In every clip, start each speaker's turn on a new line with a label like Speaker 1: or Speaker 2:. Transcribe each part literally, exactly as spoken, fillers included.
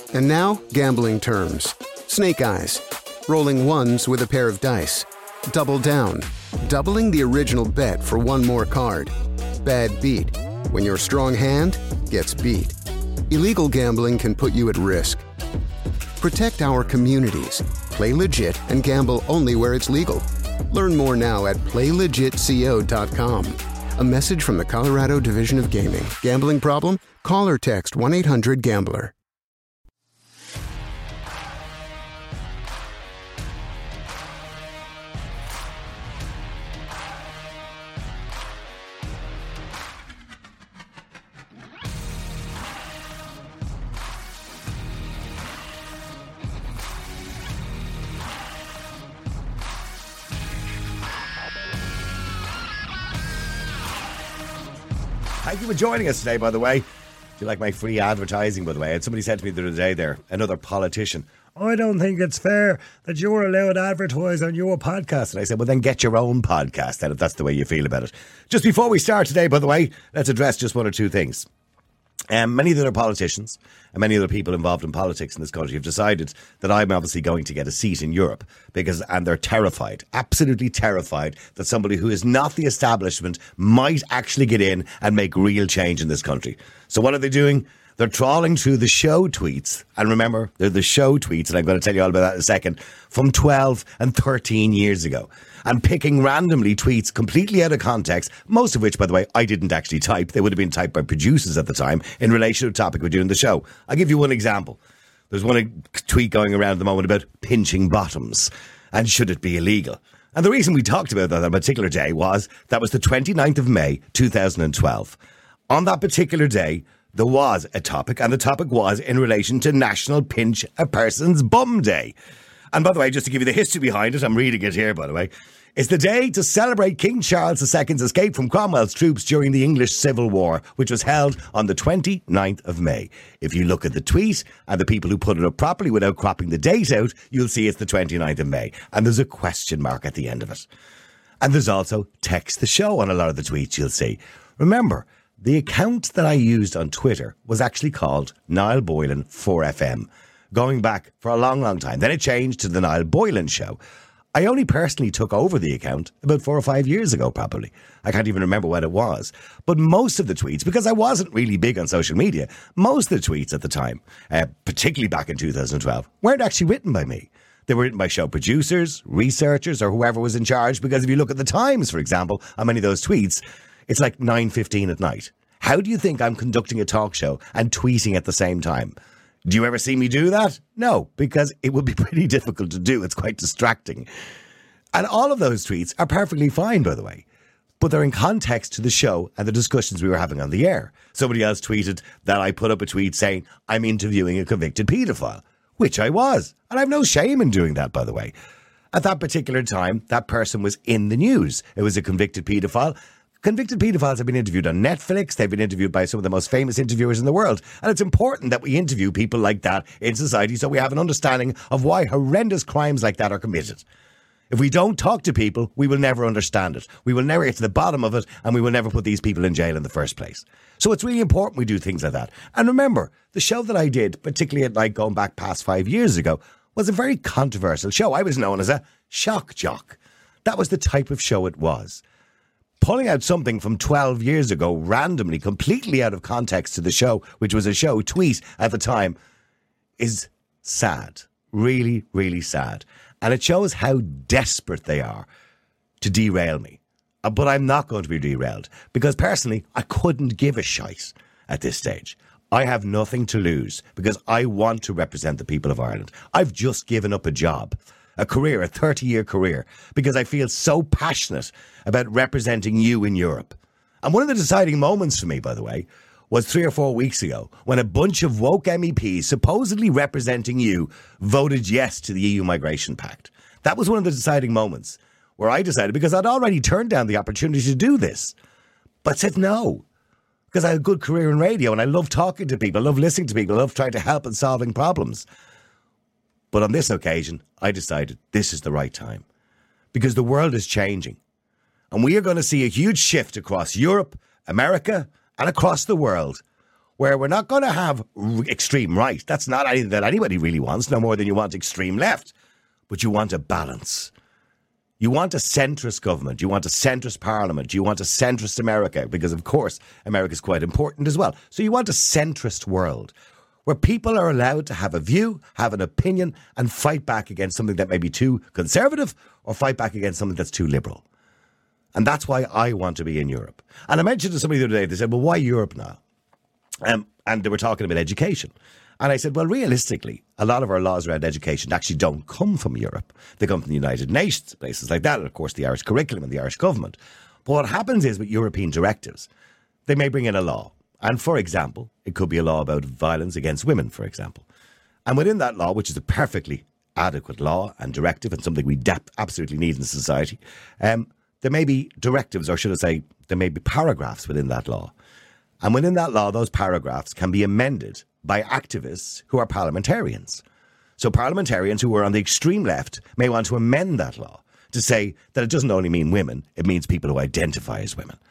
Speaker 1: And now, gambling terms. Snake Eyes. Rolling ones with a pair of dice. Double Down. Doubling the original bet for one more card. Bad Beat. When your strong hand gets beat. Illegal gambling can put you at risk. Protect our communities. Play legit and gamble only where it's legal. Learn more now at play legit co dot com. A message from the Colorado Division of Gaming. Gambling problem? Call or text one eight hundred gambler.
Speaker 2: Thank you for joining us today, by the way. Do you like my free advertising, by the way? And somebody said to me the other day there, another politician, I don't think it's fair that you're allowed to advertise on your podcast. And I said, well, then get your own podcast then, if that's the way you feel about it. Just before we start today, by the way, let's address just one or two things. Um, many other politicians and many other people involved in politics in this country have decided that I'm obviously going to get a seat in Europe because, and they're terrified, absolutely terrified that somebody who is not the establishment might actually get in and make real change in this country. So what are they doing? They're trawling through the show tweets. And remember, they're the show tweets, and I'm going to tell you all about that in a second, from twelve and thirteen years ago. And picking randomly tweets completely out of context, most of which, by the way, I didn't actually type. They would have been typed by producers at the time in relation to the topic we're doing the show. I'll give you one example. There's one tweet going around at the moment about pinching bottoms and should it be illegal. And the reason we talked about that on a particular day was that was the twenty-ninth of May, two thousand twelve. On that particular day, there was a topic, and the topic was in relation to National Pinch a Person's Bum Day. And by the way, just to give you the history behind it, I'm reading it here, by the way. It's the day to celebrate King Charles the Second's escape from Cromwell's troops during the English Civil War, which was held on the twenty-ninth of May. If you look at the tweet and the people who put it up properly without cropping the date out, you'll see it's the twenty-ninth of May. And there's a question mark at the end of it. And there's also text the show on a lot of the tweets, you'll see. Remember, the account that I used on Twitter was actually called Niall Boylan four F M, going back for a long, long time. Then it changed to the Niall Boylan Show. I only personally took over the account about four or five years ago, probably. I can't even remember when it was. But most of the tweets, because I wasn't really big on social media, most of the tweets at the time, uh, particularly back in two thousand twelve, weren't actually written by me. They were written by show producers, researchers, or whoever was in charge. Because if you look at the Times, for example, on many of those tweets, it's like nine fifteen at night. How do you think I'm conducting a talk show and tweeting at the same time? Do you ever see me do that? No, because it would be pretty difficult to do. It's quite distracting. And all of those tweets are perfectly fine, by the way. But they're in context to the show and the discussions we were having on the air. Somebody else tweeted that I put up a tweet saying I'm interviewing a convicted paedophile, which I was. And I have no shame in doing that, by the way. At that particular time, that person was in the news. It was a convicted paedophile. Convicted paedophiles have been interviewed on Netflix. They've been interviewed by some of the most famous interviewers in the world. And it's important that we interview people like that in society so we have an understanding of why horrendous crimes like that are committed. If we don't talk to people, we will never understand it. We will never get to the bottom of it, and we will never put these people in jail in the first place. So it's really important we do things like that. And remember, the show that I did, particularly at night going back past five years ago, was a very controversial show. I was known as a shock jock. That was the type of show it was. Pulling out something from twelve years ago randomly, completely out of context to the show, which was a show tweet at the time, is sad. Really, really sad. And it shows how desperate they are to derail me. Uh, But I'm not going to be derailed because personally, I couldn't give a shite at this stage. I have nothing to lose because I want to represent the people of Ireland. I've just given up a job. A career, a thirty-year career, because I feel so passionate about representing you in Europe. And one of the deciding moments for me, by the way, was three or four weeks ago when a bunch of woke M E Ps, supposedly representing you, voted yes to the E U Migration Pact. That was one of the deciding moments where I decided, because I'd already turned down the opportunity to do this, but said no. Because I had a good career in radio and I love talking to people, I love listening to people, I love trying to help and solving problems. But on this occasion, I decided this is the right time because the world is changing and we are going to see a huge shift across Europe, America, and across the world where we're not going to have extreme right. That's not anything that anybody really wants, no more than you want extreme left. But you want a balance. You want a centrist government. You want a centrist parliament. You want a centrist America, because, of course, America is quite important as well. So you want a centrist world where people are allowed to have a view, have an opinion, and fight back against something that may be too conservative or fight back against something that's too liberal. And that's why I want to be in Europe. And I mentioned to somebody the other day, they said, well, why Europe now? Um, and they were talking about education. And I said, well, realistically, a lot of our laws around education actually don't come from Europe. They come from the United Nations, places like that, and of course the Irish curriculum and the Irish government. But what happens is with European directives, they may bring in a law. And for example, it could be a law about violence against women, for example. And within that law, which is a perfectly adequate law and directive and something we de- absolutely need in society, um, there may be directives, or should I say, there may be paragraphs within that law. And within that law, those paragraphs can be amended by activists who are parliamentarians. So parliamentarians who are on the extreme left may want to amend that law to say that it doesn't only mean women, it means people who identify as women.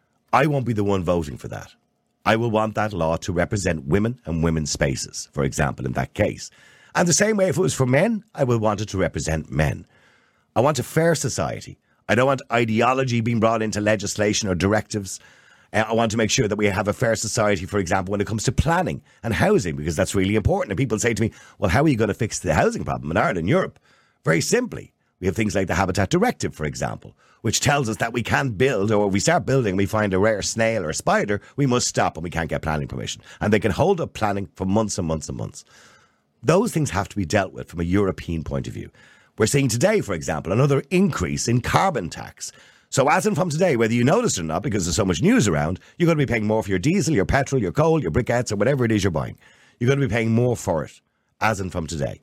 Speaker 2: I won't be the one voting for that. I will want that law to represent women and women's spaces, for example, in that case. And the same way, if it was for men, I will want it to represent men. I want a fair society. I don't want ideology being brought into legislation or directives. I want to make sure that we have a fair society, for example, when it comes to planning and housing, because that's really important. And people say to me, well, how are you going to fix the housing problem in Ireland and Europe? Very simply, we have things like the Habitat Directive, for example, which tells us that we can't build, or if we start building, we find a rare snail or a spider, we must stop and we can't get planning permission. And they can hold up planning for months and months and months. Those things have to be dealt with from a European point of view. We're seeing today, for example, another increase in carbon tax. So as in from today, whether you noticed it or not, because there's so much news around, you're going to be paying more for your diesel, your petrol, your coal, your briquettes, or whatever it is you're buying. You're going to be paying more for it, as in from today.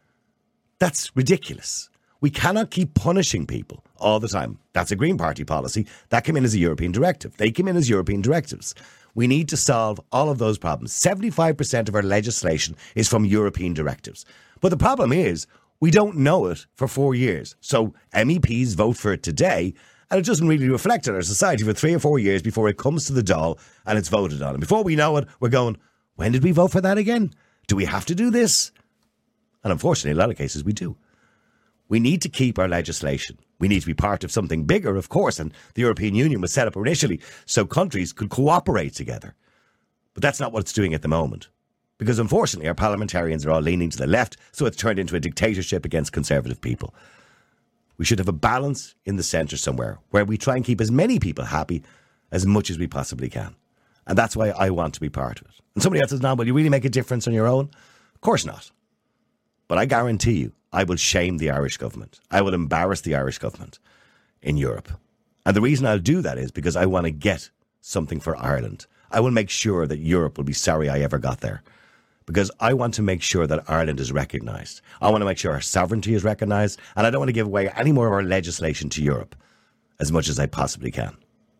Speaker 2: That's ridiculous. We cannot keep punishing people all the time. That's a Green Party policy. That came in as a European directive. They came in as European directives. We need to solve all of those problems. seventy-five percent of our legislation is from European directives. But the problem is, we don't know it for four years. So M E Ps vote for it today, and it doesn't really reflect on our society for three or four years before it comes to the Dáil and it's voted on. And before we know it, we're going, when did we vote for that again? Do we have to do this? And unfortunately, in a lot of cases, we do. We need to keep our legislation. We need to be part of something bigger, of course, and the European Union was set up initially so countries could cooperate together. But that's not what it's doing at the moment. Because unfortunately, our parliamentarians are all leaning to the left, so it's turned into a dictatorship against conservative people. We should have a balance in the centre somewhere where we try and keep as many people happy as much as we possibly can. And that's why I want to be part of it. And somebody else says, no, will you really make a difference on your own? Of course not. But I guarantee you, I will shame the Irish government. I will embarrass the Irish government in Europe. And the reason I'll do that is because I want to get something for Ireland. I will make sure that Europe will be sorry I ever got there. Because I want to make sure that Ireland is recognised. I want to make sure our sovereignty is recognised. And I don't want to give away any more of our legislation to Europe as much as I possibly can.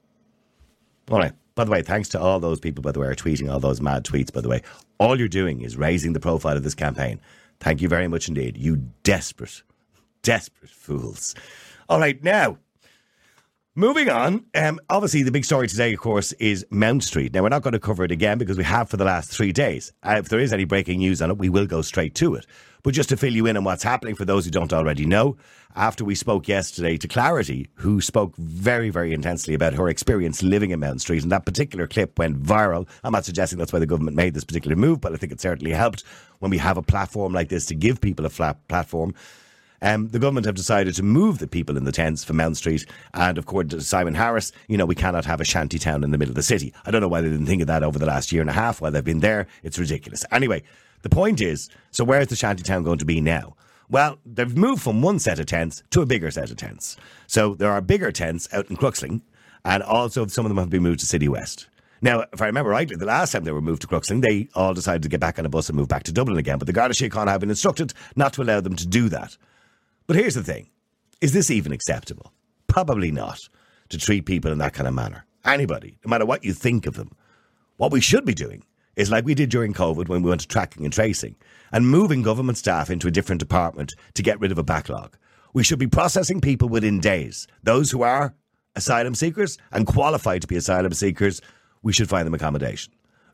Speaker 2: All right. By the way, thanks to all those people, by the way, are tweeting all those mad tweets, by the way. All you're doing is raising the profile of this campaign. Thank you very much indeed. You desperate, desperate fools. All right, now, moving on. Um, obviously, the big story today, of course, is Mount Street. Now, we're not going to cover it again because we have for the last three days. Uh, if there is any breaking news on it, we will go straight to it. But just to fill you in on what's happening, for those who don't already know, after we spoke yesterday to Clarity, who spoke very, very intensely about her experience living in Mount Street, and that particular clip went viral. I'm not suggesting that's why the government made this particular move, but I think it certainly helped when we have a platform like this to give people a flat platform. Um, the government have decided to move the people in the tents from Mount Street, and according to Simon Harris, you know, we cannot have a shanty town in the middle of the city. I don't know why they didn't think of that over the last year and a half while they've been there. It's ridiculous. Anyway, the point is, so where's the shanty town going to be now? Well, they've moved from one set of tents to a bigger set of tents. So there are bigger tents out in Crooksling, and also some of them have been moved to City West. Now, if I remember rightly, the last time they were moved to Crooksling, they all decided to get back on a bus and move back to Dublin again. But the Garda Síochána have been instructed not to allow them to do that. But here's the thing. Is this even acceptable? Probably not, to treat people in that kind of manner. Anybody, no matter what you think of them. What we should be doing is like we did during COVID when we went to tracking and tracing, and moving government staff into a different department to get rid of a backlog. We should be processing people within days. Those who are asylum seekers and qualified to be asylum seekers, we should find them accommodation.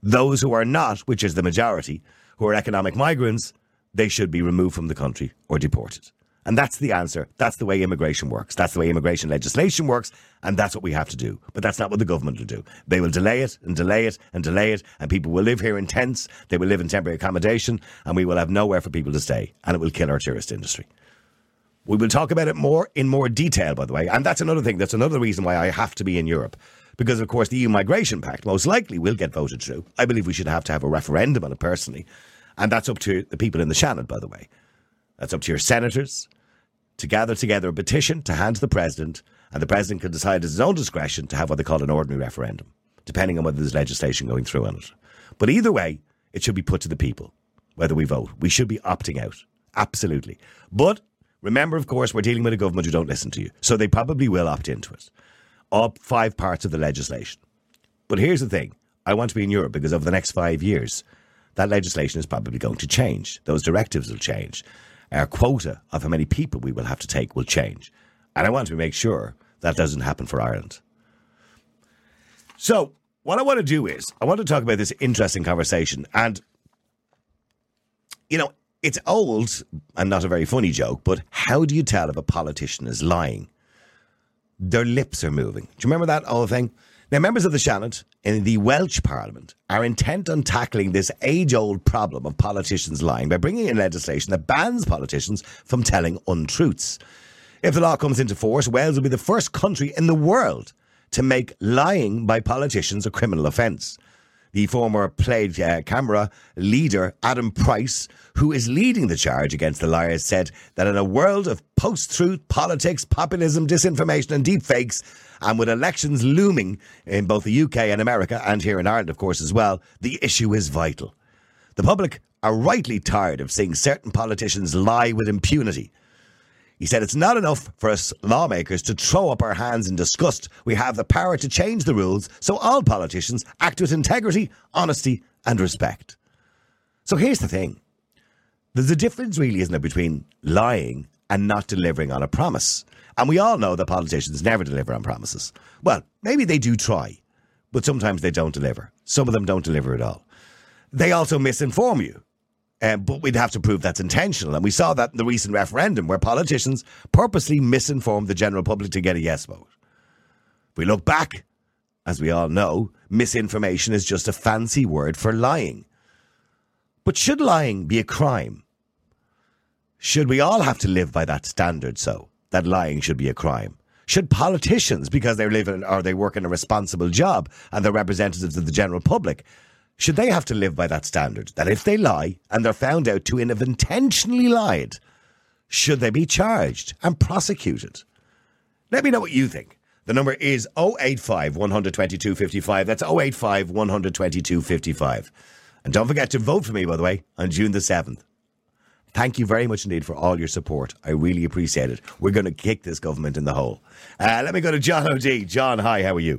Speaker 2: Those who are not, which is the majority, who are economic migrants, they should be removed from the country or deported. And that's the answer. That's the way immigration works. That's the way immigration legislation works. And that's what we have to do. But that's not what the government will do. They will delay it and delay it and delay it. And people will live here in tents. They will live in temporary accommodation. And we will have nowhere for people to stay. And it will kill our tourist industry. We will talk about it more in more detail, by the way. And that's another thing. That's another reason why I have to be in Europe. Because, of course, the E U Migration Pact most likely will get voted through. I believe we should have to have a referendum on it personally. And that's up to the people in the Shannon, by the way. That's up to your senators to gather together a petition to hand to the president, and the president can decide at his own discretion to have what they call an ordinary referendum, depending on whether there's legislation going through on it. But either way, it should be put to the people, whether we vote. We should be opting out. Absolutely. But remember, of course, we're dealing with a government who don't listen to you. So they probably will opt into it. All five parts of the legislation. But here's the thing. I want to be in Europe because over the next five years, that legislation is probably going to change. Those directives will change. Our quota of how many people we will have to take will change. And I want to make sure that doesn't happen for Ireland. So what I want to do is I want to talk about this interesting conversation. And, you know, it's old and not a very funny joke, but how do you tell if a politician is lying? Their lips are moving. Do you remember that old thing? Now, members of the Shannon in the Welsh Parliament are intent on tackling this age-old problem of politicians lying by bringing in legislation that bans politicians from telling untruths. If the law comes into force, Wales will be the first country in the world to make lying by politicians a criminal offence. The former Plaid uh, Camera leader, Adam Price, who is leading the charge against the liars, said that in a world of post-truth, politics, populism, disinformation and deepfakes, and with elections looming in both the U K and America, and here in Ireland, of course, as well, the issue is vital. The public are rightly tired of seeing certain politicians lie with impunity. He said it's not enough for us lawmakers to throw up our hands in disgust. We have the power to change the rules so all politicians act with integrity, honesty and respect. So here's the thing. There's a difference really, isn't there, between lying and not delivering on a promise. And we all know that politicians never deliver on promises. Well, maybe they do try, but sometimes they don't deliver. Some of them don't deliver at all. They also misinform you. Um, but we'd have to prove that's intentional. And we saw that in the recent referendum where politicians purposely misinformed the general public to get a yes vote. If we look back, as we all know, misinformation is just a fancy word for lying. But should lying be a crime? Should we all have to live by that standard, so that lying should be a crime? Should politicians, because they live in, or they work in a responsible job and they're representatives of the general public, should they have to live by that standard? That if they lie and they're found out to have intentionally lied, should they be charged and prosecuted? Let me know what you think. The number is oh eight five, one two two, five five. That's oh eight five, one two two, five five. And don't forget to vote for me, by the way, on June the seventh. Thank you very much indeed for all your support. I really appreciate it. We're going to kick this government in the hole. Uh, let me go to John O'D. John, hi, how are you?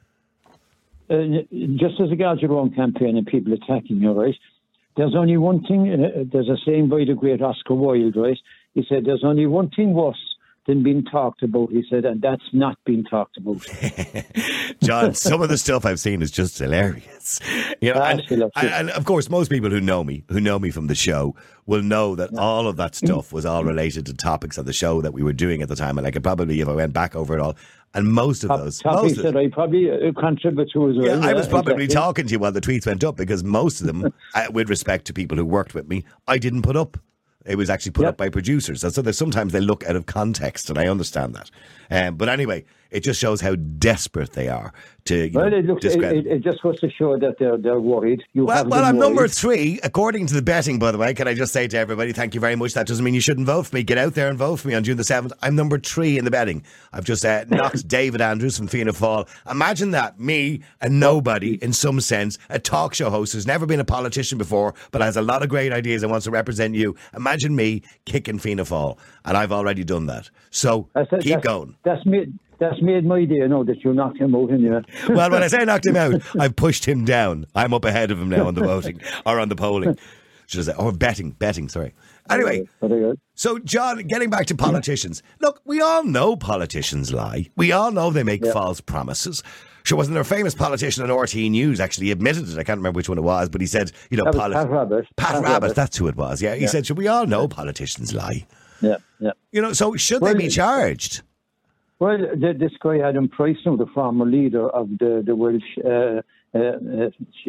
Speaker 3: Uh, just as regards your own campaign and people attacking you, right? There's only one thing, uh, there's a saying by the great Oscar Wilde, right? He said, there's only one thing worse than being talked about, he said, and that's not being talked about.
Speaker 2: John, some of the stuff I've seen is just hilarious. You know, and, and, and of course, most people who know me, who know me from the show, will know that yeah. all of that stuff was all related to topics of the show that we were doing at the time. And I could probably, if I went back over it all, and most of
Speaker 3: Top,
Speaker 2: those...
Speaker 3: Topics
Speaker 2: most
Speaker 3: that I probably uh, contribute to as well.
Speaker 2: Yeah, I was probably
Speaker 3: exactly.
Speaker 2: talking to you while the tweets went up, because most of them, uh, with respect to people who worked with me, I didn't put up. It was actually put yep. up by producers. And so there's sometimes they look out of context, and I understand that. Um, but anyway, it just shows how desperate they are to, you
Speaker 3: well,
Speaker 2: know,
Speaker 3: it, looks, it, it, it just goes to show that they're, they're worried. You
Speaker 2: well, well I'm
Speaker 3: worried.
Speaker 2: number three, according to the betting, by the way. Can I just say to everybody, thank you very much. That doesn't mean you shouldn't vote for me. Get out there and vote for me on June the seventh. I'm number three in the betting. I've just uh, knocked David Andrews from Fianna Fáil. Imagine that, me, a nobody, in some sense, a talk show host who's never been a politician before, but has a lot of great ideas and wants to represent you. Imagine me kicking Fianna Fáil, and I've already done that. So
Speaker 3: that's,
Speaker 2: keep
Speaker 3: that's,
Speaker 2: going.
Speaker 3: That's me. That's made my day, you know, that you knocked him out anyway.
Speaker 2: Well, when I say knocked him out, I've pushed him down. I'm up ahead of him now on the voting, or on the polling. should I say, or betting, betting, sorry. Anyway, so John, getting back to politicians. Look, we all know politicians lie. We all know they make yeah. false promises. Sure, wasn't there a famous politician on R T News actually admitted it? I can't remember which one it was, but he said, you know,
Speaker 3: that was
Speaker 2: poli-
Speaker 3: Pat Rabbit.
Speaker 2: Pat, Pat Rabbit, Rabbit, that's who it was. Yeah, he yeah. said, sure, we all know politicians lie.
Speaker 3: Yeah, yeah.
Speaker 2: You know, so should well, they be charged?
Speaker 3: Well, the, this guy, Adam Price, now the former leader of the, the Welsh... Uh, uh, uh,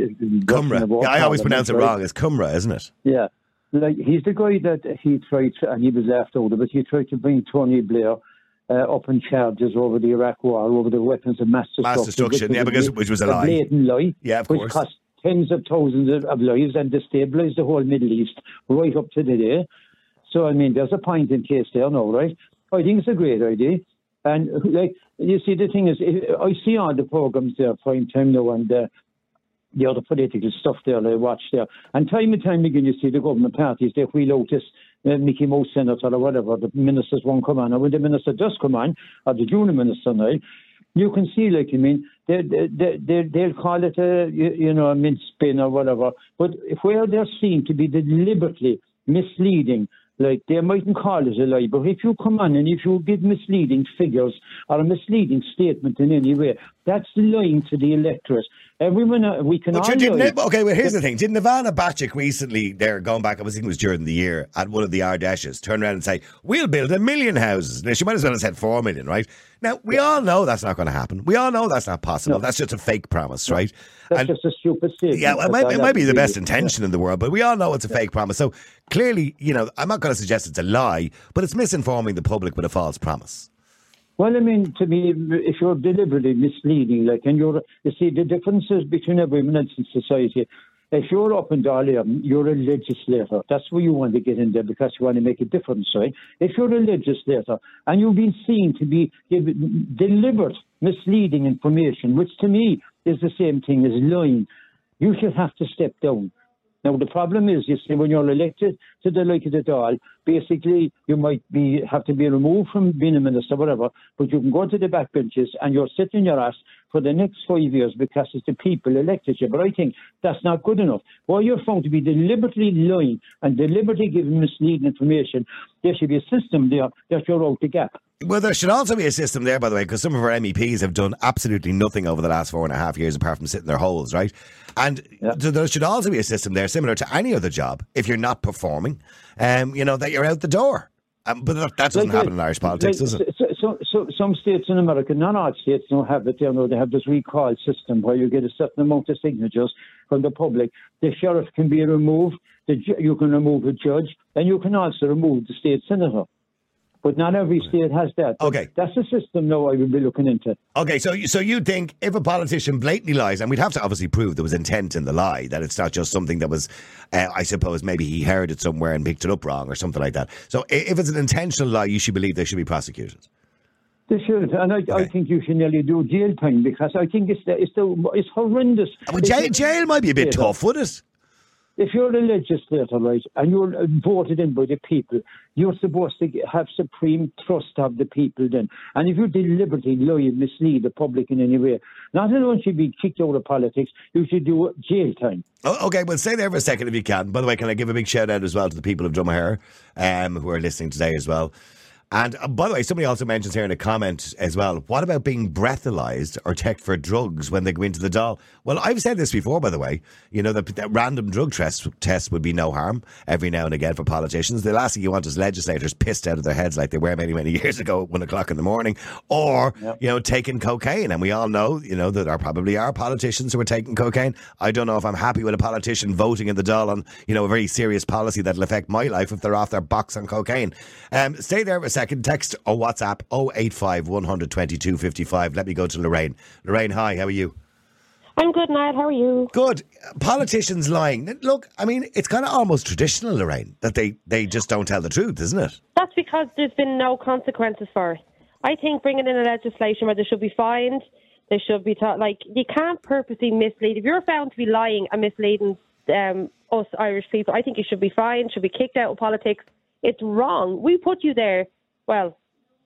Speaker 2: Cumra. Yeah, I always pronounce it wrong. It's Cumra, isn't it?
Speaker 3: Yeah. Like, he's the guy that he tried to, and he was laughed out of it, he tried to bring Tony Blair uh, up in charges over the Iraq war, over the weapons of mass destruction.
Speaker 2: Mass destruction, yeah, because which was a lie.
Speaker 3: A blatant lie.
Speaker 2: Yeah, of
Speaker 3: which
Speaker 2: course.
Speaker 3: cost tens of thousands of, of lives and destabilised the whole Middle East right up to today. So, I mean, there's a point in case there now, right? I think it's a great idea. And, like, you see, the thing is, I see all the programmes there, prime time now, and uh, the other political stuff there that I watch there. And time and time again, you see the government parties, they wheel out this uh, Mickey Mouse senator or whatever, the ministers won't come on. And when the minister does come on, or the junior minister now, you can see, like, I mean, they, they, they, they'll call it a, you, you know, a mid-spin or whatever. But if where they're seen to be deliberately misleading, like, they mightn't call it a lie, but if you come on and if you give misleading figures or a misleading statement in any way, that's lying to the electorate. Everyone, uh, we can
Speaker 2: but
Speaker 3: all
Speaker 2: didn't
Speaker 3: lie.
Speaker 2: It, okay, well, here's the thing. Did Nirvana Bacik recently, there going back, I was thinking it was during the year, at one of the Ardèches, turn around and say, we'll build a million houses. Now, she might as well have said four million, right? Now, we all know that's not going to happen. We all know that's not possible. No. That's just a fake promise, right?
Speaker 3: That's
Speaker 2: and,
Speaker 3: just a stupid statement.
Speaker 2: Yeah, well, it might, it might be the best intention yeah. in the world, but we all know it's a yeah. fake promise. So, clearly, you know, I'm not going to suggest it's a lie, but it's misinforming the public with a false promise.
Speaker 3: Well, I mean, to me, if you're deliberately misleading, like, and you're, you see, the differences between everyone else in society, if you're up in Darley, you're a legislator. That's where you want to get in there because you want to make a difference, right? If you're a legislator and you've been seen to be given deliberate misleading information, which to me is the same thing as lying, you should have to step down. Now, the problem is, you see, when you're elected to the like of the Dáil, basically you might be have to be removed from being a minister, whatever, but you can go to the backbenches and you're sitting your ass for the next five years because it's the people elected you. But I think that's not good enough. While you're found to be deliberately lying and deliberately giving misleading information, there should be a system there that you're out the gap.
Speaker 2: Well, there should also be a system there, by the way, because some of our M E Ps have done absolutely nothing over the last four and a half years apart from sitting in their holes, right? And yeah. th- there should also be a system there, similar to any other job, if you're not performing, um, you know, that you're out the door. Um, but that, that doesn't like, happen in Irish politics, like, does it?
Speaker 3: So, so, so some states in America, not all states, don't have it. You know, they have this recall system where you get a certain amount of signatures from the public. The sheriff can be removed. The ju- you can remove a judge, and you can also remove the state senator. But not every state has that.
Speaker 2: Okay.
Speaker 3: That's a system now I would be looking into.
Speaker 2: Okay, so so you think if a politician blatantly lies, and we'd have to obviously prove there was intent in the lie, that it's not just something that was, uh, I suppose, maybe he heard it somewhere and picked it up wrong or something like that. So if it's an intentional lie, you should believe they should be prosecuted.
Speaker 3: They should, and I, okay. I think you should nearly do jail time because I think it's the, it's the, it's horrendous.
Speaker 2: Well, jail, jail might be a bit tough, would it?
Speaker 3: If you're a legislator, right, and you're voted in by the people, you're supposed to have supreme trust of the people then. And if you deliberately lie and mislead the public in any way, not only should you be kicked out of politics, you should do jail time.
Speaker 2: Oh, okay, well, stay there for a second if you can. By the way, can I give a big shout out as well to the people of Dromahare um, who are listening today as well? And uh, by the way, somebody also mentions here in a comment as well, what about being breathalyzed or checked for drugs when they go into the Dáil? Well, I've said this before, by the way, you know, that, that random drug test, test would be no harm every now and again for politicians. The last thing you want is legislators pissed out of their heads like they were many, many years ago at one o'clock in the morning, or, yep. you know, taking cocaine. And we all know, you know, that there probably are politicians who are taking cocaine. I don't know if I'm happy with a politician voting in the Dáil on, you know, a very serious policy that'll affect my life if they're off their box on cocaine. Um, stay there for a second. Text or WhatsApp oh eight five, one hundred, twenty-two fifty-five. Let me go to Lorraine. Lorraine, hi, how are you?
Speaker 4: I'm good, Niall. How are you?
Speaker 2: Good. Politicians lying. Look, I mean, it's kind of almost traditional, Lorraine, that they, they just don't tell the truth, isn't it?
Speaker 4: That's because there's been no consequences for it. I think bringing in a legislation where they should be fined, they should be taught, like, you can't purposely mislead. If you're found to be lying and misleading um, us Irish people, I think you should be fined, should be kicked out of politics. It's wrong. We put you there. Well,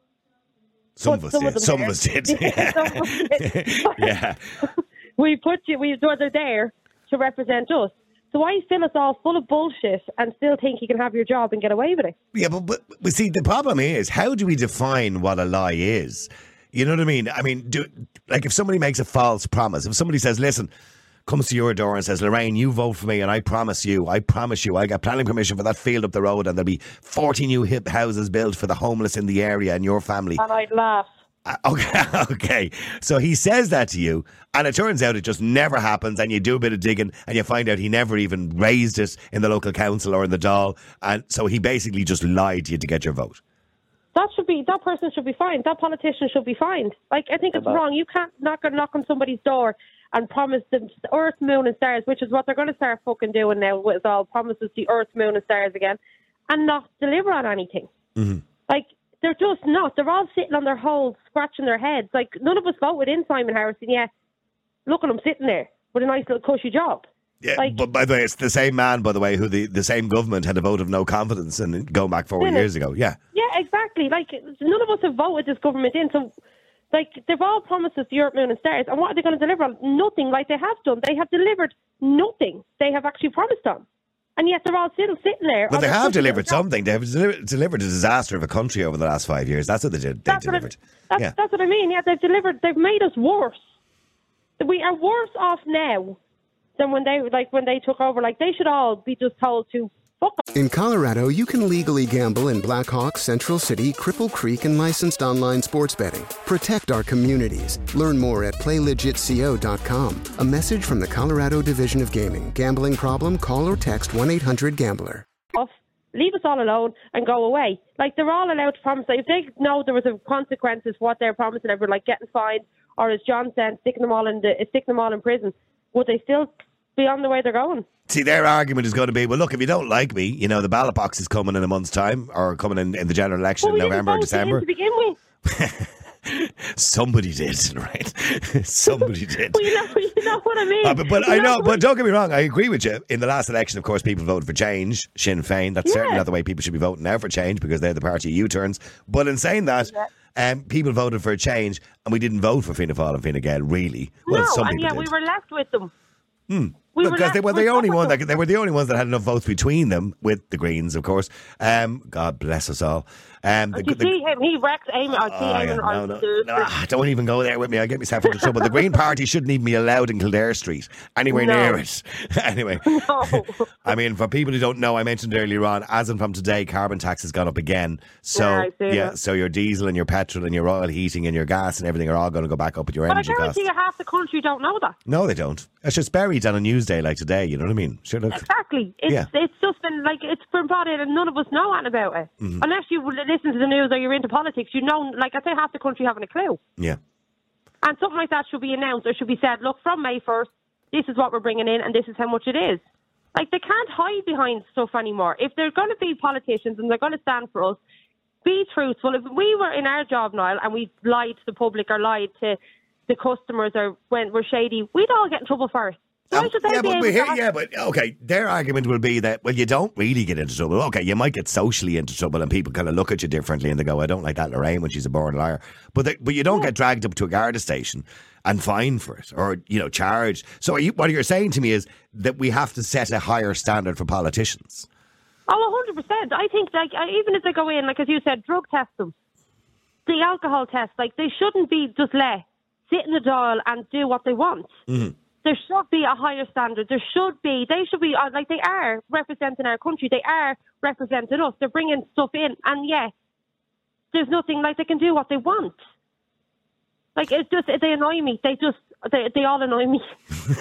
Speaker 2: some of us some did. Of some of us did. Yeah. some of us did. yeah.
Speaker 4: We put you. We were there to represent us. So I fill us all full of bullshit and still think you can have your job and get away with it.
Speaker 2: Yeah, but, but, but see, the problem is, how do we define what a lie is? You know what I mean? I mean, do like if somebody makes a false promise, if somebody says, listen, comes to your door and says, Lorraine, you vote for me and I promise you, I promise you, I got planning permission for that field up the road and there'll be forty new hip houses built for the homeless in the area and your family.
Speaker 4: And I'd laugh.
Speaker 2: Uh, okay, okay. So he says that to you and it turns out it just never happens and you do a bit of digging and you find out he never even raised it in the local council or in the Dáil, and so he basically just lied to you to get your vote.
Speaker 4: That should be, that person should be fined. That politician should be fined. Like, I think it's wrong. You can't knock, knock on somebody's door and promise them earth, moon and stars, which is what they're going to start fucking doing now with all promises to earth, moon and stars again, and not deliver on anything.
Speaker 2: Mm-hmm.
Speaker 4: Like, they're just not. They're all sitting on their holes, scratching their heads. Like, none of us voted in Simon Harrison yet. Look at him sitting there with a nice little cushy job.
Speaker 2: Yeah,
Speaker 4: like,
Speaker 2: but by the way, it's the same man, by the way, who the, the same government had a vote of no confidence in going back four years ago. Yeah.
Speaker 4: Yeah, exactly. Like, none of us have voted this government in, so, like, they've all promised us the earth, moon and stars, and what are they going to deliver on? Nothing, like they have done. They have delivered nothing they have actually promised on. And yet they're all still sitting there.
Speaker 2: Well, they have delivered something. They have delivered, delivered a disaster of a country over the last five years. That's what they did. They
Speaker 4: that's
Speaker 2: delivered.
Speaker 4: What I, that's,
Speaker 2: yeah.
Speaker 4: that's what I mean. Yeah, they've delivered. They've made us worse. We are worse off now than when they like when they took over. Like, they should all be just told to fuck off.
Speaker 1: In Colorado, you can legally gamble in Black Hawk, Central City, Cripple Creek, and licensed online sports betting. Protect our communities. Learn more at play legit co dot com. A message from the Colorado Division of Gaming. Gambling problem? Call or text one eight hundred gambler.
Speaker 4: Off. Leave us all alone and go away. Like, they're all allowed to promise. If they know there was a consequences for what they're promising, everyone, like getting fined, or as John said, sticking them all in the, sticking them all in prison, would they still be on the way they're going?
Speaker 2: See, their argument is going to be, well, look, if you don't like me, you know, the ballot box is coming in a month's time, or coming in, in the general election
Speaker 4: well, we
Speaker 2: in November or December.
Speaker 4: To begin with.
Speaker 2: Somebody did, right? Somebody did.
Speaker 4: Well, you know, you know what I mean.
Speaker 2: Uh, but but
Speaker 4: you
Speaker 2: I know,
Speaker 4: know
Speaker 2: but don't get me wrong. I agree with you. In the last election, of course, people voted for change, Sinn Féin. That's
Speaker 4: yeah.
Speaker 2: certainly not the way people should be voting now for change, because they're the party of U-turns. But in saying that, yeah. um, people voted for a change, and we didn't vote for Fianna Fáil and Fine Gael, really. Well,
Speaker 4: no,
Speaker 2: some
Speaker 4: and
Speaker 2: people
Speaker 4: yeah,
Speaker 2: did.
Speaker 4: we were left with them.
Speaker 2: Hmm.
Speaker 4: We
Speaker 2: because
Speaker 4: were
Speaker 2: they were
Speaker 4: left,
Speaker 2: the only one
Speaker 4: them.
Speaker 2: that they were the only ones that had enough votes between them, with the Greens, of course. Um, God bless us all. Um, the,
Speaker 4: you
Speaker 2: the,
Speaker 4: see him? He wrecks Eamon. I see
Speaker 2: oh, yeah,
Speaker 4: Eamon
Speaker 2: no,
Speaker 4: on
Speaker 2: no,
Speaker 4: the,
Speaker 2: no, ah, don't even go there with me. I get myself into trouble. The Green Party shouldn't even be allowed in Kildare Street, anywhere
Speaker 4: no.
Speaker 2: near it. Anyway,
Speaker 4: no.
Speaker 2: I mean, for people who don't know, I mentioned earlier on, as and from today, carbon tax has gone up again. So
Speaker 4: yeah, I see
Speaker 2: yeah,
Speaker 4: that.
Speaker 2: so your diesel and your petrol and your oil heating and your gas and everything are all going to go back up with your
Speaker 4: but
Speaker 2: energy
Speaker 4: I guarantee
Speaker 2: costs.
Speaker 4: you half the country don't know that.
Speaker 2: No, they don't. It's just buried on a news day like today. You know what I mean? Sure, look.
Speaker 4: Exactly. It's,
Speaker 2: Yeah.
Speaker 4: it's just been like, it's been brought in and none of us know anything about it.
Speaker 2: Mm-hmm.
Speaker 4: Unless you listen to the news or you're into politics, you know, like I say, half the country haven't a clue.
Speaker 2: Yeah.
Speaker 4: And something like that should be announced or should be said, look, from May first, this is what we're bringing in and this is how much it is. Like, they can't hide behind stuff anymore. If they're going to be politicians and they're going to stand for us, be truthful. If we were in our job, Niall, and we lied to the public or lied to the customers or when we're shady, we'd all get in trouble for it. So
Speaker 2: Um, yeah, but we're here, yeah, but okay. Their argument will be that, well, you don't really get into trouble. Okay, you might get socially into trouble, and people kind of look at you differently, and they go, "I don't like that Lorraine when she's a born liar." But they, but you don't get dragged up to a Garda station and fined for it, or you know, charged. So are you, what you're saying to me is that we have to set a higher standard for politicians.
Speaker 4: Oh, one hundred percent. I think, like, even if they go in, like as you said, drug test them, the alcohol test, like they shouldn't be just let sit in the Dáil and do what they want.
Speaker 2: Mm-hmm.
Speaker 4: There should be a higher standard. There should be. They should be, uh, like they are representing our country. They are representing us. They're bringing stuff in. And yeah, there's nothing, like they can do what they want. Like, it's just, they annoy me. They just, they, they all annoy me.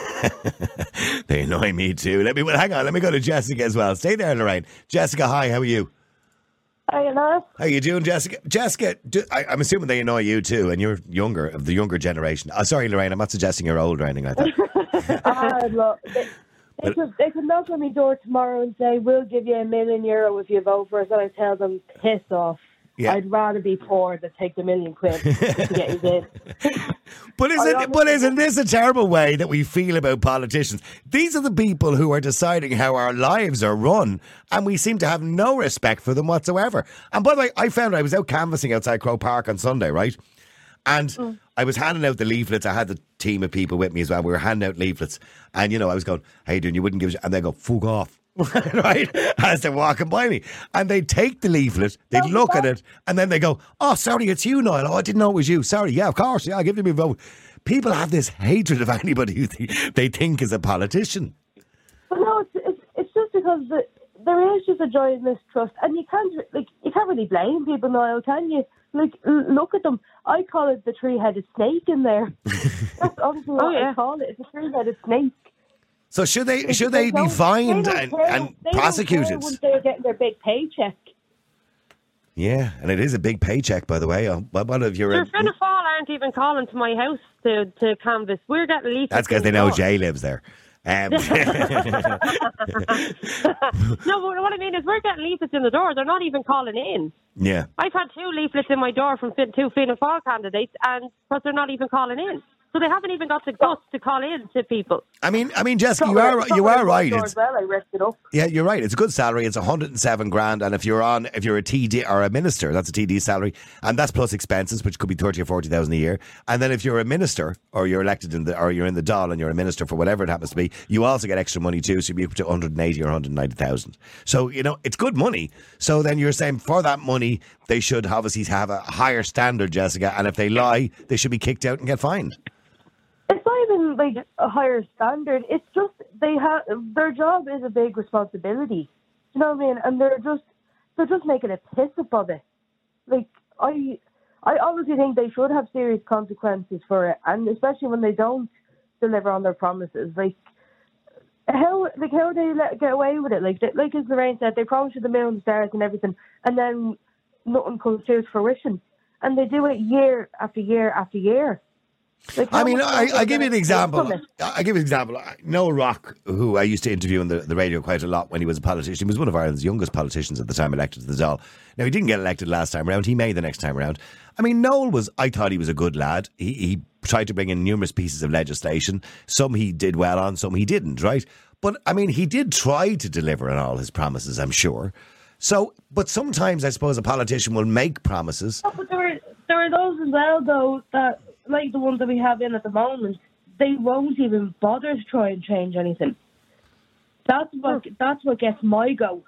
Speaker 2: They annoy me too. Let me, well, hang on. Let me go to Jessica as well. Stay there, Lorraine. Jessica, hi. How are you?
Speaker 5: Hi, hello.
Speaker 2: How you doing, Jessica? Jessica, do, I, I'm assuming they annoy you too, and you're younger, of the younger generation. Oh, sorry, Lorraine, I'm not suggesting you're old or anything like that.
Speaker 5: Ah, look, they, they, could, they could knock on my door tomorrow and say, we'll give you a million euro if you vote for us, and I tell them, piss off.
Speaker 2: Yeah.
Speaker 5: I'd rather be poor than take the million quid to get you in.
Speaker 2: But isn't, but isn't this a terrible way that we feel about politicians? These are the people who are deciding how our lives are run, and we seem to have no respect for them whatsoever. And by the way, I found I was out canvassing outside Croke Park on Sunday, right? And mm. I was handing out the leaflets. I had the team of people with me as well. We were handing out leaflets. And, you know, I was going, how you doing? You wouldn't give a... And they go, fuck off. Right? As they're walking by me. And they'd take the leaflet, they'd no, look at it, and then they go, oh, sorry, it's you, Niall. Oh, I didn't know it was you. Sorry. Yeah, of course. Yeah, I'll give them a vote. People have this hatred of anybody who th- they think is a politician.
Speaker 5: But no, it's, it's, it's just because the, there is just a giant mistrust. And you can't, like, you can't really blame people, Niall, can you? Like, look at them. I call it the three-headed snake in there. That's honestly what oh, yeah. I call it. It's a three-headed snake.
Speaker 2: So should they should they, they be fined they and, and they prosecuted?
Speaker 5: Don't care when they're getting their big paycheck.
Speaker 2: Yeah, and it is a big paycheck, by the way. What, what if you're...
Speaker 4: Your Fianna Fáil aren't even calling to my house to, to canvass. We're getting leaflets.
Speaker 2: That's because they know Jay lives there. Um.
Speaker 4: No, but what I mean is we're getting leaflets in the door. They're not even calling in.
Speaker 2: Yeah.
Speaker 4: I've had two leaflets in my door from two Fianna Fáil candidates, and because they're not even calling in. So they haven't even got the guts to call in to people.
Speaker 2: I mean, I mean, Jessica, you are you are right.
Speaker 5: It's, well, I ripped it up.
Speaker 2: Yeah, you're right. It's a good salary. It's one hundred and seven grand, and if you're on, if you're a T D or a minister, that's a T D salary, and that's plus expenses, which could be thirty or forty thousand a year. And then if you're a minister, or you're elected in the, or you're in the Dáil, and you're a minister for whatever it happens to be, you also get extra money too. So you'll be up to one hundred and eighty or one hundred and ninety thousand. So you know it's good money. So then you're saying for that money, they should obviously have a higher standard, Jessica. And if they lie, they should be kicked out and get fined.
Speaker 5: It's not even like a higher standard. It's just they have their job is a big responsibility. You know what I mean? And they're just they're just making a piss of it. Like I, I honestly think they should have serious consequences for it, and especially when they don't deliver on their promises. Like how like how they let get away with it? Like they, like as Lorraine said, they promise you the moon, stars, and everything, and then nothing comes to fruition, and they do it year after year after year. Like
Speaker 2: I mean, I, I give you an example. I give you an example. Noel Rock, who I used to interview on the, the radio quite a lot when he was a politician, he was one of Ireland's youngest politicians at the time elected to the Dáil. Now, he didn't get elected last time around. He may the next time around. I mean, Noel was, I thought he was a good lad. He, he tried to bring in numerous pieces of legislation. Some he did well on, some he didn't, right? But, I mean, he did try to deliver on all his promises, I'm sure. So, but sometimes I suppose a politician will make promises.
Speaker 5: Oh, but there are, there are those as well, though, that... like the ones that we have in at the moment, they won't even bother to try and change anything. That's what that's what gets my goat.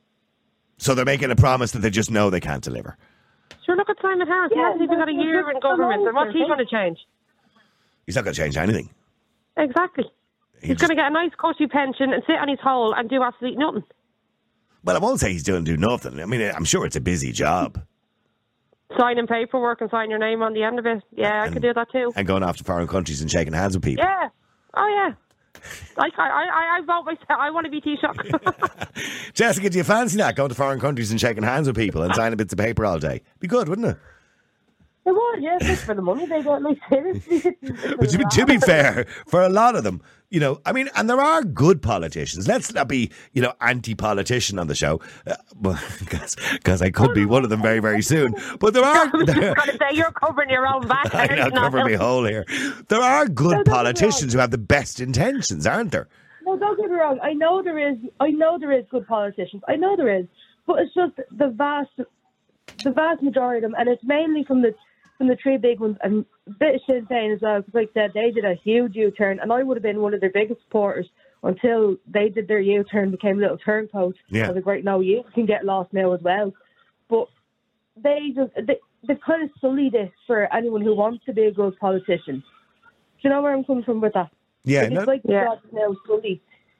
Speaker 2: So they're making a promise that they just know they can't deliver.
Speaker 4: Sure, look at Simon Harris. Yeah, he hasn't even got a year in government. And what's he going to change?
Speaker 2: He's not going to change anything.
Speaker 4: Exactly. He's, he's going to get a nice cushy pension and sit on his hole and do absolutely nothing.
Speaker 2: Well, I won't say he's doing do nothing. I mean, I'm sure it's a busy job.
Speaker 4: Signing paperwork and sign your name on the end of it. Yeah, and, I could do that too.
Speaker 2: And going off to foreign countries and shaking hands with people.
Speaker 4: Yeah. Oh, yeah. Like, I, I, I vote myself. I want to be Taoiseach.
Speaker 2: Jessica, do you fancy that? Going to foreign countries and shaking hands with people and signing bits of paper all day? Be good, wouldn't it?
Speaker 5: It would, yeah. It's for the money they got, like, seriously.
Speaker 2: But to be, to be fair, for a lot of them, you know, I mean, and there are good politicians. Let's not be, you know, anti-politician on the show, because uh, I could be one of them very, very soon. But there are...
Speaker 4: I was just going to say, you're covering your own back.
Speaker 2: I know, covering my hole here. There are good no, politicians who have the best intentions, aren't there?
Speaker 5: No, don't get me wrong. I know there is. I know there is good politicians. I know there is. But it's just the vast, the vast majority of them, and it's mainly from the from the three big ones, and a bit of Sinn Féin as well, because like I said, they did a huge U-turn, and I would have been one of their biggest supporters until they did their U-turn, became a little turncoat.
Speaker 2: Yeah.
Speaker 5: I was like, right, no, you can get lost now as well. But they just, they, they've kind of sullied it for anyone who wants to be a good politician. Do you know where I'm coming from with that?
Speaker 2: Yeah.
Speaker 5: Like,
Speaker 2: no,
Speaker 5: it's like the
Speaker 4: yeah.
Speaker 5: job's now sullied.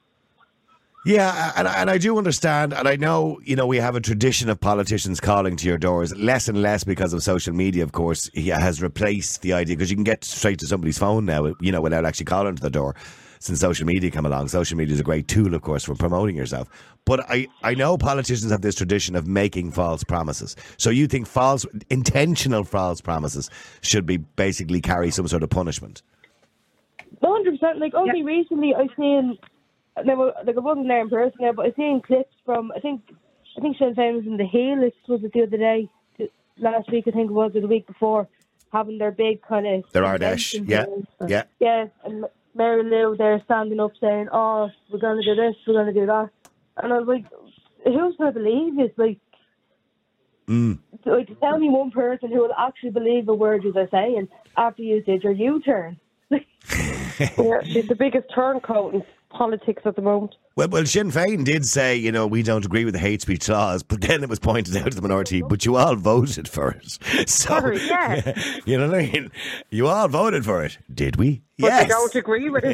Speaker 2: Yeah, and, and I do understand, and I know, you know, we have a tradition of politicians calling to your doors, less and less because of social media, of course, he has replaced the idea, because you can get straight to somebody's phone now, you know, without actually calling to the door, since social media come along. Social media is a great tool, of course, for promoting yourself. But I, I know politicians have this tradition of making false promises. So you think false, intentional false promises should be basically carry some sort of punishment?
Speaker 5: one hundred percent. Like, only yeah. recently I've seen... Now, like I wasn't there in person now, but I've seen clips from, I think, I think Sinn Féin was in the Heelys, was it the other day, last week I think it was, or the week before, having their big kind of...
Speaker 2: Their Ardèche, yeah, yeah.
Speaker 5: Yeah, and Mary Lou, they're standing up saying, oh, we're going to do this, we're going to do that. And I was like, who's going to believe this? Like,
Speaker 2: mm.
Speaker 5: like, tell me one person who will actually believe a word you're saying after you did your U-turn.
Speaker 4: Yeah, she's the biggest turncoat in politics at the moment.
Speaker 2: Well, well, Sinn Féin did say, you know, we don't agree with the hate speech laws, but then it was pointed out to the minority, but you all voted for it. So,
Speaker 4: Sorry, yeah.
Speaker 2: You know what I mean? You all voted for it. Did we?
Speaker 4: But
Speaker 2: yes.
Speaker 4: they don't agree with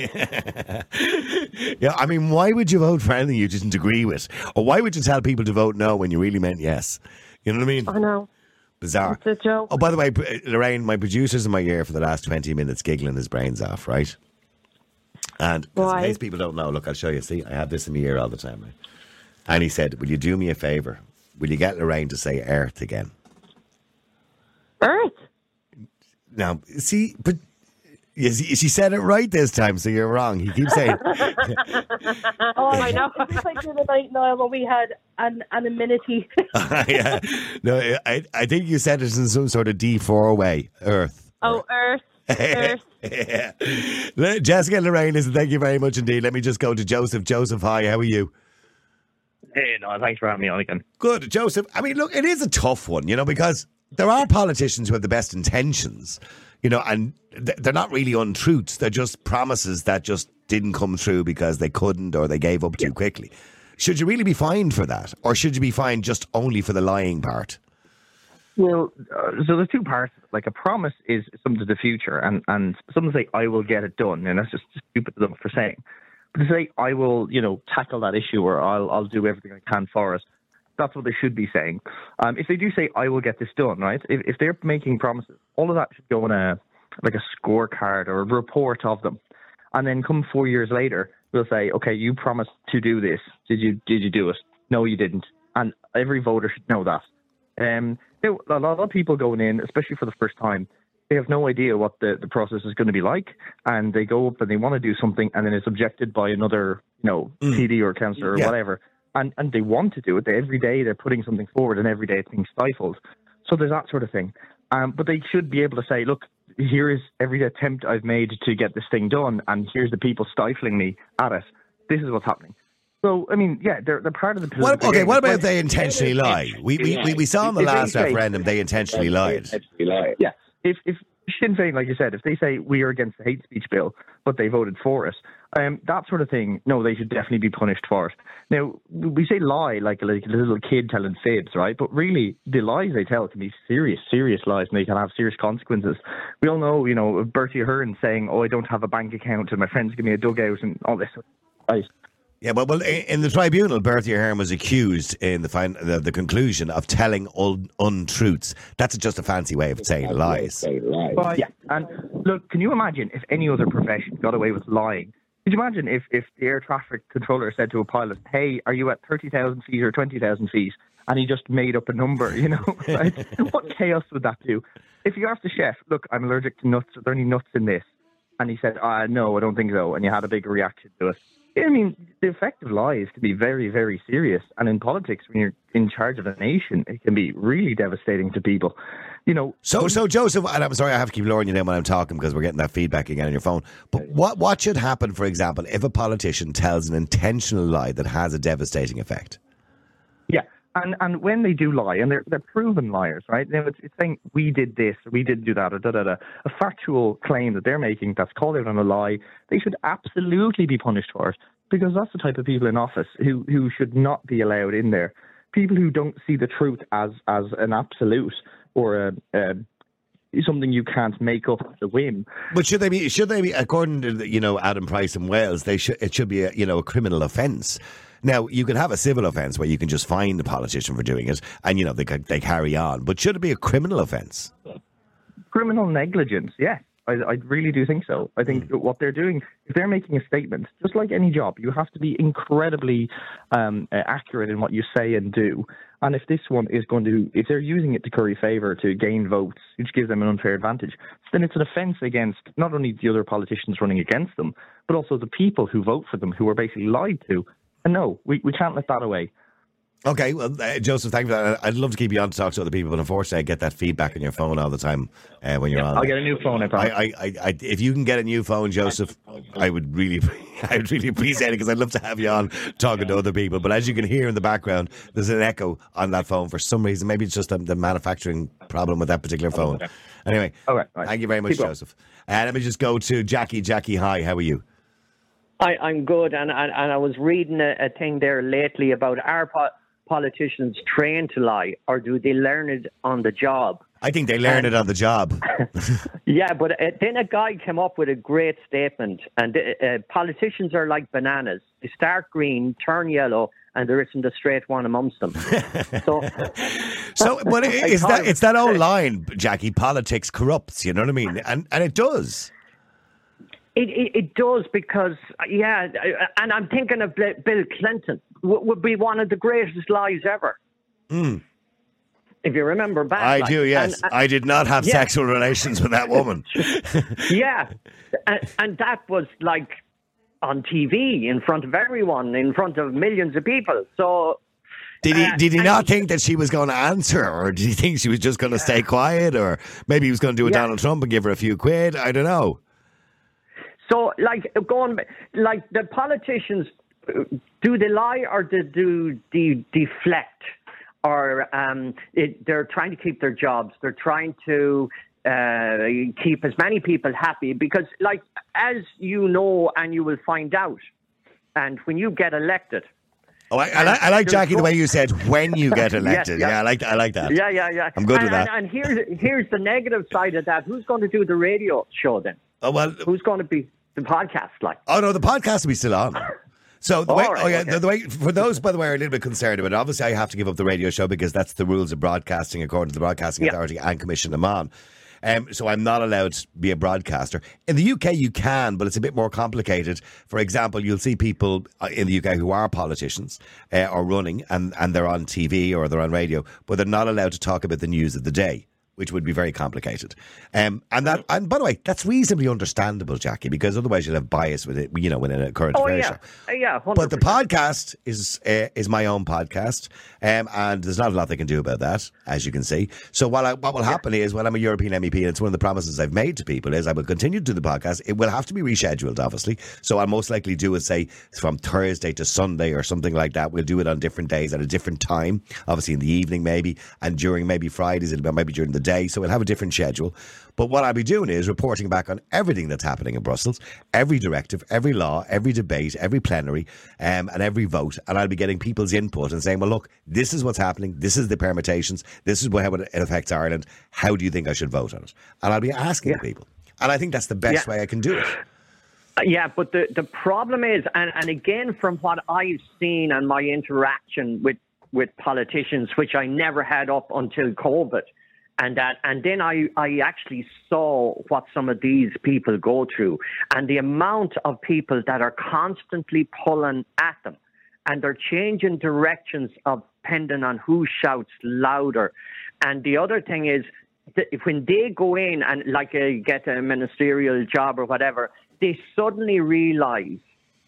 Speaker 4: it.
Speaker 2: Yeah, I mean, why would you vote for anything you didn't agree with? Or why would you tell people to vote no when you really meant yes? You know what I mean?
Speaker 4: I know.
Speaker 2: Bizarre.
Speaker 4: It's a joke.
Speaker 2: Oh, by the way, Lorraine, my producer's in my ear for the last twenty minutes giggling his brains off, right? And in case people don't know, look, I'll show you. See, I have this in my ear all the time. Right? And he said, will you do me a favour? Will you get Lorraine to say Earth again?
Speaker 4: Earth?
Speaker 2: Now, see, but you see, she said it right this time, so you're wrong. He keeps saying...
Speaker 5: Oh, I know. It's like the other night, Niall, when we had an anonymity.
Speaker 2: Yeah. No, I, I think you said it in some sort of D four way. Earth.
Speaker 4: Oh, Earth. Earth.
Speaker 2: Yeah. Jessica and Lorraine, listen, thank you very much indeed. Let me just go to Joseph. Joseph, hi, how are you?
Speaker 6: Hey, no, thanks for having me on again.
Speaker 2: Good, Joseph. I mean, look, it is a tough one, you know, because there are politicians who have the best intentions, you know, and th- they're not really untruths. They're just promises that just didn't come through because they couldn't or they gave up too quickly. Should you really be fined for that? Or should you be fined just only for the lying part?
Speaker 6: Well, uh, so there's two parts. Like, a promise is something to the future, and, and someone say, I will get it done, and that's just stupid of them for saying. But to say, I will, you know, tackle that issue, or I'll, I'll do everything I can for it, that's what they should be saying. Um, if they do say, I will get this done, right, if, if they're making promises, all of that should go in a, like a scorecard or a report of them. And then come four years later, we'll say, okay, you promised to do this. Did you, did you do it? No, you didn't. And every voter should know that. Um, you know, a lot of people going in, especially for the first time, they have no idea what the, the process is going to be like, and they go up and they want to do something, and then it's objected by another, you know, mm. P D or councillor or
Speaker 2: yeah.
Speaker 6: whatever, and and they want to do it. They, every day they're putting something forward, and every day it's being stifled. So there's that sort of thing. Um, but they should be able to say, look, here is every attempt I've made to get this thing done, and here's the people stifling me at it. This is what's happening. So, I mean, yeah, they're they're part of the
Speaker 2: what, Okay,
Speaker 6: game.
Speaker 2: what about if they intentionally lie? We we, we, we saw in the last referendum they intentionally lied.
Speaker 6: Yeah, if if Sinn Féin, like you said, if they say we are against the hate speech bill, but they voted for it, um, that sort of thing, no, they should definitely be punished for it. Now, we say lie like a, like a little kid telling fibs, right? But really, the lies they tell can be serious, serious lies, and they can have serious consequences. We all know, you know, Bertie Ahern saying, oh, I don't have a bank account, and my friends give me a dugout, and all this. Right.
Speaker 2: Yeah, well, well, in the tribunal, Bertie Ahern was accused in the, fin- the the conclusion of telling un- untruths. That's just a fancy way of saying lies.
Speaker 6: Well, yeah, and look, can you imagine if any other profession got away with lying? Could you imagine if, if the air traffic controller said to a pilot, hey, are you at thirty thousand feet or twenty thousand feet? And he just made up a number, you know? Right? What chaos would that do? If you asked the chef, look, I'm allergic to nuts, are there any nuts in this? And he said, uh, no, I don't think so, and you had a big reaction to it. I mean, the effect of lies can be very, very serious. And in politics, when you're in charge of a nation, it can be really devastating to people. You know.
Speaker 2: So, so Joseph, and I'm sorry, I have to keep lowering you down when I'm talking because we're getting that feedback again on your phone. But what what should happen, for example, if a politician tells an intentional lie that has a devastating effect?
Speaker 6: Yeah. And and when they do lie, and they're they're proven liars, right? You know, it's, it's saying we did this, we didn't do that, or da da da. A factual claim that they're making that's called out on a lie, they should absolutely be punished for it, because that's the type of people in office who, who should not be allowed in there. People who don't see the truth as as an absolute or a, a something you can't make up at a whim.
Speaker 2: But should they be? Should they be? According to you know Adam Price in Wales, they should. It should be a you know a criminal offence. Now, you can have a civil offence where you can just fine the politician for doing it and, you know, they they carry on. But should it be a criminal offence?
Speaker 6: Criminal negligence, yes. I, I really do think so. I think mm. what they're doing, if they're making a statement, just like any job, you have to be incredibly um, uh, accurate in what you say and do. And if this one is going to, if they're using it to curry favour, to gain votes, which gives them an unfair advantage, then it's an offence against not only the other politicians running against them, but also the people who vote for them, who are basically lied to. And no, we, we can't let that away.
Speaker 2: Okay, well, uh, Joseph, thank you for that. I'd love to keep you on to talk to other people, but unfortunately I get that feedback on your phone all the time uh, when you're
Speaker 6: yeah,
Speaker 2: on.
Speaker 6: I'll get a new phone, I promise.
Speaker 2: I, I, I, if you can get a new phone, Joseph, I would really, I would really appreciate it because I'd love to have you on talking to other people. But as you can hear in the background, there's an echo on that phone for some reason. Maybe it's just a, the manufacturing problem with that particular phone.
Speaker 6: Okay.
Speaker 2: Anyway,
Speaker 6: okay, right.
Speaker 2: Thank you very much, Joseph. And uh, let me just go to Jackie. Jackie, hi, how are you?
Speaker 7: I, I'm good, and, and, and I was reading a, a thing there lately about our po- politicians trained to lie, or do they learn it on the job?
Speaker 2: I think they learn
Speaker 7: and,
Speaker 2: it on the job.
Speaker 7: Yeah, but uh, then a guy came up with a great statement, and uh, uh, politicians are like bananas. They start green, turn yellow, and there isn't a straight one amongst them. So,
Speaker 2: so but it's that, it's that old line, Jackie, politics corrupts, you know what I mean? And, and it does.
Speaker 7: It, it, it does because, yeah, and I'm thinking of Bill Clinton, w- would be one of the greatest lies ever.
Speaker 2: Mm.
Speaker 7: If you remember back.
Speaker 2: I
Speaker 7: like,
Speaker 2: do, yes.
Speaker 7: and, and,
Speaker 2: I did not have
Speaker 7: yeah.
Speaker 2: sexual relations with that woman.
Speaker 7: Yeah, and, and that was like on T V, in front of everyone, in front of millions of people. So...
Speaker 2: Did he
Speaker 7: uh,
Speaker 2: did he not think that she was going to answer, or did he think she was just going to stay quiet, or maybe he was going to do a
Speaker 7: yeah.
Speaker 2: Donald Trump and give her a few quid? I don't know.
Speaker 7: So, like, going, like the politicians, do they lie or do do they deflect? Or um, it, they're trying to keep their jobs. They're trying to uh, keep as many people happy because, like, as you know, and you will find out, and when you get elected.
Speaker 2: Oh, I, I, like, I like Jackie the way you said when you get elected.
Speaker 7: yes, yeah.
Speaker 2: yeah, I like I like that.
Speaker 7: Yeah, yeah, yeah.
Speaker 2: I'm good
Speaker 7: and,
Speaker 2: with that.
Speaker 7: And, and here's here's the negative side of that. Who's going to do the radio show then?
Speaker 2: Oh well,
Speaker 7: who's going to be the podcast like?
Speaker 2: Oh no, the podcast will be still on. So the
Speaker 7: oh,
Speaker 2: way,
Speaker 7: right,
Speaker 2: oh yeah,
Speaker 7: okay.
Speaker 2: the, the way for those by the way are a little bit concerned about it. Obviously, I have to give up the radio show because that's the rules of broadcasting according to the Broadcasting
Speaker 7: yeah.
Speaker 2: Authority and Commission them on. Um, so I'm not allowed to be a broadcaster. In the U K, you can, but it's a bit more complicated. For example, you'll see people in the U K who are politicians uh, or running, and, and they're on T V or they're on radio, but they're not allowed to talk about the news of the day, which would be very complicated. Um, and that, and by the way, that's reasonably understandable, Jackie, because otherwise you'll have bias with it, you know, in a current
Speaker 7: oh,
Speaker 2: affairs
Speaker 7: yeah.
Speaker 2: show.
Speaker 7: Yeah, one hundred percent.
Speaker 2: But the podcast is uh, is my own podcast, um, and there's not a lot they can do about that, as you can see. So what, I, what will happen is, well, I'm a European M E P, and it's one of the promises I've made to people is I will continue to do the podcast. It will have to be rescheduled, obviously. So I'll most likely do it, say, from Thursday to Sunday or something like that. We'll do it on different days at a different time, obviously in the evening maybe, and during maybe Fridays, it'll be maybe during the day. So we'll have a different schedule. But what I'll be doing is reporting back on everything that's happening in Brussels, every directive, every law, every debate, every plenary, um, and every vote. And I'll be getting people's input and saying, well, look, this is what's happening. This is the permutations. This is how it affects Ireland. How do you think I should vote on it? And I'll be asking
Speaker 7: yeah.
Speaker 2: people. And I think that's the best
Speaker 7: yeah.
Speaker 2: way I can do it.
Speaker 7: Uh, yeah, but the, the problem is, and, and again, from what I've seen and my interaction with, with politicians, which I never had up until COVID, And that, and then I, I actually saw what some of these people go through, and the amount of people that are constantly pulling at them, and they're changing directions of depending on who shouts louder. And the other thing is, that when they go in and like uh, get a ministerial job or whatever, they suddenly realise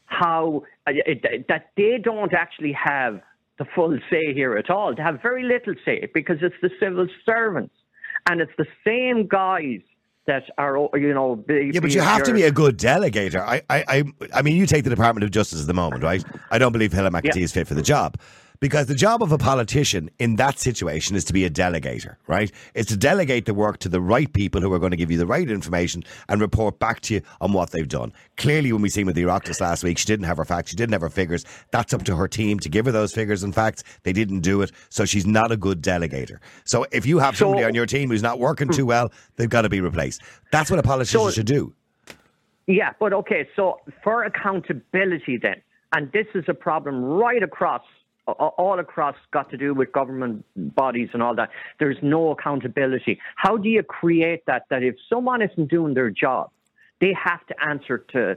Speaker 7: how uh, it, that they don't actually have the full say here at all. They have very little say because it's the civil servants. And it's the same guys that are, you know... Be,
Speaker 2: yeah, but you have to be a good delegator. I, I, I, I mean, you take the Department of Justice at the moment, right? I don't believe Helen McAtee yeah. is fit for the job. Because the job of a politician in that situation is to be a delegator, right? It's to delegate the work to the right people who are going to give you the right information and report back to you on what they've done. Clearly, when we seen with the Oireachtas last week, she didn't have her facts, she didn't have her figures. That's up to her team to give her those figures and facts. They didn't do it, so she's not a good delegator. So if you have somebody so, on your team who's not working too well, they've got to be replaced. That's what a politician so, should do.
Speaker 7: Yeah, but okay, so for accountability then, and this is a problem right across all across got to do with government bodies and all that. There's no accountability. How do you create that, that if someone isn't doing their job, they have to answer to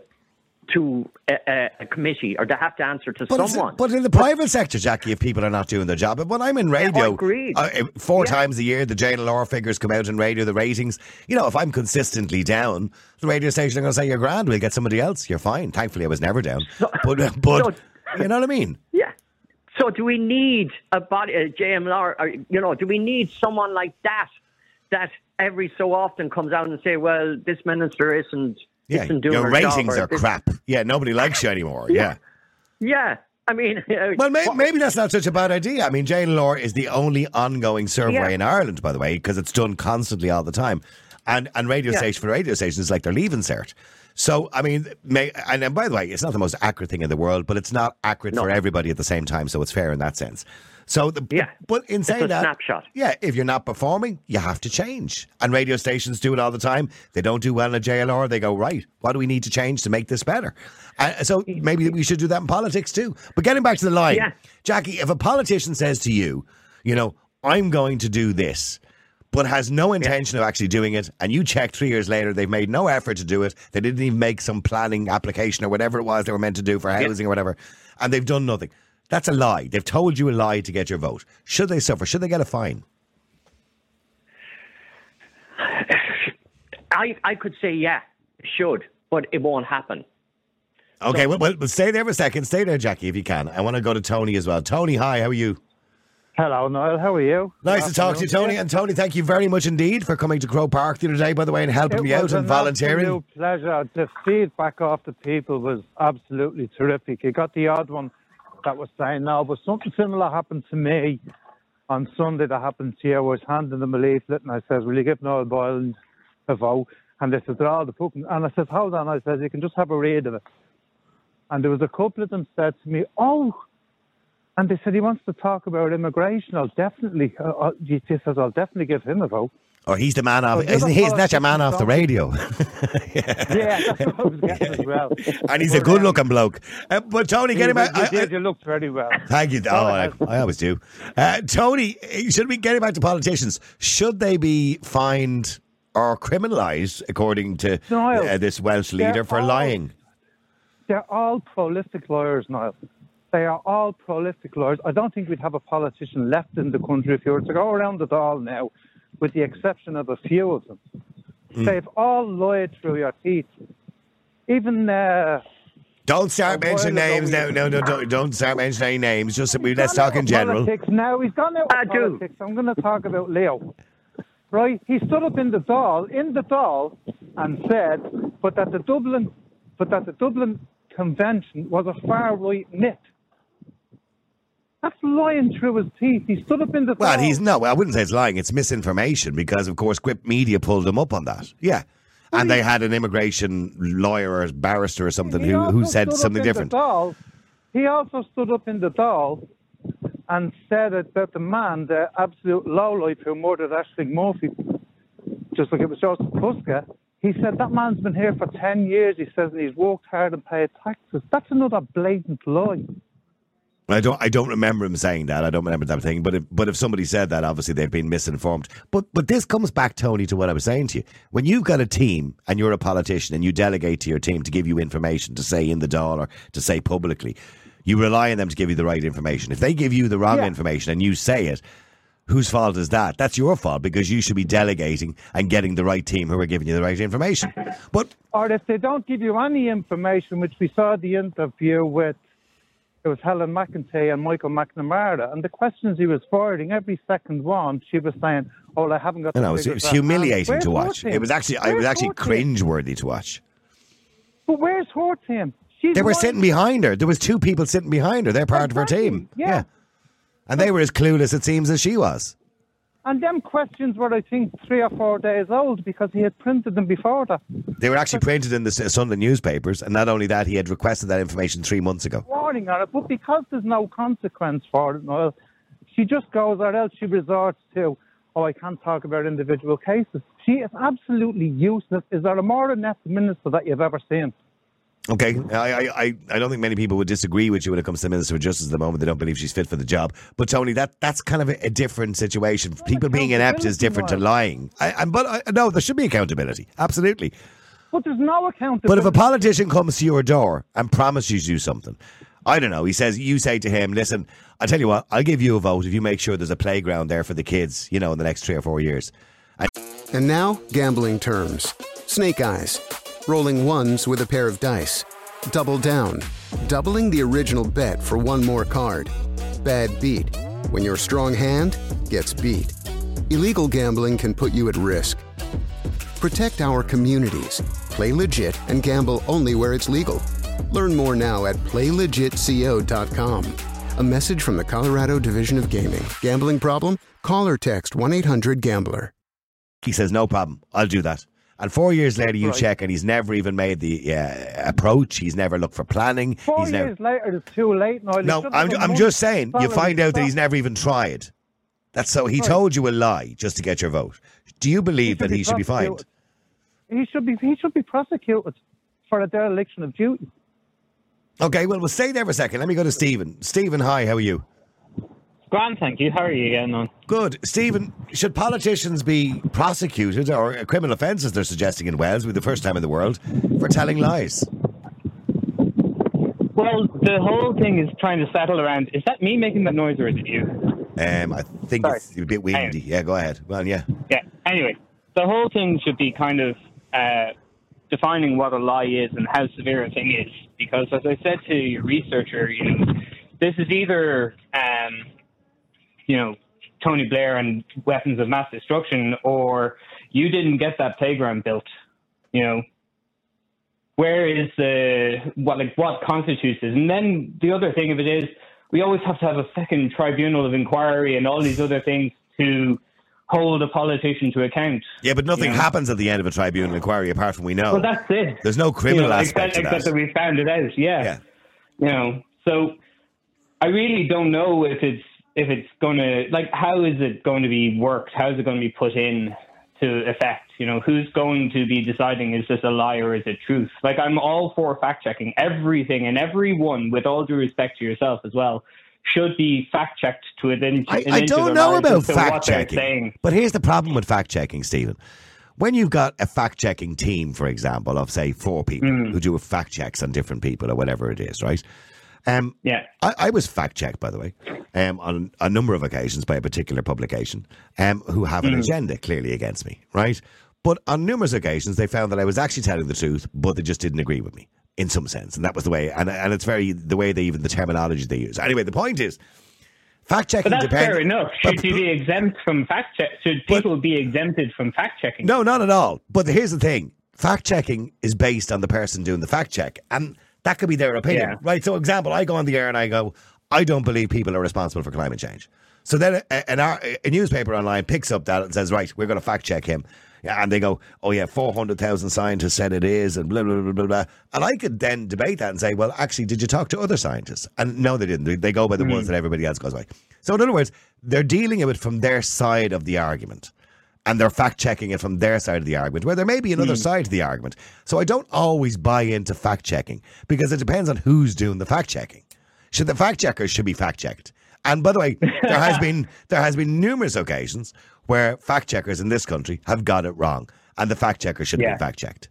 Speaker 7: to a, a committee or they have to answer to
Speaker 2: but
Speaker 7: someone?
Speaker 2: But in the private sector, Jackie, if people are not doing their job, when I'm in radio, uh, four yeah. times a year, the J L R figures come out in radio, the ratings, you know, if I'm consistently down, the radio station are going to say, you're grand, we'll get somebody else, you're fine. Thankfully, I was never down. So, but, but
Speaker 7: so,
Speaker 2: you know what I mean?
Speaker 7: Yeah. So do we need a body, a J M L R, or, you know, do we need someone like that, that every so often comes out and say, well, this minister isn't,
Speaker 2: Yeah,
Speaker 7: isn't doing
Speaker 2: your
Speaker 7: her
Speaker 2: ratings
Speaker 7: job,
Speaker 2: are
Speaker 7: this-
Speaker 2: crap. Yeah, nobody likes you anymore. Yeah.
Speaker 7: Yeah, I mean... Uh,
Speaker 2: Well, may,
Speaker 7: what-
Speaker 2: maybe that's not such a bad idea. I mean, J L R is the only ongoing survey
Speaker 7: Yeah.
Speaker 2: in Ireland, by the way, because it's done constantly all the time. And and radio
Speaker 7: Yeah.
Speaker 2: station for radio stations is like they're leaving cert. So, I mean, may, and, and by the way, it's not the most accurate thing in the world, but it's not accurate
Speaker 7: No.
Speaker 2: for everybody at the same time, so it's fair in that sense. So, the,
Speaker 7: Yeah.
Speaker 2: but in
Speaker 7: It's
Speaker 2: saying
Speaker 7: a
Speaker 2: that,
Speaker 7: snapshot.
Speaker 2: yeah, if you're not performing, you have to change. And radio stations do it all the time. They don't do well in a J L R. They go, right, what do we need to change to make this better? Uh, so maybe we should do that in politics too. But getting back to the line,
Speaker 7: Yeah.
Speaker 2: Jackie, if a politician says to you, you know, I'm going to do this, but has no intention of actually doing it, and you check three years later, they've made no effort to do it, they didn't even make some planning application or whatever it was they were meant to do for housing or whatever, and they've done nothing. That's a lie. They've told you a lie to get your vote. Should they suffer? Should they get a fine?
Speaker 7: I, I could say, yeah, should, but it won't happen.
Speaker 2: Okay, well, well, well, stay there for a second. Stay there, Jackie, if you can. I want to go to Tony as well. Tony, hi, how are you?
Speaker 8: Hello, Niall. How are you?
Speaker 2: Nice
Speaker 8: Good
Speaker 2: to talk to you,
Speaker 8: afternoon.
Speaker 2: Tony. And Tony, thank you very much indeed for coming to Crow Park the other day, by the way, and helping
Speaker 8: It
Speaker 2: me out
Speaker 8: was
Speaker 2: and
Speaker 8: an
Speaker 2: volunteering.
Speaker 8: absolute pleasure. The feedback off the people was absolutely terrific. You got the odd one that was saying no, but something similar happened to me on Sunday that happened to you. I was handing them a leaflet and I said, will you give Noel Boylan a vote? And they said, they're all the booking. And I said, hold on. I said, you can just have a read of it. And there was a couple of them said to me, oh, and they said he wants to talk about immigration. I'll definitely, uh, uh, he says, I'll definitely give him a vote.
Speaker 2: Or he's the man off,
Speaker 8: Oh, the
Speaker 2: isn't
Speaker 8: other
Speaker 2: he? Isn't that your man off the radio?
Speaker 8: Yeah, that's what I was getting as well.
Speaker 2: And he's a
Speaker 8: But,
Speaker 2: good
Speaker 8: um,
Speaker 2: looking bloke. Uh, but Tony, get him
Speaker 8: you,
Speaker 2: out.
Speaker 8: you
Speaker 2: I-
Speaker 8: did,
Speaker 2: I-
Speaker 8: you looked very well.
Speaker 2: Thank you. Oh, I, I always do. Uh, Tony, should we get back to politicians? Should they be fined or criminalised, according to
Speaker 8: Niall,
Speaker 2: uh, this Welsh
Speaker 8: they're
Speaker 2: leader, for
Speaker 8: all-
Speaker 2: lying?
Speaker 8: They're all prolific lawyers, Niall. They are all prolific lawyers. I don't think we'd have a politician left in the country if you were to go around it all now, with the exception of a few of them.
Speaker 2: Mm.
Speaker 8: They've all lied through your teeth. Even... Uh,
Speaker 2: Don't start
Speaker 8: a while
Speaker 2: mentioning
Speaker 8: ago
Speaker 2: names
Speaker 8: we-
Speaker 2: now. No, no, don't, don't start mentioning any names. Just we,
Speaker 8: He's
Speaker 2: let's
Speaker 8: gone
Speaker 2: talk
Speaker 8: out
Speaker 2: in
Speaker 8: of
Speaker 2: general.
Speaker 8: Politics now. He's gone out of
Speaker 7: I do.
Speaker 8: politics. I'm going to talk about Leo. Right? He stood up in the Dáil, in the Dáil, and said, but that the Dublin, but that the Dublin Convention was a far right myth. That's lying through his teeth. He stood up in the
Speaker 2: Well,
Speaker 8: Dáil.
Speaker 2: he's no. I wouldn't say it's lying. It's misinformation because, of course, Grip Media pulled him up on that. Yeah, and they had an immigration lawyer or barrister or something
Speaker 8: He
Speaker 2: who, who
Speaker 8: also
Speaker 2: said
Speaker 8: stood up
Speaker 2: something
Speaker 8: in the
Speaker 2: different.
Speaker 8: Dáil. He also stood up in the Dáil and said that, that the man, the absolute lowlife who murdered Ashling Murphy, just like it was Joseph Puska, he said that man's been here for ten years, he says, and he's worked hard and paid taxes. That's another blatant lie.
Speaker 2: I don't. I don't remember him saying that. I don't remember that thing. But if but if somebody said that, obviously they've been misinformed. But but this comes back, Tony, to what I was saying to you. When you've got a team and you're a politician and you delegate to your team to give you information to say in the Dáil or to say publicly, you rely on them to give you the right information. If they give you the wrong
Speaker 8: Yeah.
Speaker 2: information and you say it, whose fault is that? That's your fault because you should be delegating and getting the right team who are giving you the right information. But
Speaker 8: Or if they don't give you any information, which we saw the interview with, it was Helen McEntee and Michael McNamara, and the questions he was forwarding, every second one, she was saying, oh, I haven't got the
Speaker 2: you know, it was, it
Speaker 8: figures
Speaker 2: was
Speaker 8: at hand."
Speaker 2: humiliating
Speaker 8: Where's
Speaker 2: to
Speaker 8: her
Speaker 2: watch.
Speaker 8: team?
Speaker 2: It was actually it was
Speaker 8: Where's
Speaker 2: actually
Speaker 8: her team?
Speaker 2: cringeworthy to watch.
Speaker 8: But where's her team? She's
Speaker 2: They were
Speaker 8: lying.
Speaker 2: sitting behind her. There was two people sitting behind her. They're part of her
Speaker 8: Exactly,
Speaker 2: team.
Speaker 8: yeah.
Speaker 2: And they were as clueless, it seems, as she was.
Speaker 8: And them questions were, I think, three or four days old because he had printed them before that.
Speaker 2: They were actually printed in the S- Sunday newspapers. And not only that, he had requested that information three months ago.
Speaker 8: Warning on it, but because there's no consequence for it, Noel, she just goes, or else she resorts to, oh, I can't talk about individual cases. She is absolutely useless. Is there a more inept minister that you've ever seen?
Speaker 2: Okay, I, I, I, I don't think many people would disagree with you when it comes to the Minister of Justice at the moment. They don't believe she's fit for the job. But Tony, that that's kind of a, a different situation. People being inept is different to lying. I, I, but I, no, there should be accountability. Absolutely.
Speaker 8: But there's no accountability.
Speaker 2: But if a politician comes to your door and promises you something, I don't know, he says, you say to him, listen, I'll tell you what, I'll give you a vote if you make sure there's a playground there for the kids, you know, in the next three or four years. And
Speaker 1: And now, gambling terms. Snake Eyes. Rolling ones with a pair of dice. Double down. Doubling the original bet for one more card. Bad beat. When your strong hand gets beat. Illegal gambling can put you at risk. Protect our communities. Play legit and gamble only where it's legal. Learn more now at play legit co dot com. A message from the Colorado Division of Gaming. Gambling problem? Call or text one eight hundred gambler.
Speaker 2: He says, no problem, I'll do that. And four years later, you
Speaker 8: Right.
Speaker 2: check, and he's never even made the uh, approach. He's never looked for planning.
Speaker 8: Four
Speaker 2: he's
Speaker 8: years
Speaker 2: never...
Speaker 8: later, it's too late now.
Speaker 2: No,
Speaker 8: Look,
Speaker 2: I'm,
Speaker 8: a
Speaker 2: I'm
Speaker 8: month
Speaker 2: just saying, you
Speaker 8: following
Speaker 2: find out that
Speaker 8: stop.
Speaker 2: he's never even tried. That's so he
Speaker 8: Right.
Speaker 2: told you a lie just to get your vote. Do you believe that he should be fined?
Speaker 8: He should be. He should be prosecuted for a dereliction of duty.
Speaker 2: Okay, well, we'll stay there for a second. Let me go to Stephen. Stephen, hi, how are you?
Speaker 9: Grand, thank you. How are you getting on?
Speaker 2: Good. Stephen, should politicians be prosecuted, or criminal offences they're suggesting in Wales, with the first time in the world, for telling lies?
Speaker 9: Well, the whole thing is trying to settle around, is that me making that noise or is it you?
Speaker 2: Um, I think
Speaker 9: Sorry.
Speaker 2: it's a bit windy.
Speaker 9: Anyway.
Speaker 2: Yeah, go ahead. Well, yeah.
Speaker 9: Yeah, anyway, the whole thing should be kind of uh, defining what a lie is and how severe a thing is. Because as I said to your researcher, you know, this is either, um, you know, Tony Blair and weapons of mass destruction, or you didn't get that playground built, you know. Where is the, what, like, what constitutes it? And then the other thing of it is, we always have to have a second tribunal of inquiry and all these other things to hold a politician to account.
Speaker 2: Yeah, but nothing
Speaker 9: you know?
Speaker 2: happens at the end of a tribunal inquiry apart from we know.
Speaker 9: Well, that's it.
Speaker 2: There's no criminal
Speaker 9: you know,
Speaker 2: aspect
Speaker 9: except,
Speaker 2: to that.
Speaker 9: except that we found it out, yeah.
Speaker 2: Yeah.
Speaker 9: You know, so I really don't know if it's if it's going to, like, how is it going to be worked? How is it going to be put in to effect? You know, who's going to be deciding, is this a lie or is it truth? Like, I'm all for fact-checking. Everything and everyone, with all due respect to yourself as well, should be fact-checked to an inch.
Speaker 2: I,
Speaker 9: an
Speaker 2: I
Speaker 9: inch of
Speaker 2: don't
Speaker 9: their
Speaker 2: know
Speaker 9: lives
Speaker 2: about
Speaker 9: as to what they're
Speaker 2: fact-checking.
Speaker 9: saying.
Speaker 2: But here's the problem with fact-checking, Stephen. When you've got a fact-checking team, for example, of, say, four people
Speaker 9: Mm.
Speaker 2: who do fact-checks on different people or whatever it is, right? Um,
Speaker 9: Yeah.
Speaker 2: I, I was fact-checked, by the way, um, on a number of occasions by a particular publication um, who have an
Speaker 9: Mm.
Speaker 2: agenda clearly against me, right? But on numerous occasions, they found that I was actually telling the truth, but they just didn't agree with me in some sense. And that was the way, and, and it's very, the way they even, the terminology they use. Anyway, the point is, fact-checking
Speaker 9: But that's
Speaker 2: depends.
Speaker 9: fair enough. Should
Speaker 2: but-
Speaker 9: you be exempt from fact check? Should people be exempted from fact checking?
Speaker 2: No, not at all. But here's the thing. Fact-checking is based on the person doing the fact-check. And that could be their opinion,
Speaker 9: Yeah.
Speaker 2: right? So, example, I go on the air and I go, I don't believe people are responsible for climate change. So then a, an, a newspaper online picks up that and says, right, we're going to fact-check him. Yeah, and they go, oh yeah, four hundred thousand scientists said it is, and blah, blah, blah, blah, blah. And I could then debate that and say, well, actually, did you talk to other scientists? And no, they didn't. They, they go by the
Speaker 9: Mm.
Speaker 2: ones that everybody else goes by. So in other words, they're dealing with it from their side of the argument. And they're fact-checking it from their side of the argument, where there may be another
Speaker 9: Mm.
Speaker 2: side to the argument. So I don't always buy into fact-checking, because it depends on who's doing the fact-checking. Should the fact-checkers should be fact-checked. And by the way, there has been there has been numerous occasions where fact-checkers in this country have got it wrong, and the fact-checker should
Speaker 9: Yeah.
Speaker 2: be fact-checked.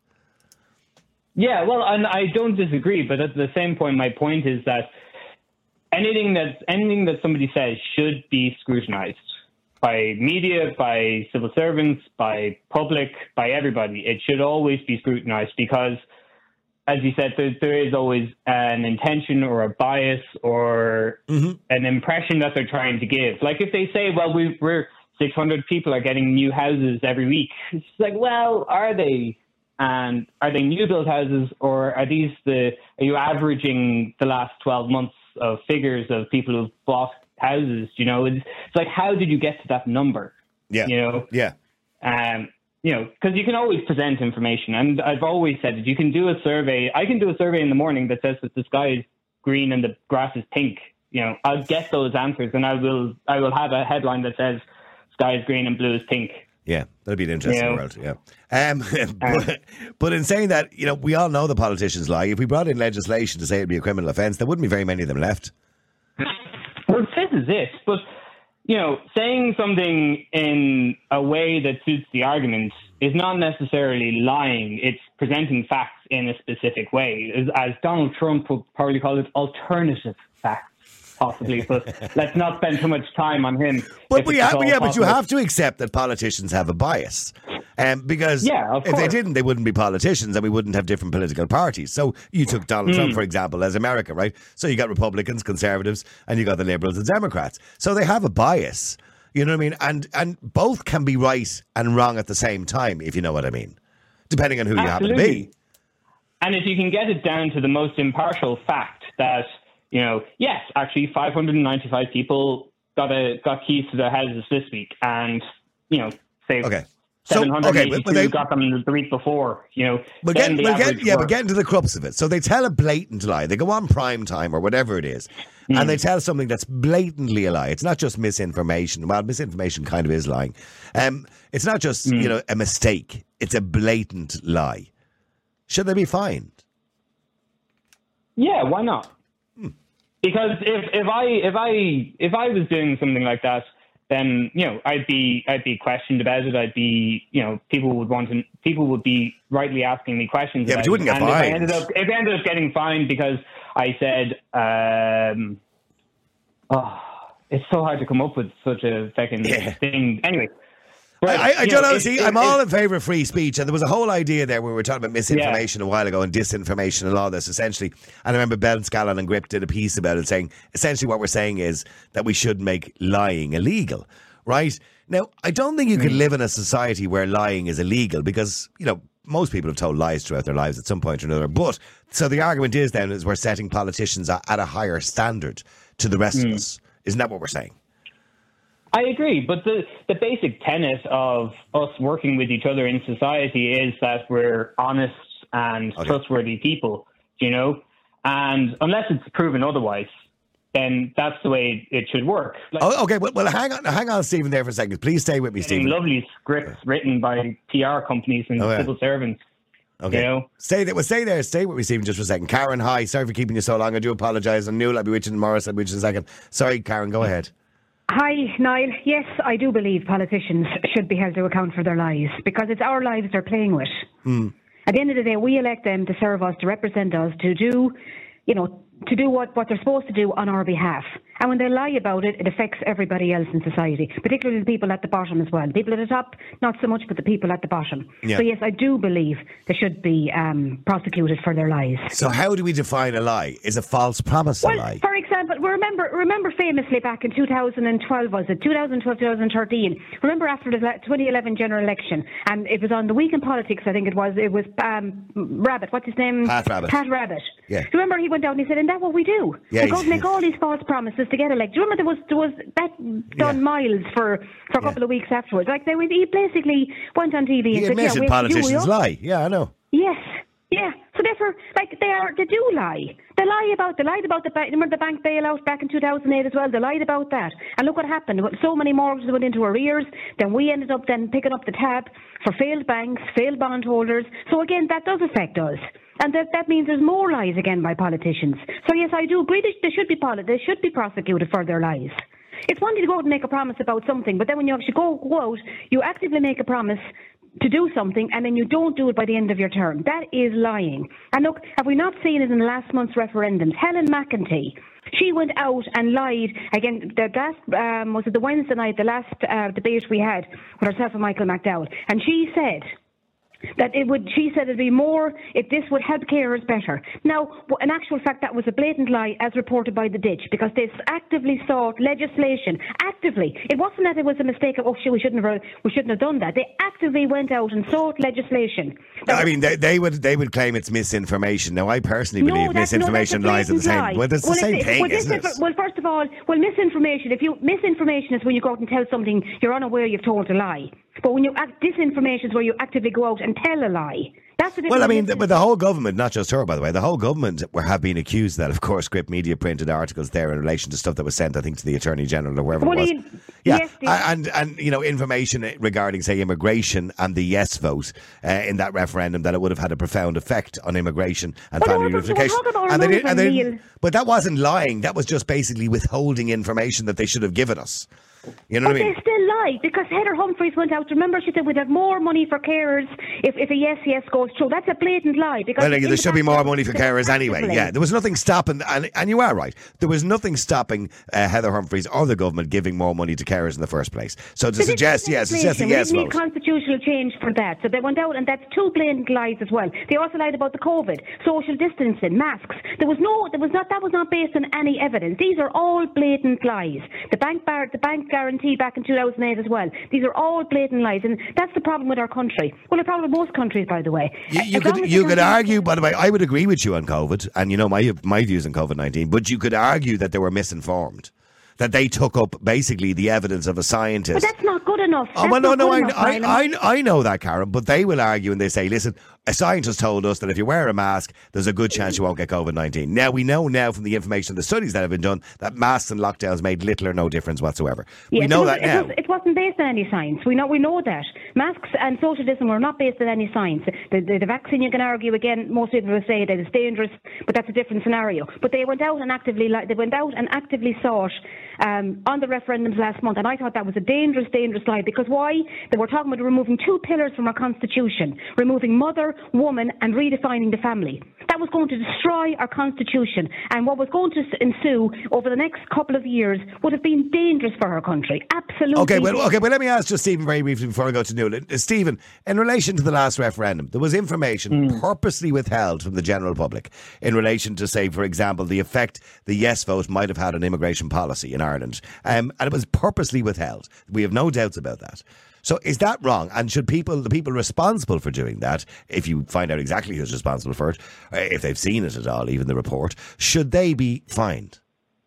Speaker 9: Yeah, well, and I don't disagree, but at the same point, my point is that anything that anything that somebody says should be scrutinized by media, by civil servants, by public, by everybody. It should always be scrutinized because, as you said, there, there is always an intention or a bias or
Speaker 2: Mm-hmm.
Speaker 9: an impression that they're trying to give. Like if they say, well, we, we're six hundred people are getting new houses every week. It's like, well, are they? And are they new build houses, or are these the, are you averaging the last twelve months of figures of people who've bought houses? You know, it's, it's like, how did you get to that number?
Speaker 2: Yeah.
Speaker 9: You know?
Speaker 2: Yeah.
Speaker 9: Um, you know, because you can always present information. And I've always said that you can do a survey. I can do a survey in the morning that says that the sky is green and the grass is pink. You know, I'll get those answers, and I will, I will have a headline that says sky is green and blue is pink.
Speaker 2: Yeah, that'd be an interesting
Speaker 9: Yeah.
Speaker 2: world. Yeah, um, but, but in saying that, you know, we all know the politicians lie. If we brought in legislation to say it'd be a criminal offence, there wouldn't be very many of them left.
Speaker 9: Well, this is it. But, you know, saying something in a way that suits the argument is not necessarily lying. It's presenting facts in a specific way. As, as Donald Trump would probably call it, alternative facts, possibly. But let's not spend too much time on him.
Speaker 2: But
Speaker 9: if
Speaker 2: we
Speaker 9: it's
Speaker 2: have,
Speaker 9: at all
Speaker 2: yeah, but you
Speaker 9: possible.
Speaker 2: have to accept that politicians have a bias. Um, because
Speaker 9: Yeah, of
Speaker 2: if they
Speaker 9: course.
Speaker 2: didn't, they wouldn't be politicians and we wouldn't have different political parties. So you took Donald
Speaker 9: Mm.
Speaker 2: Trump, for example, as America, right? So you got Republicans, Conservatives, and you got the Liberals and Democrats. So they have a bias, you know what I mean? And and both can be right and wrong at the same time, if you know what I mean, depending on who you happen to
Speaker 9: Absolutely.
Speaker 2: be.
Speaker 9: And if you can get it down to the most impartial fact that, you know, yes, actually five hundred ninety-five people got a got keys to their houses this week, and, you know, say
Speaker 2: Okay. So,
Speaker 9: seven hundred eighty-two
Speaker 2: okay, but, but they,
Speaker 9: got them the week before, you know.
Speaker 2: We're
Speaker 9: then
Speaker 2: getting,
Speaker 9: the
Speaker 2: we're getting,
Speaker 9: average
Speaker 2: yeah, we're
Speaker 9: work-
Speaker 2: getting to the crux of it. So they tell a blatant lie. They go on prime time or whatever it is,
Speaker 9: Mm.
Speaker 2: and they tell something that's blatantly a lie. It's not just misinformation. Well, misinformation kind of is lying. Um, it's not just
Speaker 9: Mm.
Speaker 2: you know a mistake. It's a blatant lie. Should they be fined?
Speaker 9: Yeah, why not?
Speaker 2: Hmm.
Speaker 9: Because if, if I if I if I was doing something like that, then you know I'd be I'd be questioned about it. I'd be you know people would want to people would be rightly asking me questions.
Speaker 2: Yeah,
Speaker 9: about
Speaker 2: but you wouldn't
Speaker 9: it.
Speaker 2: get
Speaker 9: and if I
Speaker 2: fined.
Speaker 9: ended up if I ended up getting fined because I said, um, oh, it's so hard to come up with such a fucking
Speaker 2: Yeah.
Speaker 9: thing. Anyway. But,
Speaker 2: I, I, I
Speaker 9: you
Speaker 2: don't
Speaker 9: know,
Speaker 2: know.
Speaker 9: it-
Speaker 2: See,
Speaker 9: it-
Speaker 2: I'm
Speaker 9: it-
Speaker 2: all in favour of free speech, and there was a whole idea there where we were talking about misinformation a while ago and disinformation and all this, essentially. And I remember Ben Scallon and Grip did a piece about it, saying essentially what we're saying is that we should make lying illegal, right? Now, I don't think you can live in a society where lying is illegal because, you know, most people have told lies throughout their lives at some point or another. But so the argument is then is we're setting politicians at, at a higher standard to the rest of us. Isn't that what we're saying?
Speaker 9: I agree, but the, the basic tenet of us working with each other in society is that we're honest and
Speaker 2: Okay.
Speaker 9: trustworthy people, you know? And unless it's proven otherwise, then that's the way it should work. Like
Speaker 2: Oh, okay, well, well, hang on, hang on, Stephen, there for a second. Please stay with me,
Speaker 9: getting
Speaker 2: Stephen.
Speaker 9: lovely scripts written by P R companies and
Speaker 2: Oh, yeah.
Speaker 9: civil servants.
Speaker 2: Okay.
Speaker 9: You know?
Speaker 2: Stay there. Well, stay there. Stay with me, Stephen, just for a second. Karen, hi. Sorry for keeping you so long. I do apologise. I knew I'd be with you tomorrow. I'll be with you in a second. Sorry, Karen, go ahead.
Speaker 10: Hi, Niall. Yes, I do believe politicians should be held to account for their lives because it's our lives they're playing with.
Speaker 2: Hmm.
Speaker 10: At the end of the day, we elect them to serve us, to represent us, to do, you know, to do what, what they're supposed to do on our behalf. And when they lie about it, it affects everybody else in society, particularly the people at the bottom as well. People at the top, not so much, but the people at the bottom.
Speaker 2: Yeah.
Speaker 10: So yes, I do believe they should be um, prosecuted for their lies.
Speaker 2: So how do we define a lie? Is a false promise a
Speaker 10: Well,
Speaker 2: lie?
Speaker 10: for example, remember remember famously back in two thousand twelve, was it? twenty twelve, twenty thirteen. Remember after the le- twenty eleven general election, and it was on the Week in Politics, I think it was, it was um, Rabbit, what's his name?
Speaker 2: Pat Rabbit.
Speaker 10: Pat Rabbit.
Speaker 2: Yeah.
Speaker 10: Remember he went out and he said, isn't that what we do?
Speaker 2: Yeah,
Speaker 10: we go
Speaker 2: he's-
Speaker 10: and make all these false promises to get elected. Do you remember there was, there was that done
Speaker 2: Yeah.
Speaker 10: miles for, for a
Speaker 2: Yeah.
Speaker 10: couple of weeks afterwards? Like, they, he basically went on T V and
Speaker 2: He
Speaker 10: said, yeah,
Speaker 2: admitted
Speaker 10: we have to do
Speaker 2: politicians
Speaker 10: it.
Speaker 2: lie. Yeah, I know.
Speaker 10: Yes, yeah. So therefore, like they are, they do lie. They lie about, they lied about the bank. Remember the bank bailout back in two thousand eight as well. They lied about that. And look what happened. So many mortgages went into arrears. Then we ended up then picking up the tab for failed banks, failed bondholders. So again, that does affect us. And that, that means there's more lies again by politicians. So yes, I do agree that they should be poli- they should be prosecuted for their lies. It's one thing to go out and make a promise about something, but then when you actually go, go out, you actively make a promise to do something and then you don't do it by the end of your term. That is lying. And look, have we not seen it in last month's referendums? Helen McEntee, she went out and lied again. The last um, was it the Wednesday night, the last uh, debate we had with herself and Michael McDowell, and she said that it would, she said it'd be more, if this would help carers better. Now, in actual fact, that was a blatant lie as reported by The Ditch, because they actively sought legislation, actively. It wasn't that it was a mistake of, oh shit, we shouldn't have, we shouldn't have done that. They actively went out and sought legislation.
Speaker 2: I mean, they, they would they would claim it's misinformation. Now, I personally
Speaker 10: No,
Speaker 2: believe
Speaker 10: that's- no,
Speaker 2: misinformation
Speaker 10: that's a
Speaker 2: lies are the
Speaker 10: blatant
Speaker 2: same.
Speaker 10: lie.
Speaker 2: Well, that's the
Speaker 10: Well,
Speaker 2: same
Speaker 10: it's-
Speaker 2: thing,
Speaker 10: well,
Speaker 2: isn't
Speaker 10: this
Speaker 2: it?
Speaker 10: is- Well, first of all, well, misinformation. If you misinformation is when you go out and tell something you're unaware you've told a lie. But when you act, disinformation is where you actively go out and tell a lie. That's the difference.
Speaker 2: Well, I mean, the, but the whole government, not just her, by the way, the whole government were, have been accused that, of course, Grip Media printed articles there in relation to stuff that was sent, I think, to the Attorney General or wherever
Speaker 10: Well,
Speaker 2: it was.
Speaker 10: you-
Speaker 2: yeah,
Speaker 10: yes, the-
Speaker 2: and, and, you know, information regarding, say, immigration and the yes vote uh, in that referendum, that it would have had a profound effect on immigration and
Speaker 10: Well,
Speaker 2: family
Speaker 10: they were- they were
Speaker 2: reunification.
Speaker 10: talking about
Speaker 2: And they did- and they
Speaker 10: removing
Speaker 2: didn't- But that wasn't lying. That was just basically withholding information that they should have given us. You know
Speaker 10: but
Speaker 2: what I mean?
Speaker 10: they still lie, because Heather Humphreys went out. Remember, she said we'd have more money for carers if, if a yes, yes goes through. That's a blatant lie. Because
Speaker 2: Well, like, there
Speaker 10: the
Speaker 2: should be more
Speaker 10: background,
Speaker 2: money for carers anyway.
Speaker 10: actively.
Speaker 2: Yeah, there was nothing stopping, and, and you are right. There was nothing stopping uh, Heather Humphreys or the government giving more money to carers in the first place. So to
Speaker 10: But
Speaker 2: suggest,
Speaker 10: it's
Speaker 2: yes, suggest a
Speaker 10: legislation.
Speaker 2: yes
Speaker 10: We need
Speaker 2: vote.
Speaker 10: constitutional change for that. So they went out, and that's two blatant lies as well. They also lied about the COVID, social distancing, masks. There was no, there was not. That was not based on any evidence. These are all blatant lies. The bank bar, the bank guarantee back in two thousand eight as well. These are all blatant lies, and that's the problem with our country. Well, the problem with most countries, by the way.
Speaker 2: You, you
Speaker 10: As long
Speaker 2: could
Speaker 10: as
Speaker 2: you
Speaker 10: they
Speaker 2: could
Speaker 10: don't-
Speaker 2: argue, by the way, I would agree with you on COVID, and you know my my views on COVID nineteen, but you could argue that they were misinformed, that they took up basically the evidence of a scientist.
Speaker 10: But that's not good enough.
Speaker 2: Oh,
Speaker 10: That's
Speaker 2: well, no,
Speaker 10: not
Speaker 2: no,
Speaker 10: good
Speaker 2: I,
Speaker 10: enough,
Speaker 2: I,
Speaker 10: Ryland.
Speaker 2: I, I know that, Karen, but they will argue and they say, listen, a scientist told us that if you wear a mask, there's a good chance you won't get COVID nineteen. Now, we know now from the information, the studies that have been done, that masks and lockdowns made little or no difference whatsoever. we
Speaker 10: Yes,
Speaker 2: know
Speaker 10: it was,
Speaker 2: that now.
Speaker 10: It, was, it wasn't based on any science. We know we know that. Masks and social distancing were not based on any science. The, the, the vaccine, you can argue again, most people will say that it's dangerous, but that's a different scenario. But they went out and actively li- they went out and actively sought um, on the referendums last month, and I thought that was a dangerous, dangerous lie, because why? They were talking about removing two pillars from our constitution, removing mother, woman, and redefining the family. That was going to destroy our constitution, and what was going to ensue over the next couple of years would have been dangerous for our country. Absolutely.
Speaker 2: Okay, well, okay, well, let me ask just Stephen very briefly before I go to Nuala. Uh, Stephen, in relation to the last referendum, there was information
Speaker 3: Mm.
Speaker 2: purposely withheld from the general public in relation to, say, for example, the effect the yes vote might have had on immigration policy in Ireland, um, and it was purposely withheld. We have no doubts about that. So is that wrong? And should people, the people responsible for doing that, if you find out exactly who's responsible for it, uh, if they've seen it at all, even the report, should they be fined?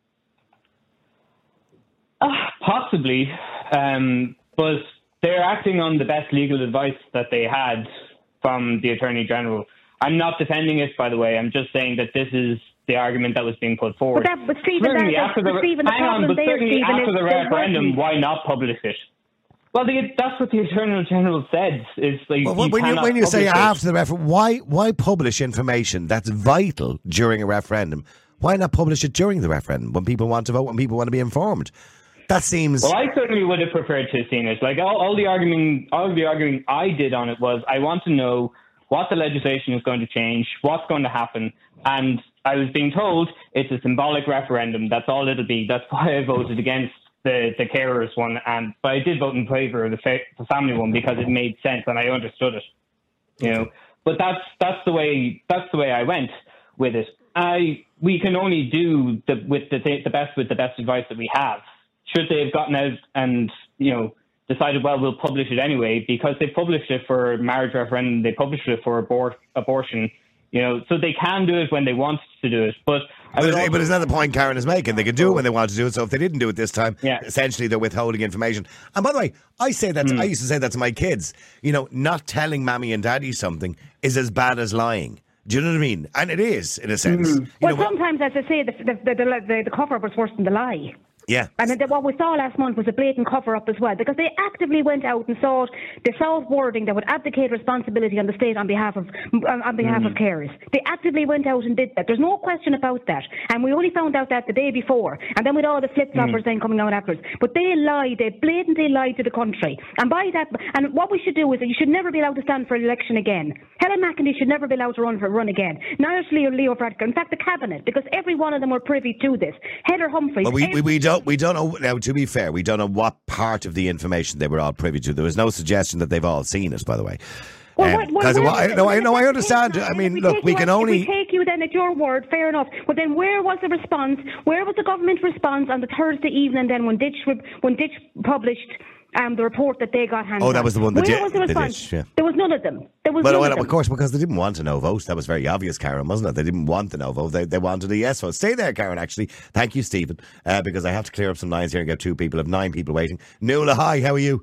Speaker 9: Uh, possibly, um, but they're acting on the best legal advice that they had from the Attorney General. I'm not defending it, by the way. I'm just saying that this is the argument that was being put forward.
Speaker 10: But, that, but Stephen,
Speaker 9: certainly
Speaker 10: that,
Speaker 9: after the,
Speaker 10: but Stephen, the
Speaker 9: hang on,
Speaker 10: problem
Speaker 9: but
Speaker 10: there,
Speaker 9: certainly
Speaker 10: Stephen,
Speaker 9: after
Speaker 10: is
Speaker 9: the
Speaker 10: they
Speaker 9: referendum,
Speaker 10: wasn't-
Speaker 9: why not publish it? Well, the, that's what the Attorney General said. Is like
Speaker 2: Well,
Speaker 9: you
Speaker 2: when you,
Speaker 9: cannot
Speaker 2: when you say
Speaker 9: publish it.
Speaker 2: after the referendum, why why publish information that's vital during a referendum? Why not publish it during the referendum when people want to vote, when people want to be informed? That seems.
Speaker 9: Well, I certainly would have preferred to have seen it. Like all, all the arguing, all the arguing I did on it was, I want to know what the legislation is going to change, what's going to happen, and I was being told it's a symbolic referendum. That's all it'll be. That's why I voted against the the carers one, and but I did vote in favour of the, fa- the family one because it made sense and I understood it. You know, but that's that's the way that's the way I went with it. I we can only do the with the the best with the best advice that we have. Should they have gotten out and, you know, decided, well, we'll publish it anyway, because they published it for marriage referendum, they published it for abort- abortion, you know, so they can do it when they want to do it. But I
Speaker 2: But,
Speaker 9: would also,
Speaker 2: but isn't that the point Karen is making? They can do it when they want to do it. So if they didn't do it this time,
Speaker 9: Yeah.
Speaker 2: essentially they're withholding information. And by the way, I say that
Speaker 9: Mm.
Speaker 2: I used to say that to my kids. You know, not telling mommy and daddy something is as bad as lying. Do you know what I mean? And it is, in a sense.
Speaker 9: Mm.
Speaker 2: You
Speaker 10: Well,
Speaker 2: know,
Speaker 10: sometimes, as I say, the, the, the, the, the cover was worse than the lie.
Speaker 2: yeah.
Speaker 10: And then what we saw last month was a blatant cover-up as well, because they actively went out and sought, they sought wording that would abdicate responsibility on the state on behalf of on, on behalf
Speaker 2: Mm.
Speaker 10: of carers. They actively went out and did that. There's no question about that. And we only found out that the day before, and then with all the flip-floppers
Speaker 2: Mm.
Speaker 10: then coming out afterwards. But they lied, they blatantly lied to the country. And by that, and what we should do is that you should never be allowed to stand for election again. Helen McEntee should never be allowed to run for run again. Neither should Leo, Leo Varadkar. In fact, the cabinet, because every one of them were privy to this. Heather Humphreys.
Speaker 2: But we,
Speaker 10: every-
Speaker 2: we, we don't we don't know now. To be fair, we don't know what part of the information they were all privy to. There was no suggestion that they've all seen it. By the way,
Speaker 10: Well,
Speaker 2: Um,
Speaker 10: what- what-
Speaker 2: 'cause
Speaker 10: where-
Speaker 2: I know I know I understand. I
Speaker 10: If
Speaker 2: mean,
Speaker 10: we
Speaker 2: look,
Speaker 10: take
Speaker 2: we
Speaker 10: you
Speaker 2: can
Speaker 10: at-
Speaker 2: only.
Speaker 10: If we take you then at your word, fair enough. But then where was the response? Where was the government response on the Thursday evening then when Ditch re- when Ditch published um, the report that they got handed?
Speaker 2: Oh, that was the one that
Speaker 10: Where
Speaker 2: did-
Speaker 10: was the
Speaker 2: the
Speaker 10: response?
Speaker 2: Ditch, yeah.
Speaker 10: There was none of them. There was
Speaker 2: Well,
Speaker 10: none
Speaker 2: well,
Speaker 10: of
Speaker 2: of
Speaker 10: them.
Speaker 2: course, because they didn't want a no vote. That was very obvious, Karen, wasn't it? They didn't want the no vote. They, they wanted a yes vote. Stay there, Karen, actually. Thank you, Stephen, uh, because I have to clear up some lines here and get two people. I have nine people waiting. Nuala, hi, how are you?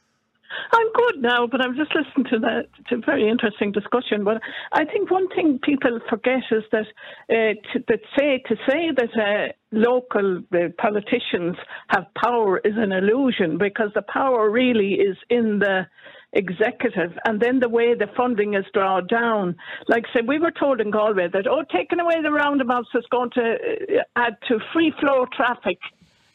Speaker 11: I'm good now, but I'm just listening to the to a very interesting discussion. But I think one thing people forget is that uh, to, that say to say that uh, local uh, politicians have power is an illusion, because the power really is in the executive, and then the way the funding is drawn down. Like I said, we were told in Galway that, oh, taking away the roundabouts is going to uh, add to free flow traffic.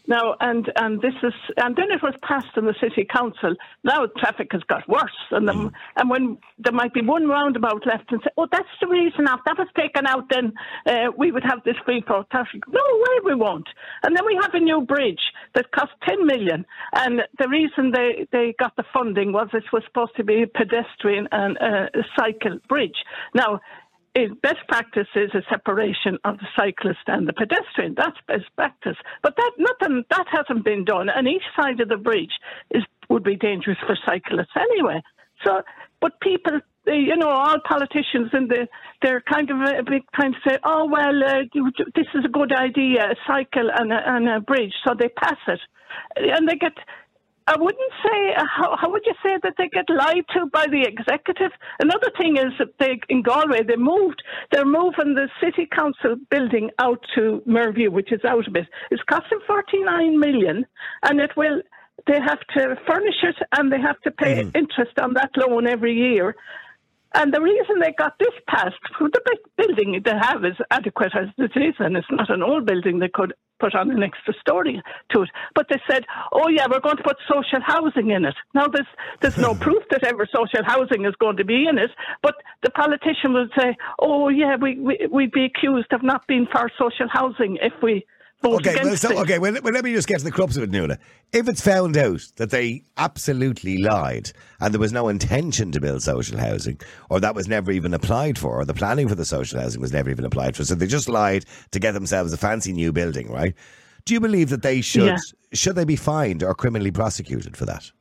Speaker 11: Now, and, and this is, and then it was passed in the city council. Now traffic has got worse, and the, and when there might be one roundabout left, and say, oh, that's the reason. If that was taken out, then uh, we would have this free flow traffic. No way, we won't. And then we have a new bridge that cost ten million, and the reason they they got the funding was it was supposed to be a pedestrian and uh, a cycle bridge. Now, best practice is a separation of the cyclist and the pedestrian. That's best practice. But that nothing that hasn't been done, and each side of the bridge is would be dangerous for cyclists anyway. So, but people, you know, all politicians in the they're kind of a big trying to say, oh well, uh, this is a good idea, a cycle and a, and a bridge, so they pass it, and they get. I wouldn't say, how, how would you say that they get lied to by the executive? Another thing is that they, in Galway, they moved, they're moving the city council building out to Merview, which is out a bit. It's costing forty-nine million, and it will, they have to furnish it and they have to pay mm. interest on that loan every year. And the reason they got this passed, the big building they have is adequate as it is, and it's not an old building they could put on an extra story to it. But they said, oh yeah, we're going to put social housing in it. Now there's there's no proof that ever social housing is going to be in it, but the politician will say, oh yeah, we, we, we'd be accused of not being for social housing if we...
Speaker 2: Okay, well, so, okay well, well, let me just get to the crux of it, Nuala. If it's found out that they absolutely lied and there was no intention to build social housing, or that was never even applied for, or the planning for the social housing was never even applied for, so they just lied to get themselves a fancy new building, right? Do you believe that they should, yeah. should they be fined or criminally prosecuted for that?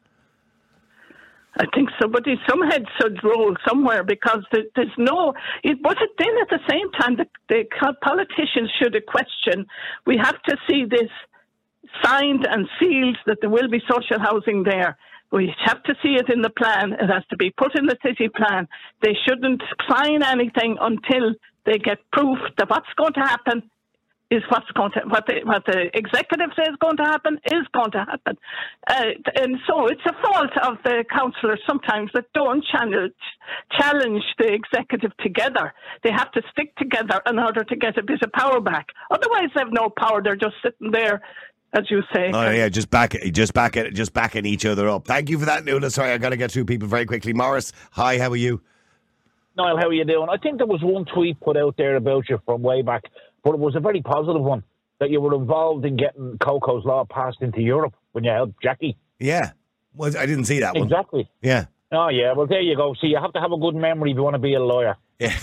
Speaker 11: I think somebody, some head should roll somewhere, because there's no. But then at the same time, the, the politicians should question. We have to see this signed and sealed that there will be social housing there. We have to see it in the plan. It has to be put in the city plan. They shouldn't sign anything until they get proof that what's going to happen is what's going to, what the, what the executive says is going to happen is going to happen. Uh, and so it's a fault of the councillors sometimes that don't challenge, challenge the executive together. They have to stick together in order to get a bit of power back. Otherwise they have no power. They're just sitting there, as you say.
Speaker 2: Oh yeah, just back, just back it, just backing each other up. Thank you for that, Nuala. Sorry, I got to get through people very quickly. Morris, hi, how are you?
Speaker 12: Niall, how are you doing? I think there was one tweet put out there about you from way back, but it was a very positive one, that you were involved in getting Coco's Law passed into Europe when you helped Jackie.
Speaker 2: Yeah. Well, I didn't see that one.
Speaker 12: Exactly.
Speaker 2: Yeah.
Speaker 12: Oh, yeah. Well, there you go. See, you have to have a good memory if you want to be a lawyer.
Speaker 2: Yeah.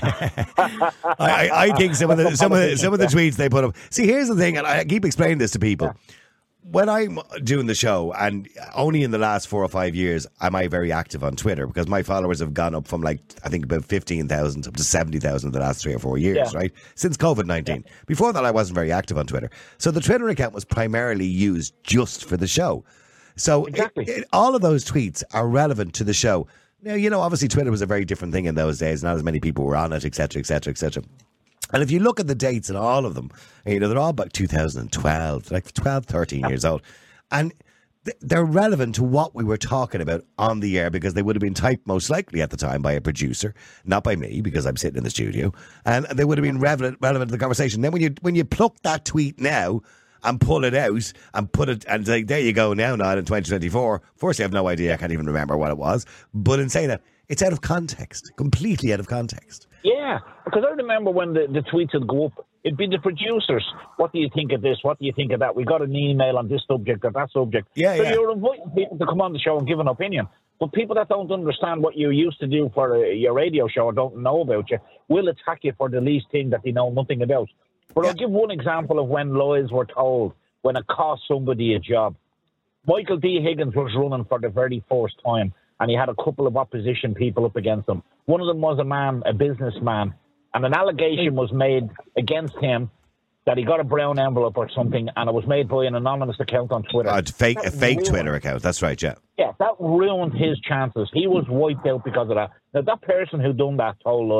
Speaker 2: I, I, I think some of the some of the, some of the tweets they put up. See, here's the thing, and I keep explaining this to people. Yeah. When I'm doing the show, and only in the last four or five years am I very active on Twitter, because my followers have gone up from, like, I think about fifteen thousand up to seventy thousand in the last three or four years, yeah. right? Since COVID nineteen. Yeah. Before that, I wasn't very active on Twitter. So the Twitter account was primarily used just for the show. So exactly. it, it, all of those tweets are relevant to the show. Now, you know, obviously Twitter was a very different thing in those days. Not as many people were on it, et cetera, et cetera, et cetera. And if you look at the dates and all of them, you know, they're all about two thousand twelve, like twelve, thirteen years old. And th- they're relevant to what we were talking about on the air, because they would have been typed most likely at the time by a producer, not by me, because I'm sitting in the studio. And they would have been relevant, relevant to the conversation. Then when you when you pluck that tweet now and pull it out and put it, and say, there you go now, not in twenty twenty-four. First, I have no idea. I can't even remember what it was. But in saying that, it's out of context, completely out of context.
Speaker 12: Yeah, because I remember when the, the tweets would go up, it'd be the producers. What do you think of this? What do you think of that? We got an email on this subject or that subject.
Speaker 2: Yeah,
Speaker 12: so
Speaker 2: yeah.
Speaker 12: you're inviting people to come on the show and give an opinion. But people that don't understand what you used to do for a, your radio show or don't know about you will attack you for the least thing that they know nothing about. But yeah. I'll give one example of when lies were told, when it cost somebody a job. Michael D. Higgins was running for the very first time, and he had a couple of opposition people up against him. One of them was a man, a businessman, and an allegation was made against him that he got a brown envelope or something, and it was made by an anonymous account on Twitter.
Speaker 2: Uh, fake, a fake ruined, Twitter account, that's right, yeah.
Speaker 12: Yeah, that ruined his chances. He was wiped out because of that. Now, that person who done that told lies,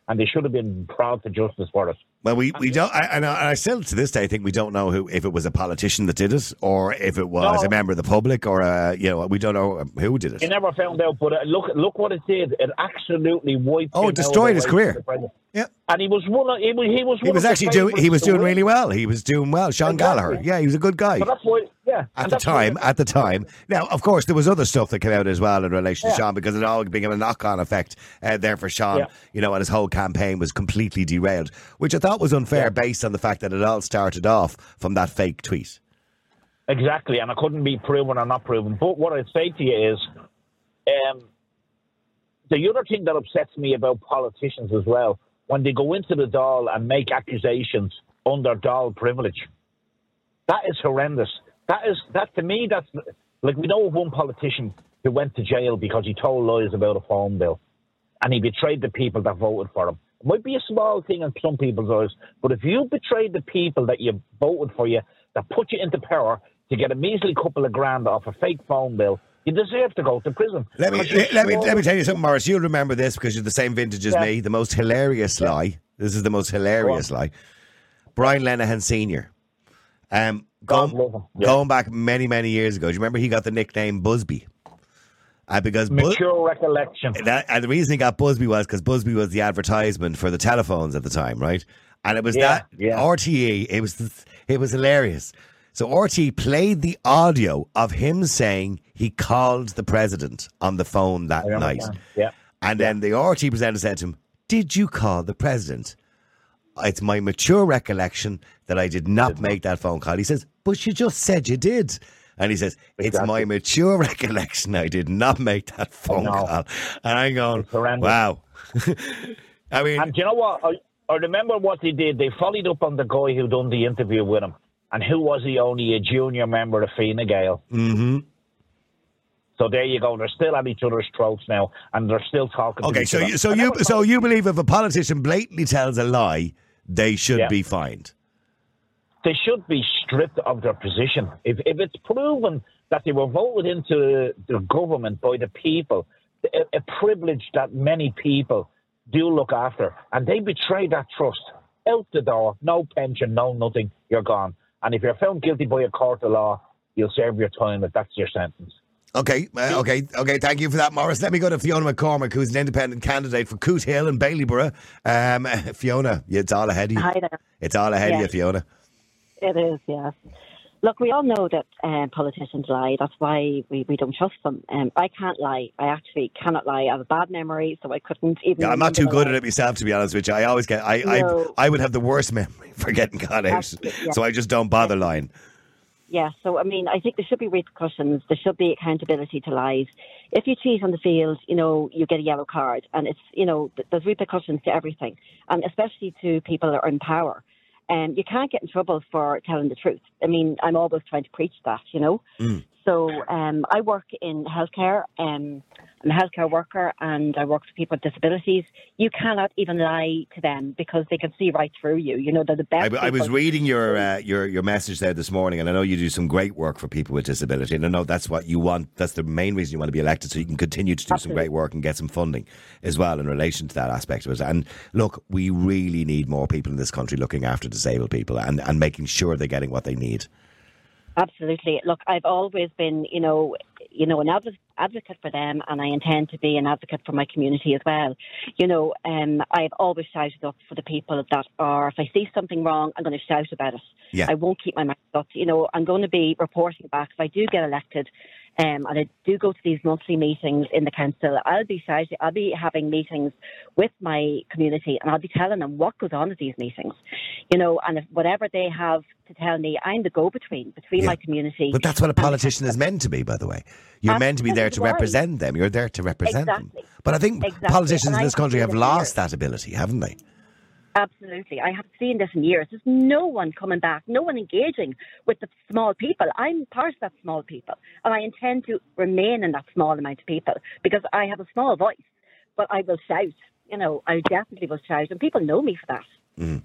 Speaker 12: and they should have been proud to justice for it.
Speaker 2: Well, we, we don't, I, and I still to this day think we don't know who, if it was a politician that did it, or if it was
Speaker 12: No.
Speaker 2: a member of the public, or a, you know, we don't know who did it.
Speaker 12: He never found out, but uh, look, look what it did. It absolutely wiped.
Speaker 2: Oh,
Speaker 12: him
Speaker 2: it destroyed
Speaker 12: out
Speaker 2: his
Speaker 12: of the race
Speaker 2: career.
Speaker 12: for the president.
Speaker 2: Yeah,
Speaker 12: and he was one. Of, he was. He was.
Speaker 2: he
Speaker 12: one
Speaker 2: was
Speaker 12: of the
Speaker 2: actually doing. He
Speaker 12: favourites
Speaker 2: was
Speaker 12: to
Speaker 2: doing
Speaker 12: win.
Speaker 2: really well. He was doing well. Sean
Speaker 12: Exactly.
Speaker 2: Gallagher. Yeah, he was a good guy.
Speaker 12: So that's why. Yeah.
Speaker 2: At
Speaker 12: and
Speaker 2: the
Speaker 12: that's
Speaker 2: time,
Speaker 12: why-
Speaker 2: at the time. Now, of course, there was other stuff that came out as well in relation to
Speaker 12: Yeah.
Speaker 2: Sean, because it all became a knock-on effect uh, there for Sean.
Speaker 12: Yeah.
Speaker 2: You know, and his whole campaign was completely derailed, which I thought was unfair based on the fact that it all started off from that fake tweet.
Speaker 12: Exactly, and it couldn't be proven or not proven. But what I'd say to you is, um, the other thing that upsets me about politicians as well, when they go into the Dáil and make accusations under Dáil privilege, that is horrendous. That is that to me. That's like, we know of one politician who went to jail because he told lies about a phone bill, and he betrayed the people that voted for him. It might be a small thing in some people's eyes, but if you betrayed the people that you voted for you, that put you into power to get a measly couple of grand off a fake phone bill, you deserve to go to prison.
Speaker 2: Let me
Speaker 12: Because you're
Speaker 2: let me
Speaker 12: so-
Speaker 2: let me tell you something, Morris. You'll remember this because you're the same vintage as
Speaker 12: Yeah.
Speaker 2: me. The most hilarious lie. This is the most hilarious lie. Brian Lenihan Senior Um,
Speaker 12: God
Speaker 2: going,
Speaker 12: love him. Yeah.
Speaker 2: going back many many years ago. Do you remember he got the nickname Busby? Uh, because Bu-
Speaker 12: Mature recollection.
Speaker 2: that, and the reason he got Busby was because Busby was the advertisement for the telephones at the time, right? And it was
Speaker 12: Yeah,
Speaker 2: that
Speaker 12: yeah.
Speaker 2: R T E. It was it was hilarious. So R T E played the audio of him saying he called the president on the phone that
Speaker 12: I
Speaker 2: night,
Speaker 12: understand. Yeah.
Speaker 2: and then the R T E presenter said to him, "Did you call the president?" It's my mature recollection that I did not make that phone call. He says, "But you just said you did." And he says, "It's
Speaker 12: Exactly.
Speaker 2: my mature recollection I did not make that phone
Speaker 12: know.
Speaker 2: call." And I'm going,
Speaker 12: It's horrendous.
Speaker 2: wow. I mean,
Speaker 12: And do you know what? I, I remember what they did. They followed up on the guy who done the interview with him. And who was he? Only a junior member of Fine Gael.
Speaker 2: mm-hmm.
Speaker 12: So there you go. They're still at each other's throats now, and they're still talking. to
Speaker 2: Okay,
Speaker 12: each
Speaker 2: so
Speaker 12: other.
Speaker 2: you, so
Speaker 12: And
Speaker 2: you
Speaker 12: that was-
Speaker 2: so you believe if a politician blatantly tells a lie, they should
Speaker 12: Yeah.
Speaker 2: be fined?
Speaker 12: they should be stripped of their position. If if it's proven that they were voted into the government by the people, a, a privilege that many people do look after, and they betray that trust, out the door, no pension, no nothing, you're gone. And if you're found guilty by a court of law, you'll serve your time if that's your sentence.
Speaker 2: Okay, uh, okay, okay. Thank you for that, Morris. Let me go to Fiona McCormick, who's an independent candidate for Coot Hill and Baileyborough. Um, Fiona, it's all ahead of you.
Speaker 13: Hi there.
Speaker 2: It's all ahead of
Speaker 13: Yeah.
Speaker 2: you, Fiona.
Speaker 13: It is, yes. Look, we all know that um, politicians lie. That's why we, we don't trust them. Um, I can't lie. I actually cannot lie. I have a bad memory, so I couldn't even.
Speaker 2: Yeah, I'm not too
Speaker 13: remember
Speaker 2: good
Speaker 13: the
Speaker 2: at it myself, to be honest with you. I always get, I,
Speaker 13: No.
Speaker 2: I, I would have the worst memory for getting caught out,
Speaker 13: Absolutely, yeah.
Speaker 2: so I just don't bother lying.
Speaker 13: Yeah, so I mean, I think there should be repercussions. There should be accountability to lies. If you cheat on the field, you know, you get a yellow card, and it's, you know, th- there's repercussions to everything, and especially to people that are in power. And you can't get in trouble for telling the truth. I mean, I'm always trying to preach that, you know.
Speaker 2: Mm.
Speaker 13: So um, I work in healthcare. Um, I'm a healthcare worker, and I work with people with disabilities. You cannot even lie to them because they can see right through you. You know, they're the best.
Speaker 2: I, I was
Speaker 13: people.
Speaker 2: reading your uh, your your message there this morning, and I know you do some great work for people with disability, and I know that's what you want. That's the main reason you want to be elected, so you can continue to do some great work and get some funding as well in relation to that aspect of it. And look, we really need more people in this country looking after disabled people and, and making sure they're getting what they need.
Speaker 13: Absolutely. Look, I've always been, you know, you know, an adv- advocate for them, and I intend to be an advocate for my community as well. You know, um, I've always shouted up for the people that are, if I see something wrong, I'm going to shout about it.
Speaker 2: Yeah.
Speaker 13: I won't keep my mouth shut. You know, I'm going to be reporting back. If I do get elected, um, and I do go to these monthly meetings in the council, I'll be shouting, I'll be having meetings with my community, and I'll be telling them what goes on at these meetings. You know, and if whatever they have to tell me, I'm the go-between between my community.
Speaker 2: But that's what a politician is meant to be, by the way. You're meant to be there to
Speaker 13: Absolutely.
Speaker 2: represent them. You're there to represent
Speaker 13: Exactly.
Speaker 2: them. But I think
Speaker 13: Exactly.
Speaker 2: politicians
Speaker 13: And
Speaker 2: in
Speaker 13: I
Speaker 2: this country have
Speaker 13: haven't seen
Speaker 2: lost
Speaker 13: it
Speaker 2: that ability, haven't they?
Speaker 13: Absolutely. I haven't seen this in years. There's no one coming back, no one engaging with the small people. I'm part of that small people, and I intend to remain in that small amount of people because I have a small voice, but I will shout. You know, I definitely will shout, and people know me for that.
Speaker 2: Mm.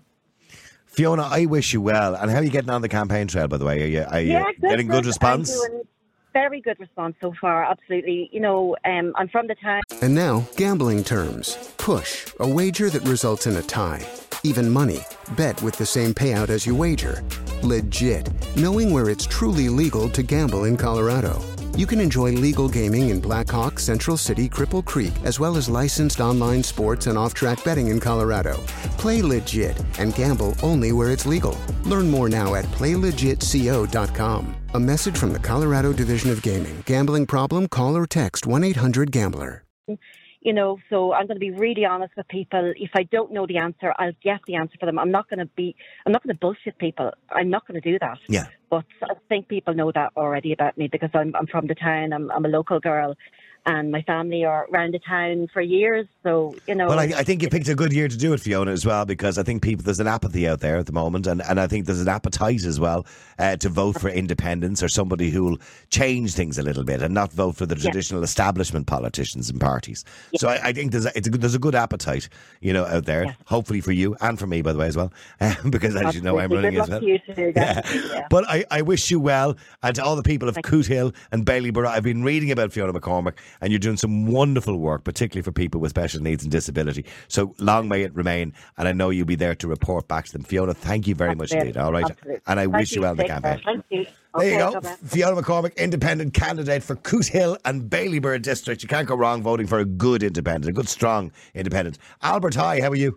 Speaker 2: Fiona, I wish you well. And how are you getting on the campaign trail, by the way? Are you, are you
Speaker 13: Yeah, good,
Speaker 2: getting good
Speaker 13: good.
Speaker 2: response?
Speaker 13: I'm doing, very good response so far, absolutely. You know, um, I'm from the town.
Speaker 1: And now, gambling terms. Push, a wager that results in a tie. Even money, bet with the same payout as you wager. Legit, knowing where it's truly legal to gamble in Colorado. You can enjoy legal gaming in Black Hawk, Central City, Cripple Creek, as well as licensed online sports and off-track betting in Colorado. Play legit and gamble only where it's legal. Learn more now at play legit co dot com. A message from the Colorado Division of Gaming. Gambling problem? Call or text one eight hundred gambler.
Speaker 13: You know, so I'm going to be really honest with people. If I don't know the answer, I'll get the answer for them. I'm not going to be, I'm not going to bullshit people. I'm not going to do that.
Speaker 2: Yeah.
Speaker 13: But I think people know that already about me because I'm, I'm from the town. I'm, I'm a local girl. And my family are around the town for years, so, you know...
Speaker 2: Well, I, I think you picked a good year to do it, Fiona, as well, because I think people there's an apathy out there at the moment, and, and I think there's an appetite as well uh, to vote for independents or somebody who will change things a little bit and not vote for the traditional yeah. establishment politicians and parties. Yeah. So I, I think there's a, it's a, there's a good appetite, you know, out there, yeah. hopefully for you, and for me, by the way, as well, uh, because as Absolutely. you know, I'm running
Speaker 13: good
Speaker 2: as well.
Speaker 13: You too,
Speaker 2: yeah.
Speaker 13: Yeah.
Speaker 2: But I, I wish you well, and to all the people of Cootehill and Ballyborough. I've been reading about Fiona McCormack, and you're doing some wonderful work, particularly for people with special needs and disability. So long may it remain, and I know you'll be there to report back to them. Fiona, thank you very
Speaker 13: Absolutely.
Speaker 2: much indeed. All right,
Speaker 13: Absolutely.
Speaker 2: and I
Speaker 13: thank
Speaker 2: wish you well in the campaign.
Speaker 13: Thank you.
Speaker 2: There
Speaker 13: okay,
Speaker 2: you go, Fiona McCormack, independent candidate for Cootehill and Ballyborough district. You can't go wrong voting for a good independent, a good strong independent. Albert, hi, how are you?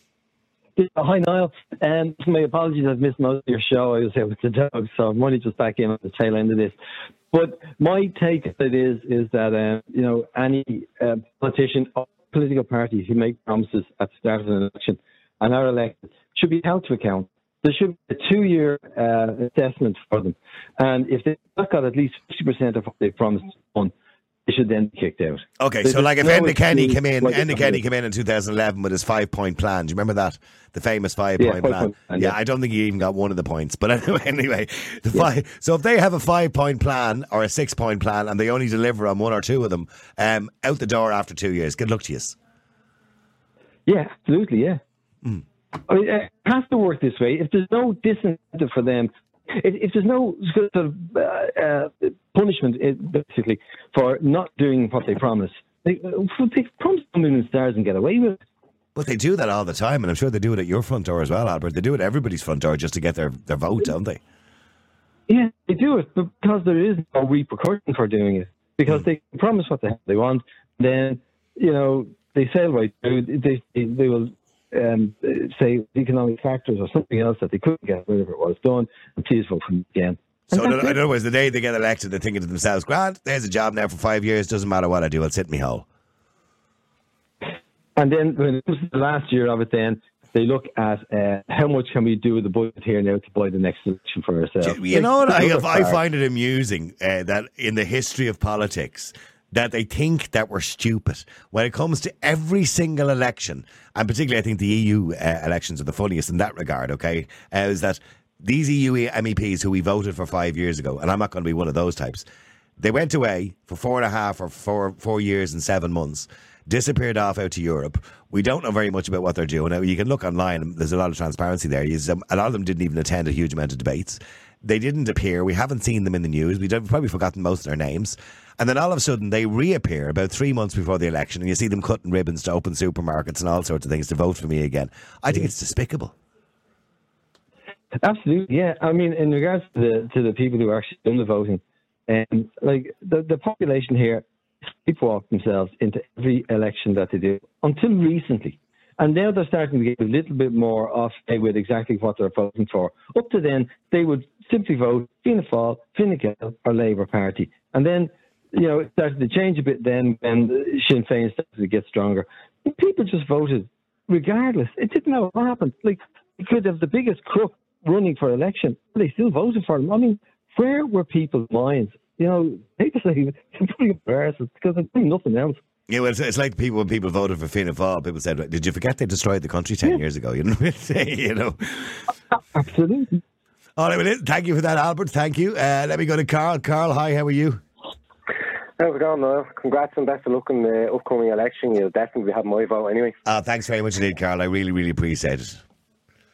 Speaker 14: Hi, Niall. Um, my apologies, I've missed most of your show. I was here with the dog, so I'm only just back in at the tail end of this. But my take on it is is that uh, you know, any uh, politician or political party who make promises at the start of an election and are elected should be held to account. There should be a two-year uh, assessment for them, and if they've not got at least fifty percent of what they promised on, they should then be kicked out.
Speaker 2: Okay,
Speaker 14: There's
Speaker 2: so like if
Speaker 14: no
Speaker 2: Enda Kenny came in,
Speaker 14: like
Speaker 2: Enda Kenny came in in two thousand eleven with his five-point plan. Do you remember that? The famous five-point
Speaker 14: yeah,
Speaker 2: plan.
Speaker 14: Five plan
Speaker 2: yeah,
Speaker 14: yeah,
Speaker 2: I don't think he even got one of the points. But anyway, anyway the
Speaker 14: yeah.
Speaker 2: five, so if they have a five-point plan or a six-point plan and they only deliver on one or two of them, um, out the door after two years. Good luck to you.
Speaker 14: Yeah, absolutely, yeah.
Speaker 2: Mm.
Speaker 14: I mean, it has to work this way. If there's no disincentive for them, if, if there's no sort of uh, uh, punishment, basically, for not doing what they promise, they, they promise the moon and stars and get away with it.
Speaker 2: But they do that all the time, and I'm sure they do it at your front door as well, Albert. They do it at everybody's front door just to get their, their vote, don't they?
Speaker 14: Yeah, they do it, but because there is no repercussion for doing it. Because mm. they promise what the hell they want, then, you know, they sail right through. They, they, they will... Um, say economic factors or something else that they couldn't get, whatever it was done, and please vote for them again.
Speaker 2: So in other words, the day they get elected, they're thinking to themselves, "Grant, there's a job now for five years. Doesn't matter what I do, I'll sit in my hole."
Speaker 14: And then when it comes to the last year of it, then they look at uh, how much can we do with the budget here now to buy the next election for ourselves.
Speaker 2: You like, know what? I, I find it amusing uh, that in the history of politics, that they think that we're stupid when it comes to every single election, and particularly I think the E U uh, elections are the funniest in that regard, okay, uh, is that these E U M E Ps who we voted for five years ago, and I'm not going to be one of those types, they went away for four and a half or four, four years and seven months, disappeared off out to Europe. We don't know very much about what they're doing. Now, you can look online, and there's a lot of transparency there. Um, a lot of them didn't even attend a huge amount of debates. They didn't appear. We haven't seen them in the news. We've probably forgotten most of their names. And then all of a sudden they reappear about three months before the election, and you see them cutting ribbons to open supermarkets and all sorts of things to vote for me again. I think it's despicable.
Speaker 14: Absolutely, yeah. I mean, in regards to the to the people who are actually doing the voting, um, like the, the population here sleepwalk themselves into every election that they do until recently. And now they're starting to get a little bit more off with exactly what they're voting for. Up to then, they would simply vote Fianna Fáil, Fine Gael or Labour Party. And then, you know, it started to change a bit then when Sinn Féin started to get stronger. People just voted regardless. It didn't matter what happened. Like, you could have the biggest crook running for election, but they still voted for him. I mean, where were people's minds? You know, people say it's pretty embarrassing because they're doing nothing else.
Speaker 2: Yeah, well, it's, it's like people when people voted for Fianna Fáil, people said, "Did you forget they destroyed the country ten yeah. years ago?" You know, you know.
Speaker 14: Absolutely.
Speaker 2: All right, well, thank you for that, Albert. Thank you. Uh, let me go to Carl. Carl, hi. How are you?
Speaker 15: How's it going, Niall? Congrats and best of luck in the upcoming election. You'll definitely have my vote anyway.
Speaker 2: Uh, thanks very much indeed, Carl. I really, really appreciate it.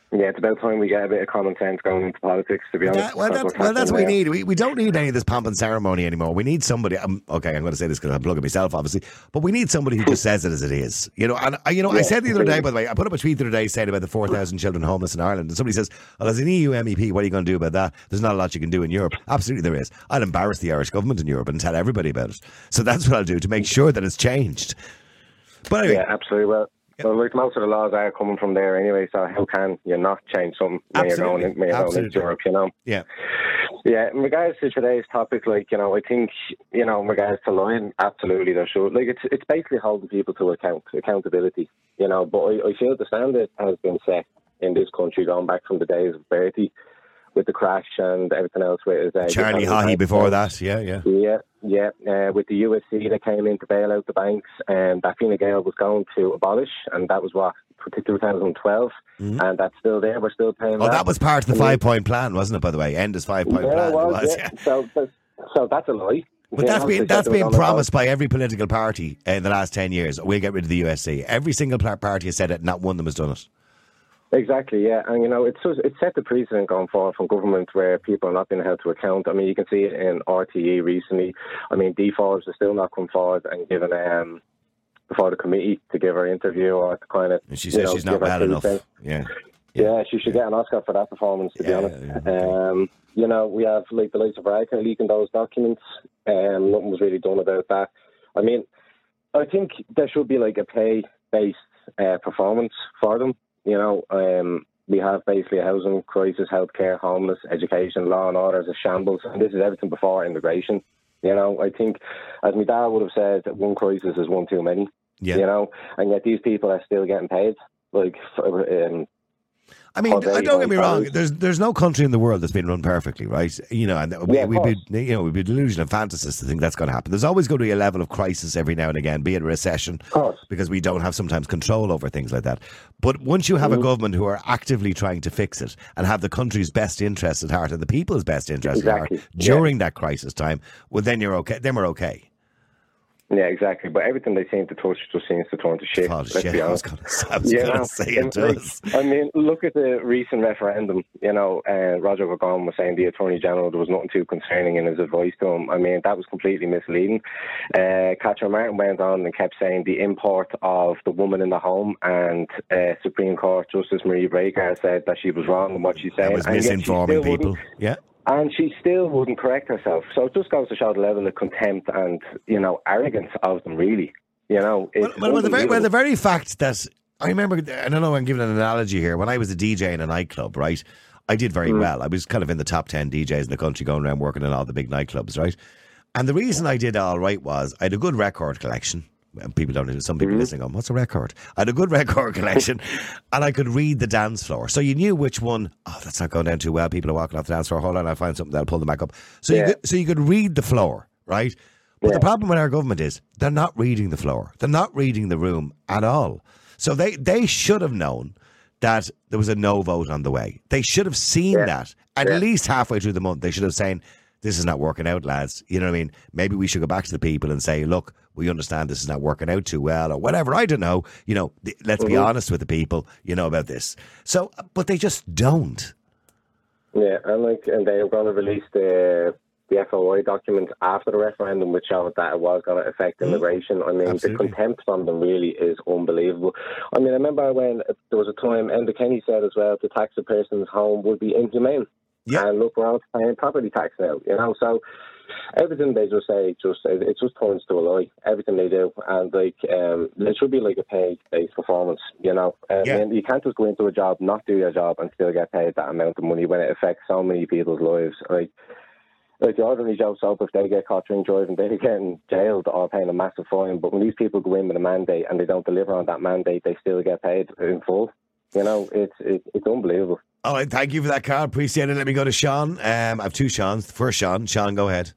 Speaker 15: Yeah, it's about time we get a bit of common sense going into politics, to be honest.
Speaker 2: That, well, that's, well, that's what we need. We, we don't need any of this pomp and ceremony anymore. We need somebody, um, okay, I'm going to say this because I'm plugging myself, obviously, but we need somebody who just says it as it is. You know, and uh, you know, yeah, I said the other day, by the way, I put up a tweet the other day saying about the four thousand children homeless in Ireland, and somebody says, well, as an E U M E P, what are you going to do about that? There's not a lot you can do in Europe. Absolutely there is. I'll embarrass the Irish government in Europe and tell everybody about it. So that's what I'll do to make sure that it's changed. But anyway.
Speaker 15: Yeah, absolutely. Well, Well, like most of the laws are coming from there anyway, so how can you not change something when you're going, in, when you're going into Europe, you know?
Speaker 2: Yeah.
Speaker 15: Yeah, in regards to today's topic, like, you know, I think, you know, in regards to lying, absolutely there should. Like, it's it's basically holding people to account, accountability, you know, but I, I feel the standard has been set in this country going back from the days of Bertie with the crash and everything else with uh,
Speaker 2: Charlie Haughey before that, yeah, yeah.
Speaker 15: Yeah, yeah. Uh, with the U S C that came in to bail out the banks, and that Fine Gael was going to abolish, and that was what, two thousand twelve, mm-hmm. and that's still there. We're still paying.
Speaker 2: Oh,
Speaker 15: that,
Speaker 2: that was part of the five-point plan, wasn't it? By the way, Enda's five-point
Speaker 15: yeah,
Speaker 2: plan.
Speaker 15: Well,
Speaker 2: it was,
Speaker 15: yeah.
Speaker 2: yeah.
Speaker 15: So, so, so that's a lie.
Speaker 2: But
Speaker 15: you
Speaker 2: that's
Speaker 15: know,
Speaker 2: been
Speaker 15: so
Speaker 2: that's been promised
Speaker 15: about.
Speaker 2: by every political party in the last ten years. We'll get rid of the U S C. Every single party has said it. Not one of them has done it.
Speaker 15: Exactly, yeah, and you know it's just, it's set the precedent going forward from government where people are not being held to account. I mean, you can see it in R T E recently. I mean, D Forbes has still not come forward and given um before the committee to give her interview or to kind of.
Speaker 2: And she says know, she's not well enough. Yeah.
Speaker 15: yeah, yeah, she should get an Oscar for that performance. To
Speaker 2: yeah,
Speaker 15: be honest,
Speaker 2: yeah, yeah.
Speaker 15: Um, you know, we have like the likes of Varadkar leaking those documents. Um, nothing was really done about that. I mean, I think there should be like a pay-based uh, performance for them. You know, um, we have basically a housing crisis, healthcare, homeless, education, law and order is a shambles, and this is everything before immigration. You know, I think, as my dad would have said, that one crisis is one too many. Yeah. You know, and yet these people are still getting paid. Like, for, um,
Speaker 2: I mean, don't get me wrong. There's there's no country in the world that's been run perfectly, right? You know, and we,
Speaker 15: yeah,
Speaker 2: we'd be you know we'd be delusional and fantasists to think that's going to happen. There's always going to be a level of crisis every now and again, be it a recession, because we don't have sometimes control over things like that. But once you have mm-hmm. a government who are actively trying to fix it and have the country's best interests at heart and the people's best interests
Speaker 15: exactly.
Speaker 2: at heart during
Speaker 15: yeah.
Speaker 2: that crisis time, well, then you're okay. Then we're okay.
Speaker 15: Yeah, exactly. But everything they seem to touch just seems to turn to shit.
Speaker 2: Oh,
Speaker 15: let's
Speaker 2: shit.
Speaker 15: be
Speaker 2: I
Speaker 15: honest.
Speaker 2: was going to, I was yeah, going to say it does.
Speaker 15: Like, I mean, look at the recent referendum. You know, uh, Roger Gorgon was saying the Attorney General, there was nothing too concerning in his advice to him. I mean, that was completely misleading. Uh, Catherine Martin went on and kept saying the import of the woman in the home, and uh, Supreme Court Justice Marie Breaker said that she was wrong in what she said.
Speaker 2: That was misinforming people. Yeah.
Speaker 15: And she still wouldn't correct herself. So it just goes to show the level of contempt and, you know, arrogance of them, really. You know, it's
Speaker 2: well, well, the very, well, the very fact that, I remember, I don't know, I'm giving an analogy here. When I was a D J in a nightclub, right, I did very mm. well. I was kind of in the top ten D Js in the country going around working in all the big nightclubs, right? And the reason I did all right was I had a good record collection. People don't know, some people mm-hmm. listening going, what's a record? I had a good record collection and I could read the dance floor. So you knew which one, oh, that's not going down too well. People are walking off the dance floor. Hold on, I'll find something that'll pull them back up. So, yeah. you, could, so you could read the floor, right? But yeah. the problem with our government is they're not reading the floor. They're not reading the room at all. So they, they should have known that there was a no vote on the way. They should have seen yeah. that at yeah. least halfway through the month. They should have said, this is not working out, lads. You know what I mean? Maybe we should go back to the people and say, look, we understand this is not working out too well or whatever. I don't know. You know, th- let's mm-hmm. be honest with the people, you know, about this. So, but they just don't.
Speaker 15: Yeah, and like, and they're going to release the the F O I document after the referendum, which showed that it was going to affect immigration. Mm-hmm. I mean, Absolutely. the contempt from them really is unbelievable. I mean, I remember when there was a time, Enda Kenny said as well, to tax a person's home would be inhumane. Yeah. And look, we're all paying property tax now, you know, so everything they just say, just it just turns to a lie, everything they do. And, like, um, it should be like a paid-based performance, you know. Um, yeah. And you can't just go into a job, not do your job, and still get paid that amount of money when it affects so many people's lives. Like, like the ordinary Joe Soap, if they get caught drink driving, they're getting jailed or paying a massive fine. But when these people go in with a mandate and they don't deliver on that mandate, they still get paid in full. You know, it's it, it's unbelievable.
Speaker 2: All right, thank you for that, Carl. Appreciate it. Let me go to Sean. Um, I have two Seans. First, Sean. Sean, go ahead.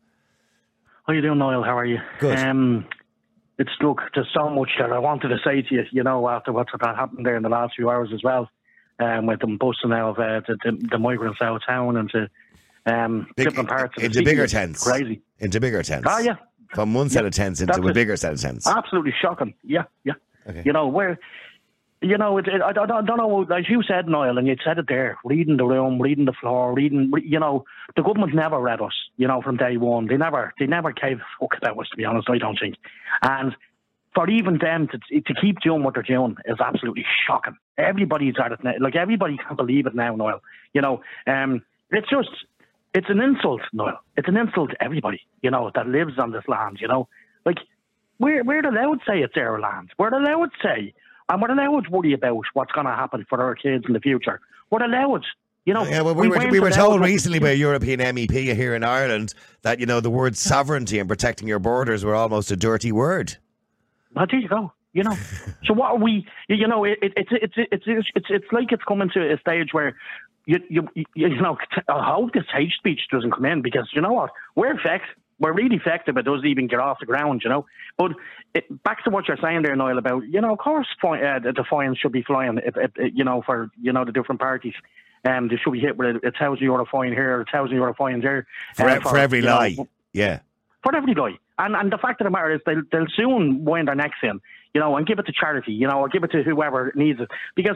Speaker 16: How you doing, Niall? How are you?
Speaker 2: Good.
Speaker 16: Um, it's, look, there's so much that I wanted to say to you, you know, after what's that happened there in the last few hours as well, um, with them busting out uh, the, the, the migrants out of town and to um, Big, different parts of the
Speaker 2: into
Speaker 16: city.
Speaker 2: bigger tents.
Speaker 16: Crazy.
Speaker 2: Into bigger tents.
Speaker 16: Ah, yeah.
Speaker 2: From one set
Speaker 16: yeah,
Speaker 2: of tents into a bigger set of tents.
Speaker 16: Absolutely shocking. Yeah, yeah.
Speaker 2: Okay.
Speaker 16: You know, where... you know, it, it, I, don't, I don't know, as you said, Niall, and you said it there, reading the room, reading the floor, reading, you know, the government never read us, you know, from day one. They never, they never gave a fuck about us, to be honest, I don't think. And for even them to to keep doing what they're doing is absolutely shocking. Everybody's at it now. Like, everybody can't believe it now, Niall. You know, um, it's just, it's an insult, Niall. It's an insult to everybody, you know, that lives on this land, you know. Like, we're, we're allowed to say it's our land. We're allowed to say, and we're allowed to worry about what's going to happen for our kids in the future. We're allowed, you know.
Speaker 2: Yeah, well, we, we were we were told recently by a European M E P here in Ireland that, you know, the word sovereignty and protecting your borders were almost a dirty word.
Speaker 16: Well, there you go. You know, so what are we? You know, it, it, it's it's it's it's it's it's like it's coming to a stage where you you you, you know. I hope this hate speech doesn't come in, because you know what, we're vexed. We're really effective. It doesn't even get off the ground, you know. But it, back to what you're saying there, Niall, about, you know, of course, fi- uh, the fines should be flying, if, if, you know, for, you know, the different parties. Um, they should be hit with a, a thousand euro fine here, a thousand euro fine there.
Speaker 2: For,
Speaker 16: uh,
Speaker 2: for, for every lie, know, yeah.
Speaker 16: For every lie. And and the fact of the matter is they'll, they'll soon wind their necks in, you know, and give it to charity, you know, or give it to whoever needs it. Because,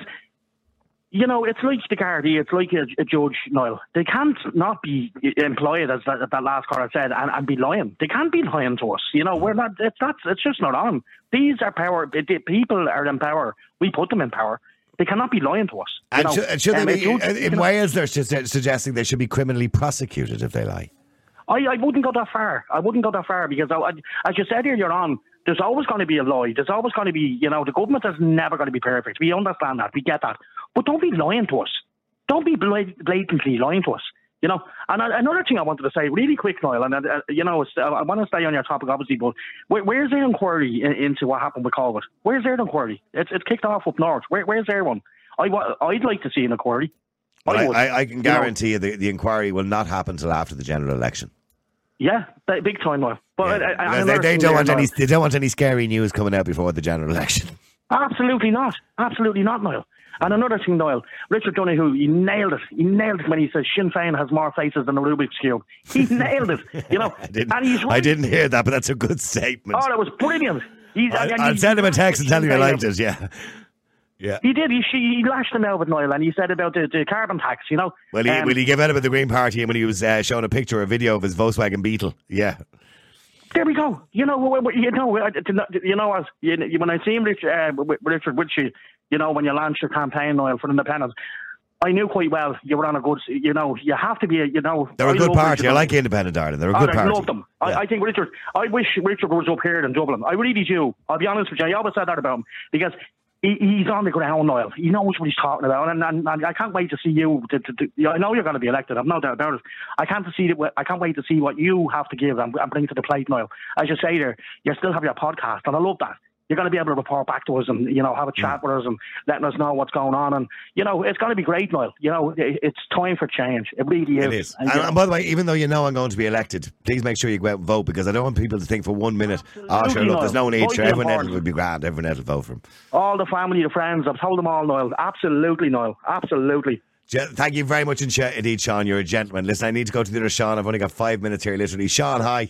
Speaker 16: you know, it's like the Gardaí, it's like a, a judge, Niall. They can't not be employed, as that, that last caller said, and, and be lying. They can't be lying to us. You know, we're not. It's not. It's just not on. These are power. The people are in power. We put them in power. They cannot be lying to us.
Speaker 2: And
Speaker 16: know?
Speaker 2: should, should
Speaker 16: um,
Speaker 2: they be,
Speaker 16: judge,
Speaker 2: in
Speaker 16: you know,
Speaker 2: Wales, they're su- suggesting they should be criminally prosecuted if they lie.
Speaker 16: I, I wouldn't go that far. I wouldn't go that far because, I, I, as you said earlier on, there's always going to be a lie. There's always going to be, you know, the government is never going to be perfect. We understand that. We get that. But don't be lying to us. Don't be blatantly lying to us. You know, and another thing I wanted to say really quick, Niall, and, uh, you know, I want to stay on your topic, obviously, but where, where's their inquiry in, into what happened with Colwood? Where's their inquiry? It's it's kicked off up north. Where, where's their one? I, I'd like to see an inquiry.
Speaker 2: Well,
Speaker 16: I,
Speaker 2: I,
Speaker 16: would,
Speaker 2: I, I can
Speaker 16: you
Speaker 2: guarantee you, the, the inquiry will not happen until after the general election.
Speaker 16: Yeah, big time, Niall. But
Speaker 2: yeah.
Speaker 16: I, I,
Speaker 2: they, they don't want
Speaker 16: there,
Speaker 2: any. They don't want any scary news coming out before the general election.
Speaker 16: Absolutely not. Absolutely not, Niall. And another thing, Niall, Richard Donoghue, he nailed it. He nailed it when he says Sinn Féin has more faces than a Rubik's Cube. He nailed it. You know,
Speaker 2: I didn't,
Speaker 16: and he's right.
Speaker 2: I didn't hear that, but that's a good statement.
Speaker 16: Oh, that was brilliant. He's,
Speaker 2: I,
Speaker 16: and
Speaker 2: I'll
Speaker 16: he,
Speaker 2: send him a text and tell him I liked it. Yeah, yeah.
Speaker 16: He did. He he lashed him out with Niall, and he said about the, the carbon tax. You know,
Speaker 2: Well, he,
Speaker 16: um,
Speaker 2: will he give out about the Green Party and when he was uh, showing a picture, a video of his Volkswagen Beetle? Yeah.
Speaker 16: There we go. You know, you know, you know, as you, when I see him, uh, Richard, which you, you know, when you launch your campaign, Niall, for independence, I knew quite well you were on a good. You know, you have to be. You know,
Speaker 2: they're a
Speaker 16: I
Speaker 2: good
Speaker 16: love
Speaker 2: party.
Speaker 16: Richard.
Speaker 2: I like Independent Ireland. They're a
Speaker 16: Oh,
Speaker 2: good
Speaker 16: I
Speaker 2: party.
Speaker 16: love them.
Speaker 2: Yeah.
Speaker 16: I, I think Richard. I wish Richard was up here in Dublin. I really do. I'll be honest with you. I always said that about him because he, he's on the ground, Niall. He knows what he's talking about, and, and, and I can't wait to see you. To, to, to, I know you're going to be elected. I've no doubt about it. I can't to see that. I can't wait to see what you have to give and, and bring to the plate, Niall. As you say there, you still have your podcast, and I love that. You're going to be able to report back to us and, you know, have a chat with us and letting us know what's going on. And, you know, it's going to be great, Niall. You know, it, it's time for change. It really is.
Speaker 2: It is.
Speaker 16: And,
Speaker 2: And,
Speaker 16: you know,
Speaker 2: and by the way, even though you know I'm going to be elected, please make sure you go out and vote, because I don't want people to think for one minute, oh, sure, look, there's no need. Sure, everyone else would be grand. Everyone else will vote for him.
Speaker 16: all the family, the friends, I've told them all, Niall. Absolutely, Niall. Absolutely.
Speaker 2: Je- Thank you very much indeed, Sean. You're a gentleman. Listen, I need to go to the other Sean. I've only got five minutes here, literally. Sean, hi.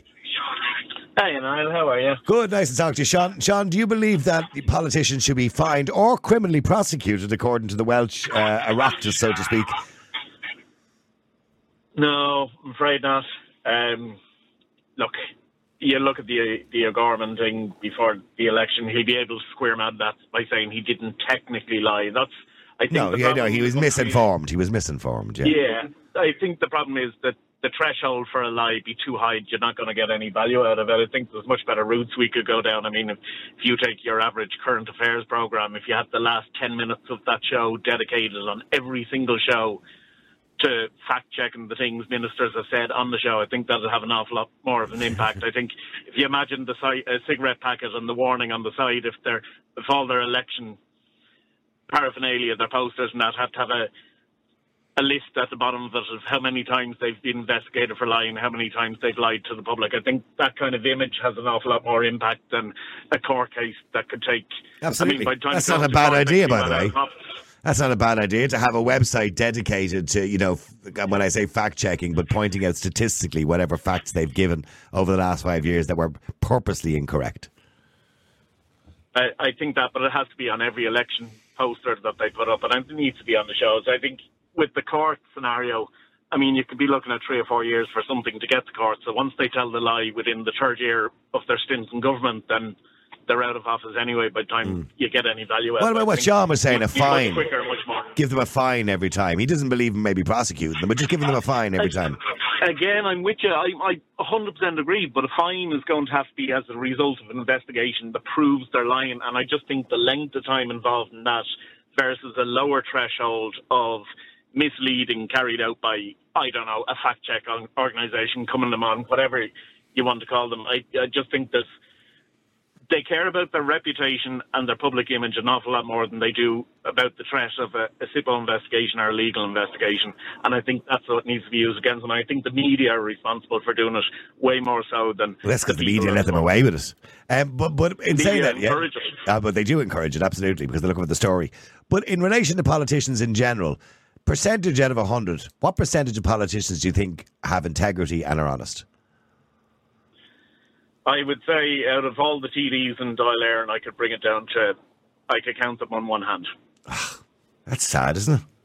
Speaker 17: Hey, Niall, how are you?
Speaker 2: Good, nice to talk to you, Sean. Sean, do you believe that the politicians should be fined or criminally prosecuted according to the Welsh uh, Oireachtas, so to speak?
Speaker 17: No, I'm afraid not. Um, look, you look at the the O'Gorman thing before the election, he'll be able to square mad that by saying he didn't technically lie. That's, I think.
Speaker 2: No,
Speaker 17: the
Speaker 2: yeah, no,
Speaker 17: problem
Speaker 2: he was
Speaker 17: is-
Speaker 2: misinformed. He was misinformed, yeah.
Speaker 17: Yeah, I think the problem is that the threshold for a lie be too high, you're not going to get any value out of it. I think there's much better routes we could go down. I mean, if, if you take your average current affairs program, if you had the last ten minutes of that show dedicated on every single show to fact-checking the things ministers have said on the show, I think that would have an awful lot more of an impact. I think if you imagine the si- a cigarette packet and the warning on the side, if they're if all their election paraphernalia, their posters and that have to have a a list at the bottom of it of how many times they've been investigated for lying, how many times they've lied to the public. I think that kind of image has an awful lot more impact than a court case that could take...
Speaker 2: Absolutely.
Speaker 17: I mean, by the time
Speaker 2: That's
Speaker 17: it goes
Speaker 2: not a
Speaker 17: to
Speaker 2: bad
Speaker 17: court,
Speaker 2: idea,
Speaker 17: next
Speaker 2: by
Speaker 17: thing
Speaker 2: the
Speaker 17: you
Speaker 2: way.
Speaker 17: might have-
Speaker 2: That's not a bad idea, to have a website dedicated to, you know, when I say fact-checking, but pointing out statistically whatever facts they've given over the last five years that were purposely incorrect.
Speaker 17: I, I think that, but it has to be on every election poster that they put up, and it needs to be on the shows. I think with the court scenario, I mean, you could be looking at three or four years for something to get to court. So once they tell the lie within the third year of their stint in government, then they're out of office anyway by the time mm. you get any value out.
Speaker 2: What about what Sean was saying, a fine?
Speaker 17: Much quicker, much more.
Speaker 2: Give them a fine every time. He doesn't believe in maybe prosecuting them, but just giving them a fine every time.
Speaker 17: Again, I'm with you. I, I one hundred percent agree, but a fine is going to have to be as a result of an investigation that proves they're lying. And I just think the length of time involved in that versus a lower threshold of misleading carried out by, I don't know, a fact-check organisation coming them on, whatever you want to call them. I, I just think that they care about their reputation and their public image an awful lot more than they do about the threat of a, a SIPO investigation or a legal investigation. And I think that's what needs to be used against them. And I think the media are responsible for doing it way more so than...
Speaker 2: Well, that's because the, the media let them away with it. Um, but, but in saying that, yeah, uh, but they do encourage it, absolutely, because they're looking for the story. But in relation to politicians in general, percentage out of one hundred, what percentage of politicians do you think have integrity and are honest?
Speaker 17: I would say out of all the T Ds in Dáil Éireann, I could bring it down to, I could count them on one hand.
Speaker 2: That's sad, isn't it?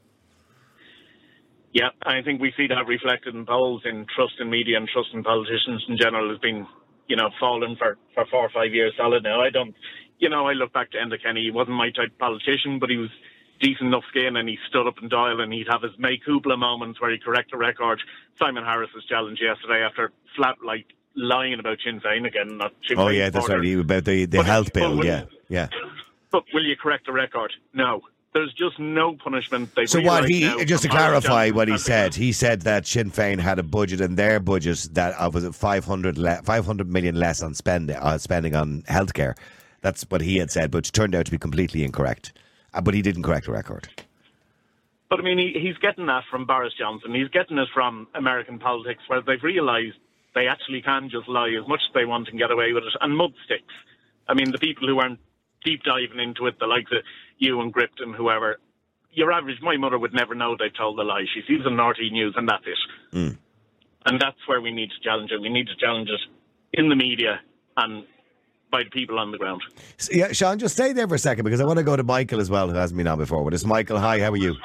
Speaker 17: Yeah, I think we see that reflected in polls, in trust in media and trust in politicians in general has been, you know, fallen for, for four or five years solid now. I don't, you know, I look back to Enda Kenny. He wasn't my type of politician, but he was decent enough skin, and he stood up in Dáil and he'd have his May Kubla moments where he'd correct a record. Simon Harris's challenge yesterday after flat, like, lying about Sinn Féin again. Not Sinn
Speaker 2: oh,
Speaker 17: Féin
Speaker 2: yeah, that's
Speaker 17: supporter.
Speaker 2: right, about the, the
Speaker 17: But-
Speaker 2: health
Speaker 17: but
Speaker 2: bill,
Speaker 17: will-
Speaker 2: yeah, yeah.
Speaker 17: But will you correct a record? No. There's just no punishment. They've
Speaker 2: So what
Speaker 17: realised
Speaker 2: he,
Speaker 17: now
Speaker 2: just to
Speaker 17: from Boris
Speaker 2: clarify
Speaker 17: Johnson
Speaker 2: what he
Speaker 17: that
Speaker 2: said, he said that Sinn Féin had a budget in their budget that uh, was it five hundred, le- five hundred million less on spending, uh, spending on healthcare. That's what he had said, but it turned out to be completely incorrect. Uh, but he didn't correct the record.
Speaker 17: But I mean, he, he's getting that from Boris Johnson. He's getting it from American politics, where they've realised they actually can just lie as much as they want and get away with it. And mud sticks. I mean, the people who aren't deep diving into it, the likes of you and Gript and whoever, your average, my mother would never know they told the lie. She sees the naughty news and that's it.
Speaker 2: Mm.
Speaker 17: And that's where we need to challenge it. We need to challenge it in the media and by the people on the ground.
Speaker 2: So, yeah, Sean, just stay there for a second because I want to go to Michael as well, who hasn't been on before. But it's Michael. Hi, how are you?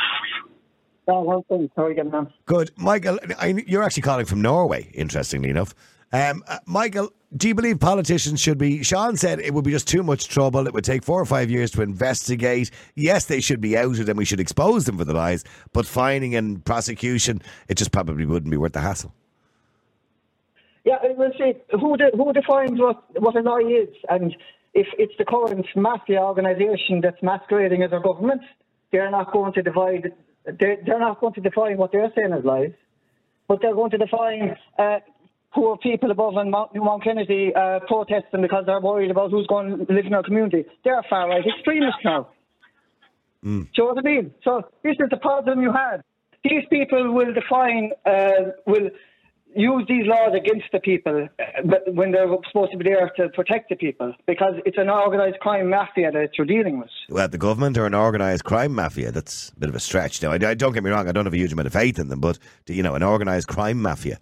Speaker 18: Oh, well, thanks. How are you getting on?
Speaker 2: Good. Michael, I, you're actually calling from Norway, interestingly enough. Um, uh, Michael, do you believe politicians should be... Sean said it would be just too much trouble. It would take four or five years to investigate. Yes, they should be outed and we should expose them for the lies, but fining and prosecution, it just probably wouldn't be worth the hassle.
Speaker 18: Yeah, we'll see. Who, de- who defines what, what a lie is? And if it's the current mafia organisation that's masquerading as a government, they're not going to divide... They're, they're not going to define what they're saying as lies, but they're going to define uh, poor people above in Mount, Mount Kennedy uh, protesting because they're worried about who's going to live in our community. They're far-right extremists now.
Speaker 2: Mm.
Speaker 18: Do you know what I mean? So this is the problem you had. These people will define, uh, will use these laws against the people uh, but when they're supposed to be there to protect the people, because it's an organised crime mafia that you're dealing with.
Speaker 2: Well, the government or an organised crime mafia, that's a bit of a stretch. Now, I, I don't get me wrong, I don't have a huge amount of faith in them, but, you know, an organised crime mafia.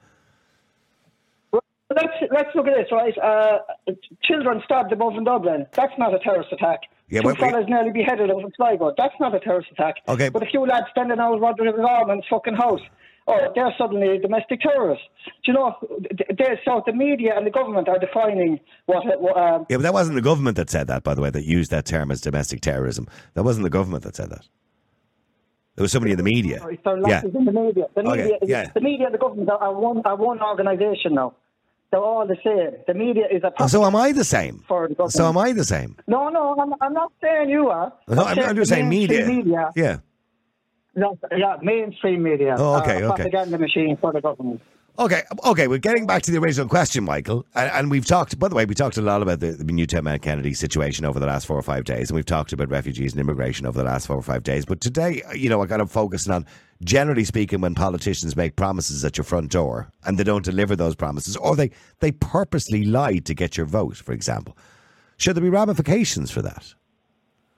Speaker 18: Well, let's, let's look at this, right? Uh, children stabbed above in Dublin. That's not a terrorist attack.
Speaker 2: Yeah,
Speaker 18: Two
Speaker 2: but we-
Speaker 18: fellas nearly beheaded over in Sligo. That's not a terrorist attack.
Speaker 2: Okay.
Speaker 18: But a few lads standing out Roderick Garman's fucking house, oh, they're suddenly domestic terrorists. Do you know, they, so the media and the government are defining what... what um,
Speaker 2: Yeah, but that wasn't the government that said that, by the way, that used that term as domestic terrorism. That wasn't the government that said that. There was somebody in the media.
Speaker 18: Sorry, there are
Speaker 2: Yeah.
Speaker 18: losses in the media. The
Speaker 2: Okay,
Speaker 18: media, is,
Speaker 2: yeah.
Speaker 18: the media and the government are one, are one organisation now. They're all the same. The media is a...
Speaker 2: Oh, so am I the same?
Speaker 18: For the government.
Speaker 2: So am I the same?
Speaker 18: No, no, I'm, I'm not saying you are.
Speaker 2: No, I'm, I'm just
Speaker 18: the
Speaker 2: saying media.
Speaker 18: mainstream media.
Speaker 2: Yeah.
Speaker 18: No, yeah, mainstream media.
Speaker 2: Oh, okay,
Speaker 18: are a
Speaker 2: okay.
Speaker 18: propaganda machine for the government.
Speaker 2: Okay, okay, we're getting back to the original question, Michael. And, and we've talked, by the way, we talked a lot about the, the Newtown Mount Kennedy situation over the last four or five days. And we've talked about refugees and immigration over the last four or five days. But today, you know, I kind of focusing on, generally speaking, when politicians make promises at your front door and they don't deliver those promises, or they, they purposely lie to get your vote, for example. Should there be ramifications for that?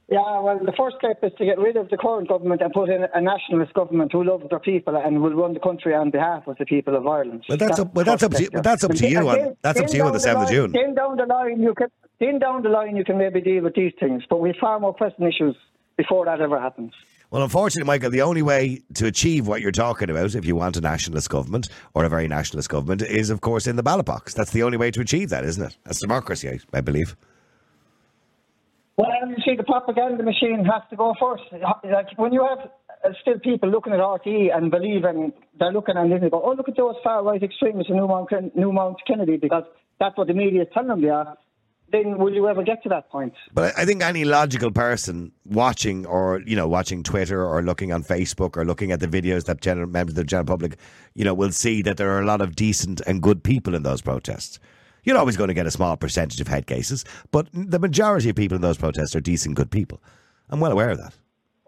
Speaker 18: Yeah, well, the first step is to get rid of the current government and put in a nationalist government who loves their people and will run the country on behalf of the people of Ireland.
Speaker 2: Well, that's, that's up. Well, that's up to you. But that's up to you. On, then, that's up to you on the seventh of June.
Speaker 18: Then down the line, you can. Then down the line, you can maybe deal with these things. But we have far more pressing issues before that ever happens.
Speaker 2: Well, unfortunately, Michael, the only way to achieve what you're talking about, if you want a nationalist government or a very nationalist government, is, of course, in the ballot box. That's the only way to achieve that, isn't it? That's democracy, I, I believe.
Speaker 18: Well, you see, the propaganda machine has to go first. Like when you have uh, still people looking at R T E and believing they're looking and they go, "Oh, look at those far-right extremists in Newmount, Newmount Kennedy," because that's what the media is telling them they are. Then will you ever get to that point?
Speaker 2: But I think any logical person watching or, you know, watching Twitter or looking on Facebook or looking at the videos that general members of the general public, you know, will see that there are a lot of decent and good people in those protests. You're always going to get a small percentage of head cases, but the majority of people in those protests are decent, good people. I'm well aware of that.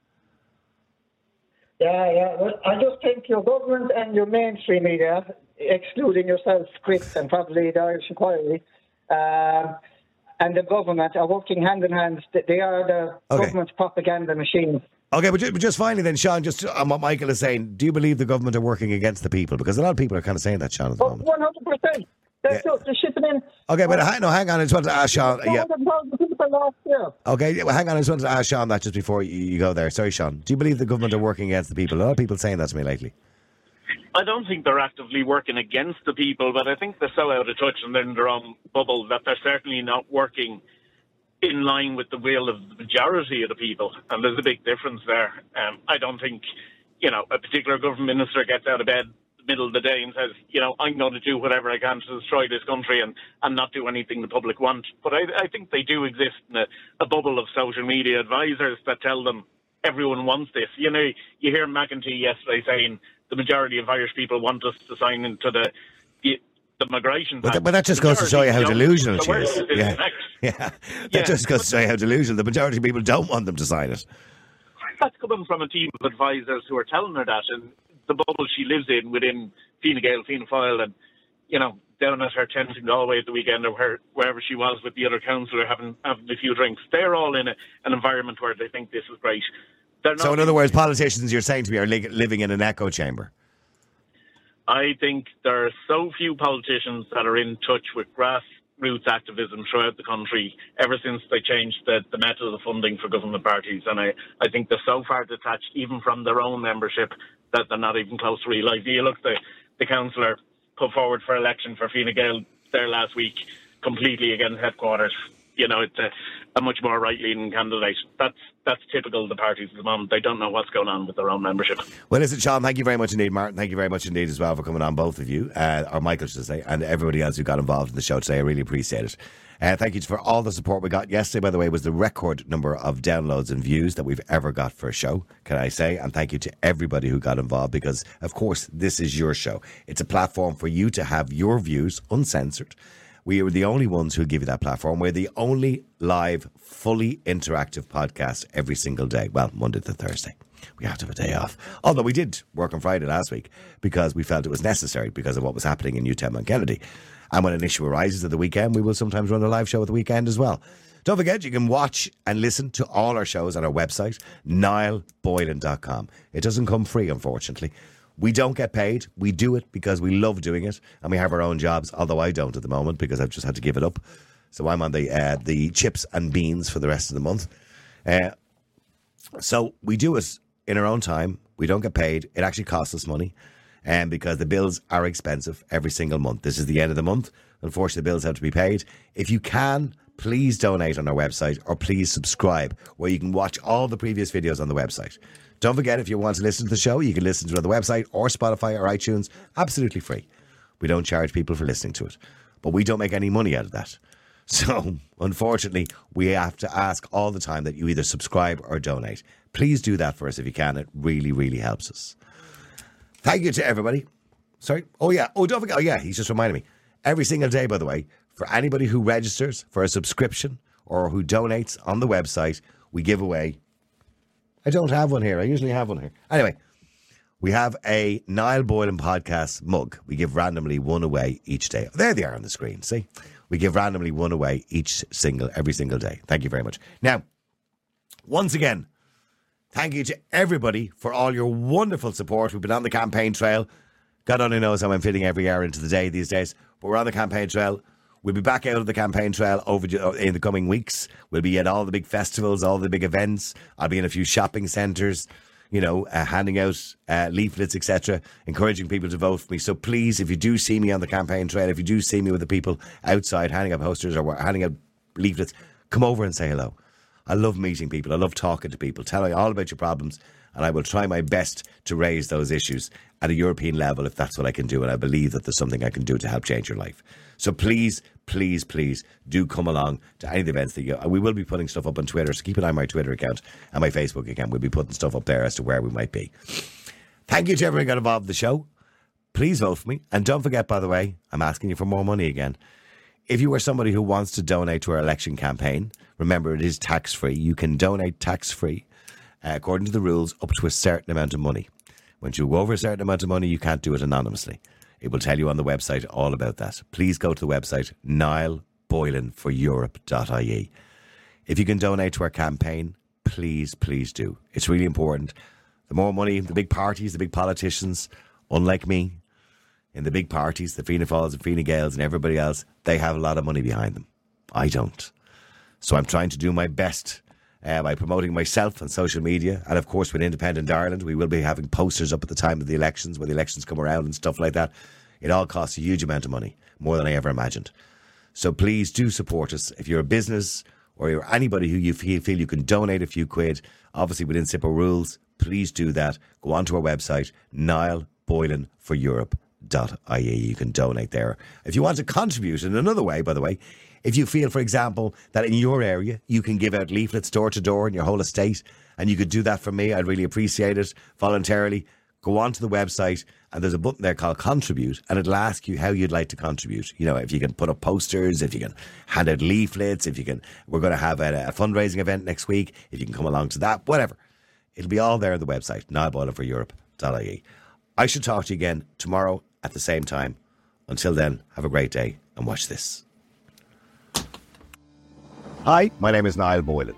Speaker 18: Yeah, yeah. Well, I just think your government and your mainstream media, excluding yourself, Chris, and probably the Irish Inquiry, um, and the government are working hand in hand. They are the okay. government's propaganda machine.
Speaker 2: Okay, but just, but just finally then, Sean, just on what Michael is saying, do you believe the government are working against the people? Because a lot of people are kind of saying that, Sean, at the moment.
Speaker 18: one hundred percent. They're, yeah. they're shipping in.
Speaker 2: Okay, but uh, no, hang on. I just wanted to ask Sean. Yeah. Okay, well, hang on. I just wanted to ask Sean that just before you, you go there. Sorry, Sean. Do you believe the government are working against the people? A lot of people saying that to me lately.
Speaker 17: I don't think they're actively working against the people, but I think they're so out of touch and they're in their own bubble that they're certainly not working in line with the will of the majority of the people. And there's a big difference there. Um, I don't think, you know, a particular government minister gets out of bed middle of the day and says, you know, I'm going to do whatever I can to destroy this country and, and not do anything the public want. But I, I think they do exist in a, a bubble of social media advisors that tell them everyone wants this. You know, you hear McEntee yesterday saying the majority of Irish people want us to sign into the the, the migration
Speaker 2: pact. But, but that just goes to show you how delusional she is. Yeah. yeah, that yeah. just goes to show you how delusional. The majority of people don't want them to sign it.
Speaker 17: That's coming from a team of advisors who are telling her that, and the bubble she lives in within Fine Gael, Fianna Fáil, and, you know, down at her tent in Galway at the weekend or where, wherever she was with the other councillor having, having a few drinks. They're all in a, an environment where they think this is great.
Speaker 2: So in other words, politicians, you're saying to me, are li- living in an echo chamber?
Speaker 17: I think there are so few politicians that are in touch with grassroots activism throughout the country ever since they changed the, the method of funding for government parties. And I, I think they're so far detached, even from their own membership, that they're not even close to real life. You look, the, the councillor put forward for election for Fine Gael there last week, completely against headquarters. You know, it's a, a much more right-leaning candidate. That's that's typical of the parties at the moment. They don't know what's going on with their own membership.
Speaker 2: Well, listen, Sean, thank you very much indeed. Martin, thank you very much indeed as well for coming on, both of you, uh, or Michael, should I say, and everybody else who got involved in the show today. I really appreciate it. Uh, thank you for all the support we got. Yesterday, by the way, was the record number of downloads and views that we've ever got for a show, can I say? And thank you to everybody who got involved because, of course, this is your show. It's a platform for you to have your views uncensored. We are the only ones who give you that platform. We're the only live, fully interactive podcast every single day. Well, Monday to Thursday. We have to have a day off. Although we did work on Friday last week because we felt it was necessary because of what was happening in Newtown and Kennedy. And when an issue arises at the weekend, we will sometimes run a live show at the weekend as well. Don't forget, you can watch and listen to all our shows on our website, niall boylan dot com. It doesn't come free, unfortunately. We don't get paid. We do it because we love doing it, and we have our own jobs, although I don't at the moment because I've just had to give it up. So I'm on the uh, the chips and beans for the rest of the month. Uh, so we do it in our own time. We don't get paid. It actually costs us money, and um, because the bills are expensive every single month. This is the end of the month. Unfortunately, the bills have to be paid. If you can, please donate on our website or please subscribe where you can watch all the previous videos on the website. Don't forget, if you want to listen to the show, you can listen to it on the website or Spotify or iTunes. Absolutely free. We don't charge people for listening to it. But we don't make any money out of that. So, unfortunately, we have to ask all the time that you either subscribe or donate. Please do that for us if you can. It really, really helps us. Thank you to everybody. Sorry. Oh, yeah. Oh, don't forget. Oh, yeah. He's just reminded me. Every single day, by the way, for anybody who registers for a subscription or who donates on the website, we give away... I don't have one here. I usually have one here. Anyway, we have a Niall Boylan podcast mug. We give randomly one away each day. There they are on the screen. See? We give randomly one away each single, every single day. Thank you very much. Now, Once again, thank you to everybody for all your wonderful support. We've been on the campaign trail. God only knows how I'm fitting every hour into the day these days, but we're on the campaign trail. We'll be back out of the campaign trail over in the coming weeks. We'll be at all the big festivals, all the big events. I'll be in a few shopping centres, you know, uh, handing out uh, leaflets, et cetera, encouraging people to vote for me. So please, if you do see me on the campaign trail, if you do see me with the people outside handing out posters or handing out leaflets, come over and say hello. I love meeting people. I love talking to people, telling all about your problems, and I will try my best to raise those issues at a European level if that's what I can do, and I believe that there's something I can do to help change your life. So please, please, please do come along to any of the events that you... We will be putting stuff up on Twitter, so keep an eye on my Twitter account and my Facebook account. We'll be putting stuff up there as to where we might be. Thank you to everyone who got involved in the show. Please vote for me. And don't forget, by the way, I'm asking you for more money again. If you are somebody who wants to donate to our election campaign, remember it is tax-free. You can donate tax-free, uh, according to the rules, up to a certain amount of money. Once you go over a certain amount of money, you can't do it anonymously. It will tell you on the website all about that. Please go to the website, niall boylan for europe dot I E. If you can donate to our campaign, please, please do. It's really important. The more money, the big parties, the big politicians, unlike me, in the big parties, the Fianna Fáils and Fine Gaels and everybody else, they have a lot of money behind them. I don't. So I'm trying to do my best uh, by promoting myself on social media. And of course, with Independent Ireland, we will be having posters up at the time of the elections, when the elections come around and stuff like that. It all costs a huge amount of money, more than I ever imagined. So please do support us. If you're a business or you're anybody who you feel, feel you can donate a few quid, obviously within simple rules, please do that. Go onto our website, niall boylan for europe dot I E. You can donate there. If you want to contribute in another way, by the way, if you feel, for example, that in your area you can give out leaflets door to door in your whole estate, and you could do that for me, I'd really appreciate it voluntarily. Go onto the website and there's a button there called Contribute, and it'll ask you how you'd like to contribute. You know, if you can put up posters, if you can hand out leaflets, if you can, we're going to have a, a fundraising event next week, if you can come along to that, whatever. It'll be all there on the website, niall boylan for europe dot I E. I should talk to you again tomorrow at the same time. Until then, have a great day and watch this. Hi, my name is Niall Boylan.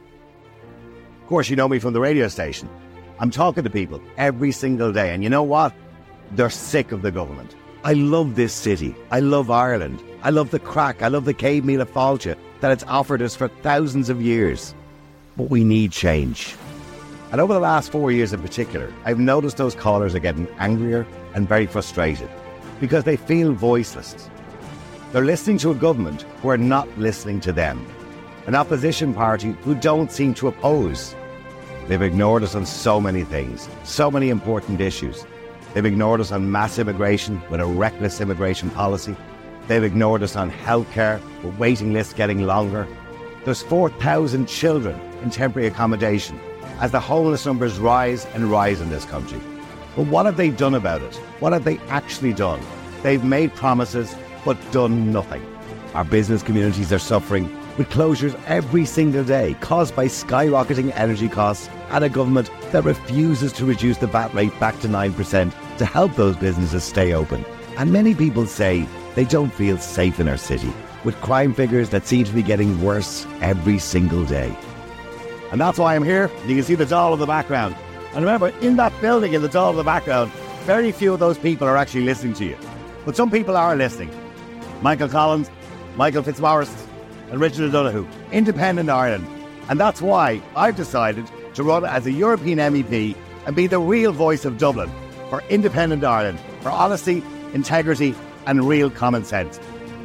Speaker 2: Of course, you know me from the radio station. I'm talking to people every single day, and you know what? They're sick of the government. I love this city. I love Ireland. I love the crack. I love the Céad Míle Fáilte that it's offered us for thousands of years. But we need change. And over the last four years in particular, I've noticed those callers are getting angrier and very frustrated because they feel voiceless. They're listening to a government who are not listening to them. An opposition party who don't seem to oppose. They've ignored us on so many things, so many important issues. They've ignored us on mass immigration with a reckless immigration policy. They've ignored us on healthcare with waiting lists getting longer. There's four thousand children in temporary accommodation as the homeless numbers rise and rise in this country. But what have they done about it? What have they actually done? They've made promises but done nothing. Our business communities are suffering with closures every single day caused by skyrocketing energy costs and a government that refuses to reduce the V A T rate back to nine percent to help those businesses stay open. And many people say they don't feel safe in our city, with crime figures that seem to be getting worse every single day. And that's why I'm here. You can see the doll in the background. And remember, in that building, in the doll in the background, very few of those people are actually listening to you. But some people are listening. Michael Collins, Michael Fitzmaurice, and Richard O'Donoghue, Independent Ireland. And that's why I've decided to run as a European M E P and be the real voice of Dublin for Independent Ireland, for honesty, integrity, and real common sense.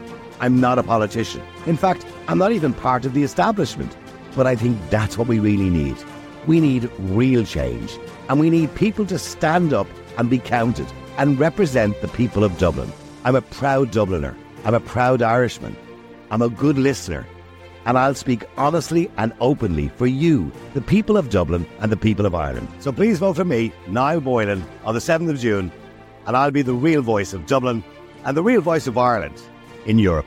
Speaker 2: I'm not a politician. In fact, I'm not even part of the establishment. But I think that's what we really need. We need real change. And we need people to stand up and be counted and represent the people of Dublin. I'm a proud Dubliner. I'm a proud Irishman. I'm a good listener. And I'll speak honestly and openly for you, the people of Dublin and the people of Ireland. So please vote for me, Niall Boylan, on the seventh of June, and I'll be the real voice of Dublin and the real voice of Ireland in Europe.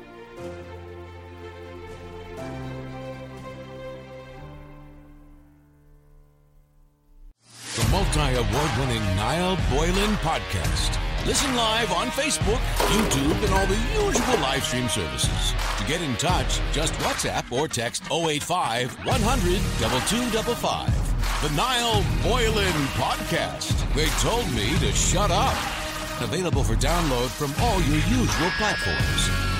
Speaker 19: The multi-award-winning Niall Boylan Podcast. Listen live on Facebook, YouTube, and all the usual live stream services. To get in touch, just WhatsApp or text oh eight five, one hundred, two two five five. The Niall Boylan Podcast. They told me to shut up. Available for download from all your usual platforms.